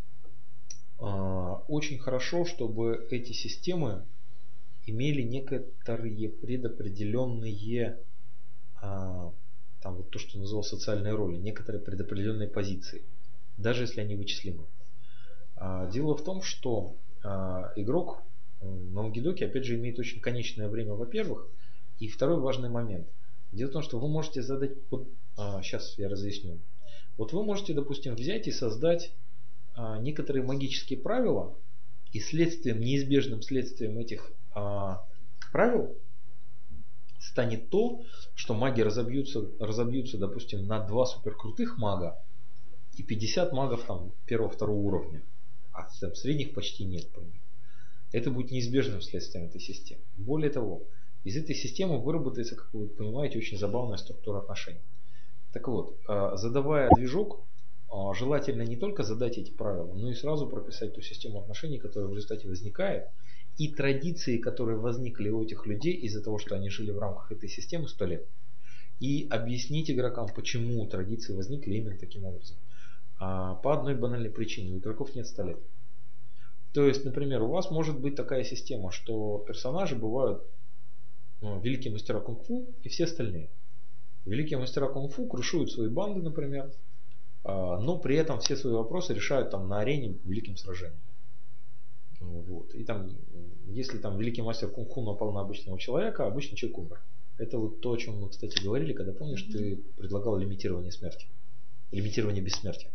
Очень хорошо, чтобы эти системы имели некоторые предопределенные, там вот то, что называлось социальные роли, некоторые предопределенные позиции, даже если они вычислимы. Дело в том, что игрок на лонгидоке, опять же, имеет очень конечное время, во-первых, и второй важный момент. Дело в том, что вы можете задать, сейчас я разъясню. Вот вы можете, допустим, взять и создать некоторые магические правила, и неизбежным следствием этих правил станет то, что маги разобьются, допустим, на 2 суперкрутых мага и 50 магов там 1-2 уровня, а там, средних почти нет. Это будет неизбежным следствием этой системы. Более того, из этой системы выработается, как вы понимаете, очень забавная структура отношений. Так вот, задавая движок, желательно не только задать эти правила, но и сразу прописать ту систему отношений, которая в результате возникает, и традиции, которые возникли у этих людей из-за того, что они жили в рамках этой системы 100 лет. И объяснить игрокам, почему традиции возникли именно таким образом. По одной банальной причине: у игроков нет 100 лет. То есть, например, у вас может быть такая система, что персонажи бывают великие мастера кунг-фу и все остальные. Великие мастера кунг-фу крушуют свои банды, например, но при этом все свои вопросы решают там на арене великим сражением. Вот. И там, если там великий мастер кунг-фу напал на обычного человека, обычный человек умер. Это вот то, о чем мы, кстати, говорили, когда, помнишь, ты предлагал лимитирование смерти. Лимитирование бессмертия.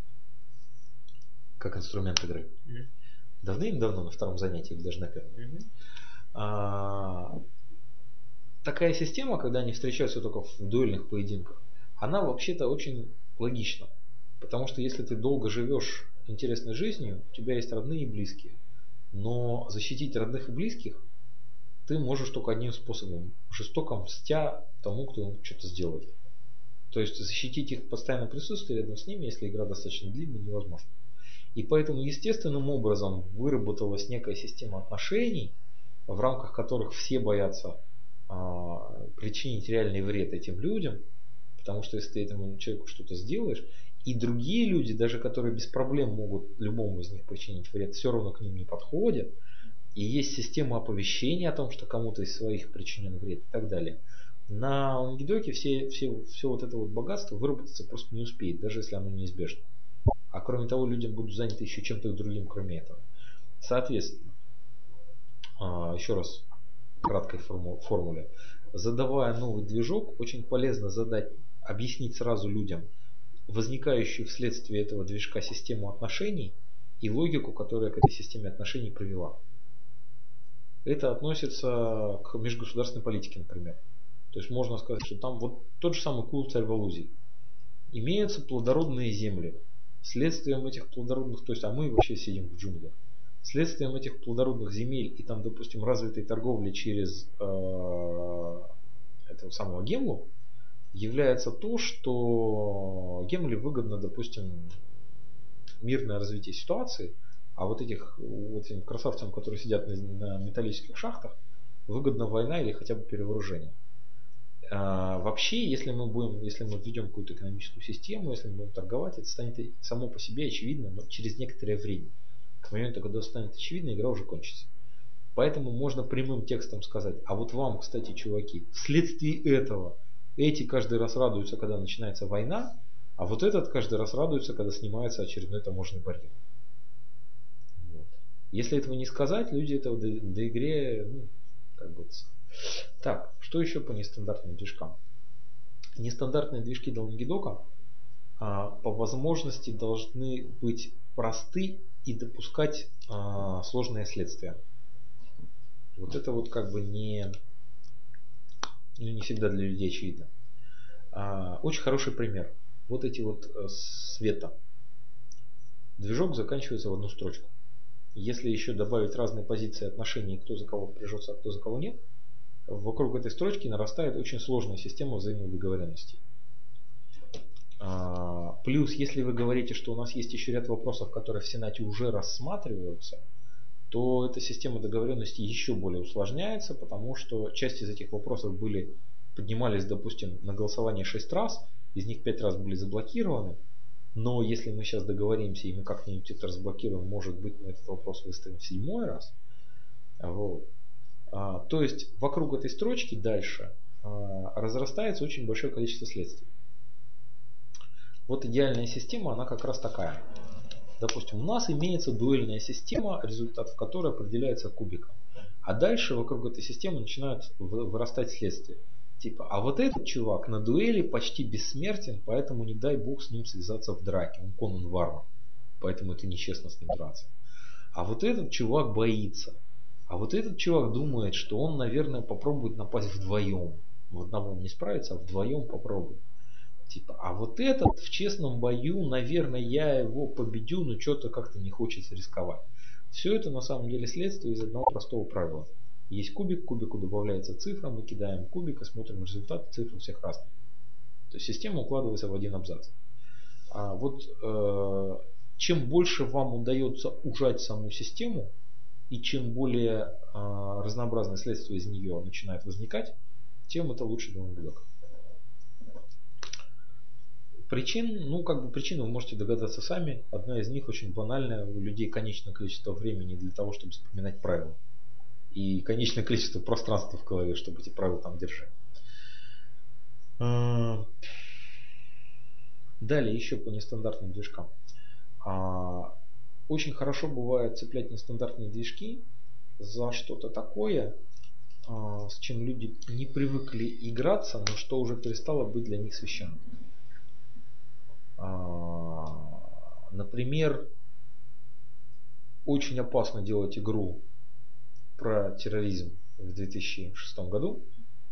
Как инструмент игры. Давным-давно на 2-м занятии, или даже на 1-м. Такая система, когда они встречаются только в дуэльных поединках, она вообще-то очень логична. Потому что если ты долго живешь интересной жизнью, у тебя есть родные и близкие. Но защитить родных и близких ты можешь только одним способом: жестоко мстя тому, кто им что-то сделает. То есть защитить их постоянное присутствие рядом с ними, если игра достаточно длинная, невозможно. И поэтому естественным образом выработалась некая система отношений, в рамках которых все боятся причинить реальный вред этим людям, потому что если ты этому человеку что-то сделаешь, и другие люди, даже которые без проблем могут любому из них причинить вред, все равно к ним не подходят, и есть система оповещения о том, что кому-то из своих причинен вред и так далее. На лонгидоке все вот это вот богатство выработаться просто не успеет, даже если оно неизбежно. А кроме того, люди будут заняты еще чем-то другим, кроме этого. Соответственно, еще раз в краткой формуле. Задавая новый движок, очень полезно объяснить сразу людям возникающую вследствие этого движка систему отношений и логику, которая к этой системе отношений привела. Это относится к межгосударственной политике, например. То есть можно сказать, что там вот тот же самый культ царь Валузий. Имеются плодородные земли. Следствием этих плодородных, то есть, а мы вообще сидим в джунглях. Следствием этих плодородных земель и там, допустим, развитой торговли через этого самого Гемлу является то, что Гемле выгодно, допустим, мирное развитие ситуации, а вот этим красавцам, которые сидят на металлических шахтах, выгодна война или хотя бы перевооружение. Вообще, если мы введем какую-то экономическую систему, если мы будем торговать, это станет само по себе очевидно, но через некоторое время. К моменту, когда станет очевидно, игра уже кончится. Поэтому можно прямым текстом сказать: а вот вам, кстати, чуваки, вследствие этого эти каждый раз радуются, когда начинается война, а вот этот каждый раз радуется, когда снимается очередной таможенный барьер. Вот. Если этого не сказать, люди этого до игре, Так, что еще по нестандартным движкам? Нестандартные движки до Лангедока по возможности должны быть просты и допускать сложные следствия. Вот это вот не всегда для людей очевидно. Очень хороший пример. Вот эти вот света. Движок заканчивается в одну строчку. Если еще добавить разные позиции отношений, кто за кого впряжется, а кто за кого нет, вокруг этой строчки нарастает очень сложная система взаимных договоренностей. Плюс, если вы говорите, что у нас есть еще ряд вопросов, которые в Сенате уже рассматриваются, то эта система договоренности еще более усложняется, потому что часть из этих вопросов поднимались, допустим, на голосование 6 раз, из них 5 раз были заблокированы, но если мы сейчас договоримся и мы как-нибудь это разблокируем, может быть, мы этот вопрос выставим в 7-й раз. Вот. То есть вокруг этой строчки дальше разрастается очень большое количество следствий. Вот идеальная система, она как раз такая. Допустим, у нас имеется дуэльная система, результат в которой определяется кубиком. А дальше вокруг этой системы начинают вырастать следствия. Типа, а вот этот чувак на дуэли почти бессмертен, поэтому не дай бог с ним связаться в драке. Он Конан Варвар, поэтому это нечестно с ним драться. А вот этот чувак боится. А вот этот чувак думает, что он, наверное, попробует напасть вдвоем. В одного он не справится, а вдвоем попробует. Типа, а вот этот в честном бою, наверное, я его победю, но что-то как-то не хочется рисковать. Все это на самом деле следствие из одного простого правила. Есть кубик, к кубику добавляется цифра, мы кидаем кубик и смотрим результат, цифры у всех разные. То есть система укладывается в один абзац. Чем больше вам удается ужать саму систему, и чем более разнообразные следствия из нее начинают возникать, тем это лучше для Лангедока. Причины вы можете догадаться сами. Одна из них очень банальная. У людей конечное количество времени для того, чтобы вспоминать правила. И конечное количество пространства в голове, чтобы эти правила там держать. Далее еще по нестандартным движкам. Очень хорошо бывает цеплять нестандартные движки за что-то такое, с чем люди не привыкли играться, но что уже перестало быть для них священным. Например, очень опасно делать игру про терроризм в 2006 году,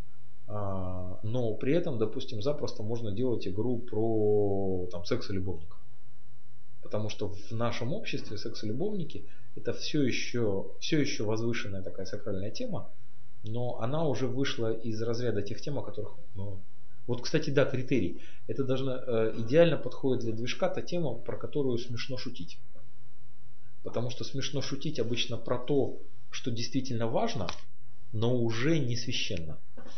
но при этом, допустим, запросто можно делать игру про секс и любовников. Потому что в нашем обществе секс и любовники это все еще возвышенная такая сакральная тема, но она уже вышла из разряда тех тем, о которых... Вот, кстати, да, критерий. Это идеально подходит для движка та тема, про которую смешно шутить. Потому что смешно шутить обычно про то, что действительно важно, но уже не священно.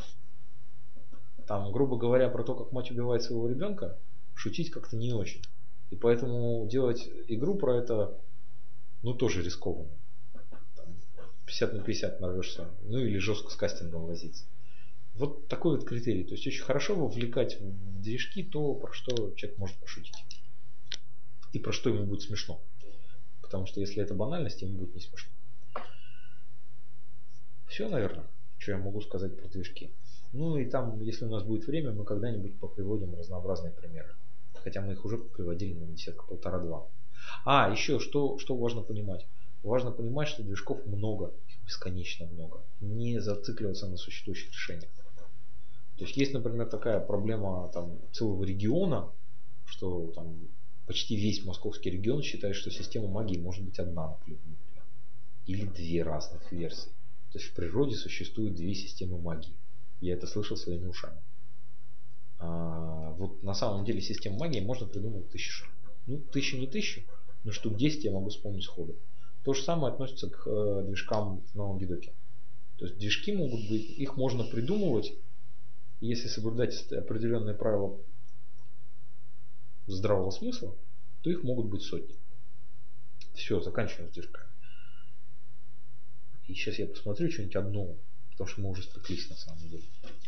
Там, грубо говоря, про то, как мать убивает своего ребенка, шутить как-то не очень. И поэтому делать игру про это, тоже рискованно. 50 на 50 нарвешься. Или жестко с кастингом возиться. Вот такой вот критерий. То есть очень хорошо вовлекать в движки то, про что человек может пошутить. И про что ему будет смешно. Потому что если это банальность, ему будет не смешно. Все, наверное, что я могу сказать про движки. И там, если у нас будет время, мы когда-нибудь поприводим разнообразные примеры. Хотя мы их уже приводили на десятка, 1,5-2. Еще что важно понимать. Важно понимать, что движков много, их бесконечно много. Не зацикливаться на существующих решениях. То есть например, такая проблема целого региона, что почти весь московский регион считает, что система магии может быть одна, например. Или 2 разных версии. То есть в природе существует 2 системы магии. Я это слышал своими ушами. Вот на самом деле систем магии можно придумать 1000 штук. 1000 не 1000, но штук 10 я могу вспомнить сходу. То же самое относится к движкам на Лангедоке. То есть движки могут быть, их можно придумывать, если соблюдать определенные правила здравого смысла, то их могут быть сотни. Все, заканчиваем с движками. И сейчас я посмотрю что-нибудь одно, потому что мы уже спеклись на самом деле.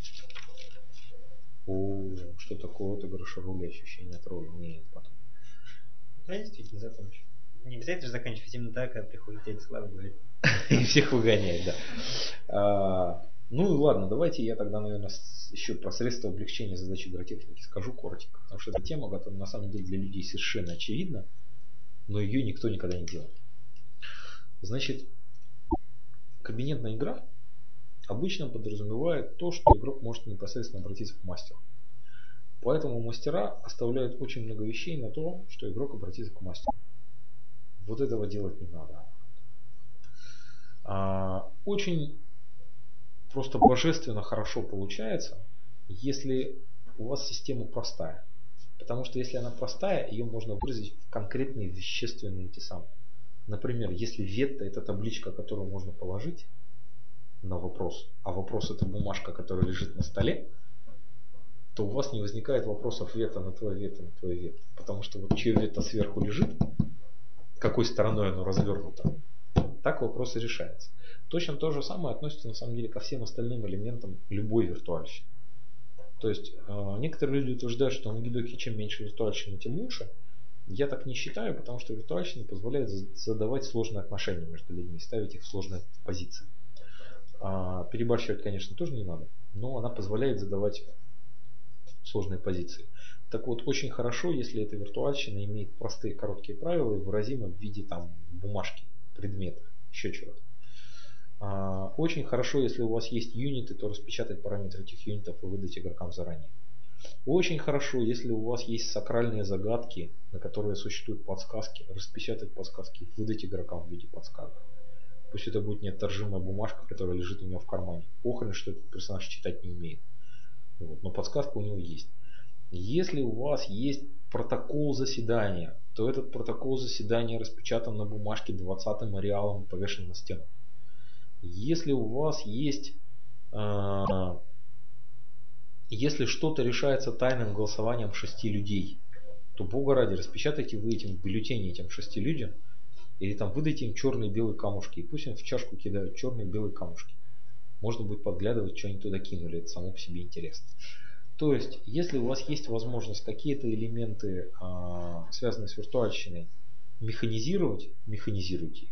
О, что такое отыгрыш роли, ощущение от роли. Нет, потом. Да, действительно, закончу. Не обязательно же заканчивать именно так, когда приходит дядя Слава и говорит. И всех выгоняет, да. Ну и ладно, давайте я тогда, наверное, еще про средства облегчения задачи игротехники скажу коротко. Потому что это тема, которая на самом деле для людей совершенно очевидна, но ее никто никогда не делал. Значит, кабинетная игра обычно подразумевает то, что игрок может непосредственно обратиться к мастеру. Поэтому мастера оставляют очень много вещей на то, что игрок обратится к мастеру. Вот этого делать не надо. Очень просто божественно хорошо получается, если у вас система простая. Потому что если она простая, ее можно выразить в конкретные вещественные эти самые. Например, если ветта это табличка, которую можно положить на вопрос, а вопрос это бумажка, которая лежит на столе, то у вас не возникает вопросов ветта на твой ветта, на твой ветта. Потому что вот чье ветта сверху лежит, какой стороной оно развернуто, так вопрос и решается. Точно то же самое относится на самом деле ко всем остальным элементам любой виртуальщины. То есть некоторые люди утверждают, что на Гидоке чем меньше виртуальщины, тем лучше. Я так не считаю, потому что виртуальщина позволяет задавать сложные отношения между людьми, ставить их в сложные позиции. Перебарщивать, конечно, тоже не надо, но она позволяет задавать сложные позиции. Так вот, очень хорошо, если эта виртуальщина имеет простые короткие правила и выразимы в виде там бумажки, предмета, еще чего-то. Очень хорошо, если у вас есть юниты, то распечатать параметры этих юнитов и выдать игрокам заранее. Очень хорошо, если у вас есть сакральные загадки, на которые существуют подсказки, распечатать подсказки и выдать игрокам в виде подсказок. Пусть это будет неотторжимая бумажка, которая лежит у него в кармане. Похрен, что этот персонаж читать не умеет. Вот, но подсказка у него есть. Если у вас есть протокол заседания, то этот протокол заседания распечатан на бумажке 20-м ареалом и повешен на стену. Если у вас есть, если что-то решается тайным голосованием 6 людей, то бога ради распечатайте вы этим бюллетени этим 6 людям, или там выдайте им черные и белые камушки, и пусть им в чашку кидают черные и белые камушки. Можно будет подглядывать, что они туда кинули, это само по себе интересно. То есть, если у вас есть возможность какие-то элементы, связанные с виртуальщиной, механизировать, механизируйте их.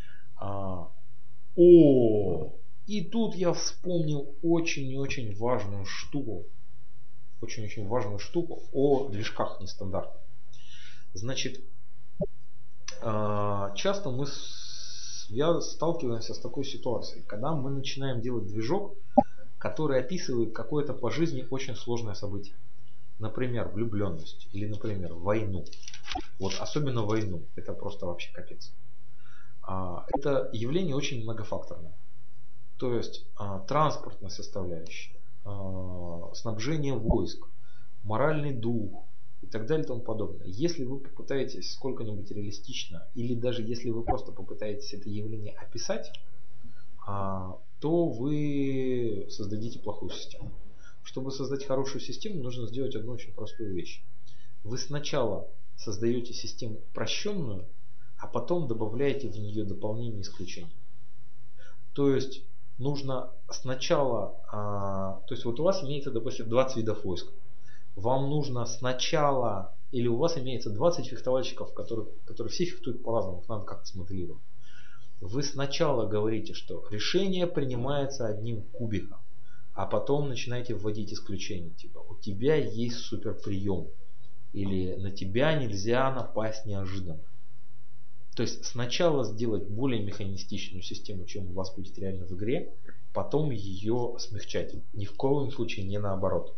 И тут я вспомнил очень-очень важную штуку. Очень-очень важную штуку о движках нестандартных. Значит, часто мы сталкиваемся с такой ситуацией, когда мы начинаем делать движок, который описывает какое-то по жизни очень сложное событие. Например, влюбленность или, например, войну. Вот особенно войну. Это просто вообще капец. Это явление очень многофакторное. То есть транспортная составляющая, снабжение войск, моральный дух и так далее и тому подобное. Если вы попытаетесь сколько-нибудь реалистично, или даже если вы просто попытаетесь это явление описать, то вы создадите плохую систему. Чтобы создать хорошую систему, нужно сделать одну очень простую вещь. Вы сначала создаете систему упрощенную, а потом добавляете в нее дополнение и исключения. То есть нужно сначала, то есть вот у вас имеется, допустим, 20 видов войск. Вам нужно сначала, или у вас имеется 20 фехтовальщиков, которые все фехтуют по-разному, их надо как-то смоделировать. Вы сначала говорите, что решение принимается одним кубиком, а потом начинаете вводить исключения. Типа у тебя есть суперприем, или на тебя нельзя напасть неожиданно. То есть сначала сделать более механистичную систему, чем у вас будет реально в игре, потом ее смягчать. Ни в коем случае не наоборот.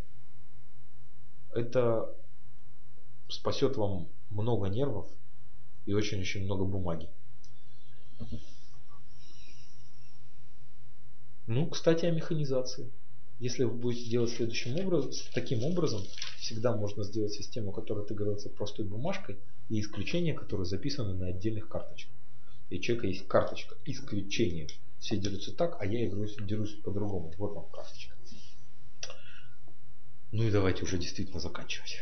Это спасет вам много нервов и очень-очень много бумаги. Ну, кстати, о механизации. Если вы будете делать таким образом, всегда можно сделать систему, которая отыгрывается простой бумажкой, и исключения, которые записаны на отдельных карточках. И у человека есть карточка исключения. Все дерутся так, а я дерусь по-другому. Вот вам карточка. Ну и давайте уже действительно заканчивать.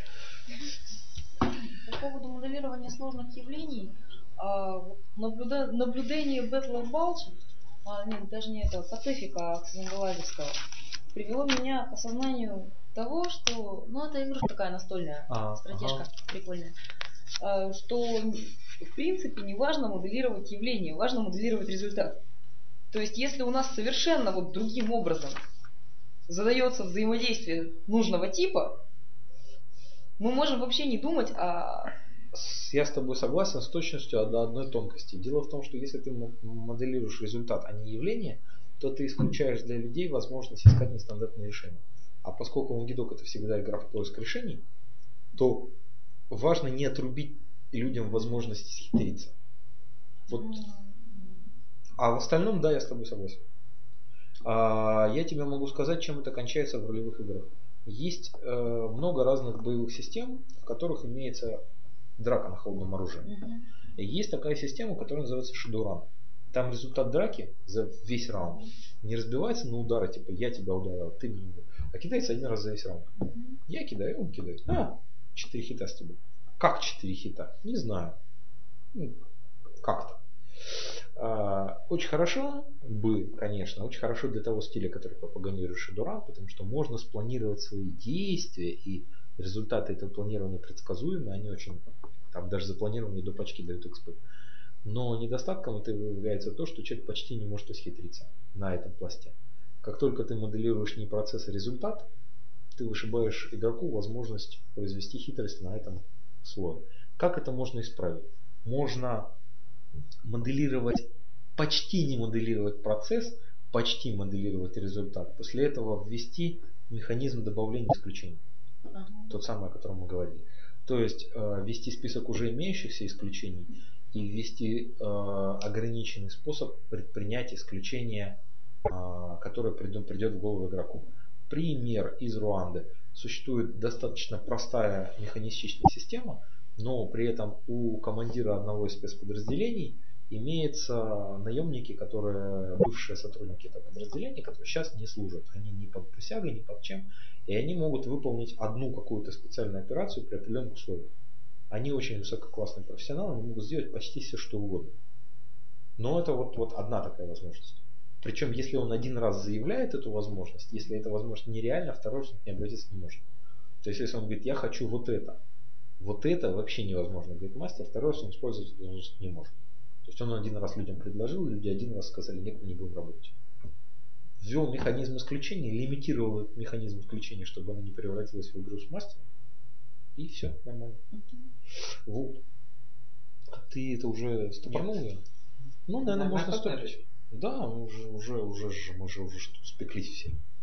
По поводу моделирования сложных явлений, наблюдение Battle of Bulge, нет, даже не это, Пацифика Галазевского, привело меня к осознанию того, что, ну это игрушка такая настольная, стратежка прикольная, что в принципе не важно моделировать явление, важно моделировать результат. То есть если у нас совершенно вот другим образом задается взаимодействие нужного типа, мы можем вообще не думать о... Я с тобой согласен с точностью до одной тонкости. Дело в том, что если ты моделируешь результат, а не явление, то ты исключаешь для людей возможность искать нестандартные решения. А поскольку Лонгидок это всегда игра в поиск решений, то важно не отрубить людям возможность схитриться. Вот. А в остальном, да, я с тобой согласен. Я тебе могу сказать, чем это кончается в ролевых играх. Есть много разных боевых систем, в которых имеется драка на холодном оружии. И есть такая система, которая называется Shadowrun. Там результат драки за весь раунд не разбивается на удары, типа я тебя ударил, ты меня ударил, а кидается один раз за весь раунд. Я кидаю, он кидает. 4 хита с тебя. Как 4 хита? Не знаю. Как-то. Очень хорошо бы, конечно, очень хорошо для того стиля, который пропагандирует Shadowrun, потому что можно спланировать свои действия, и результаты этого планирования предсказуемы, они очень, там даже запланированные до пачки дают XP. Но недостатком это является то, что человек почти не может исхитриться на этом пласте. Как только ты моделируешь не процесс, а результат, ты вышибаешь игроку возможность произвести хитрость на этом слое. Как это можно исправить? Можно моделировать, почти не моделировать процесс, почти моделировать результат. После этого ввести механизм добавления исключений. Тот самый, о котором мы говорили. То есть ввести список уже имеющихся исключений и ввести ограниченный способ предпринять исключение, которое придет в голову игроку. Пример из Руанды. Существует достаточно простая механистичная система, но при этом у командира одного из спецподразделений имеются наемники, которые бывшие сотрудники этого подразделения, которые сейчас не служат. Они ни под присягой, ни под чем. И они могут выполнить одну какую-то специальную операцию при определенных условиях. Они очень высококлассные профессионалы, они могут сделать почти все, что угодно. Но это вот одна такая возможность. Причем, если он один раз заявляет эту возможность, если эта возможность нереальна, второй раз не обратиться не может. То есть, если он говорит, я хочу вот это вообще невозможно, говорит мастер, второй раз он использовать эту возможность не может. То есть, он один раз людям предложил, люди один раз сказали, нет, мы не будем работать. Ввел механизм исключения, лимитировал этот механизм исключения, чтобы она не превратилась в игру с мастером. И все, нормально. Вот. Ты это уже стопорнул? Ну, наверное, можно стопить. Да, мы уже спеклись все.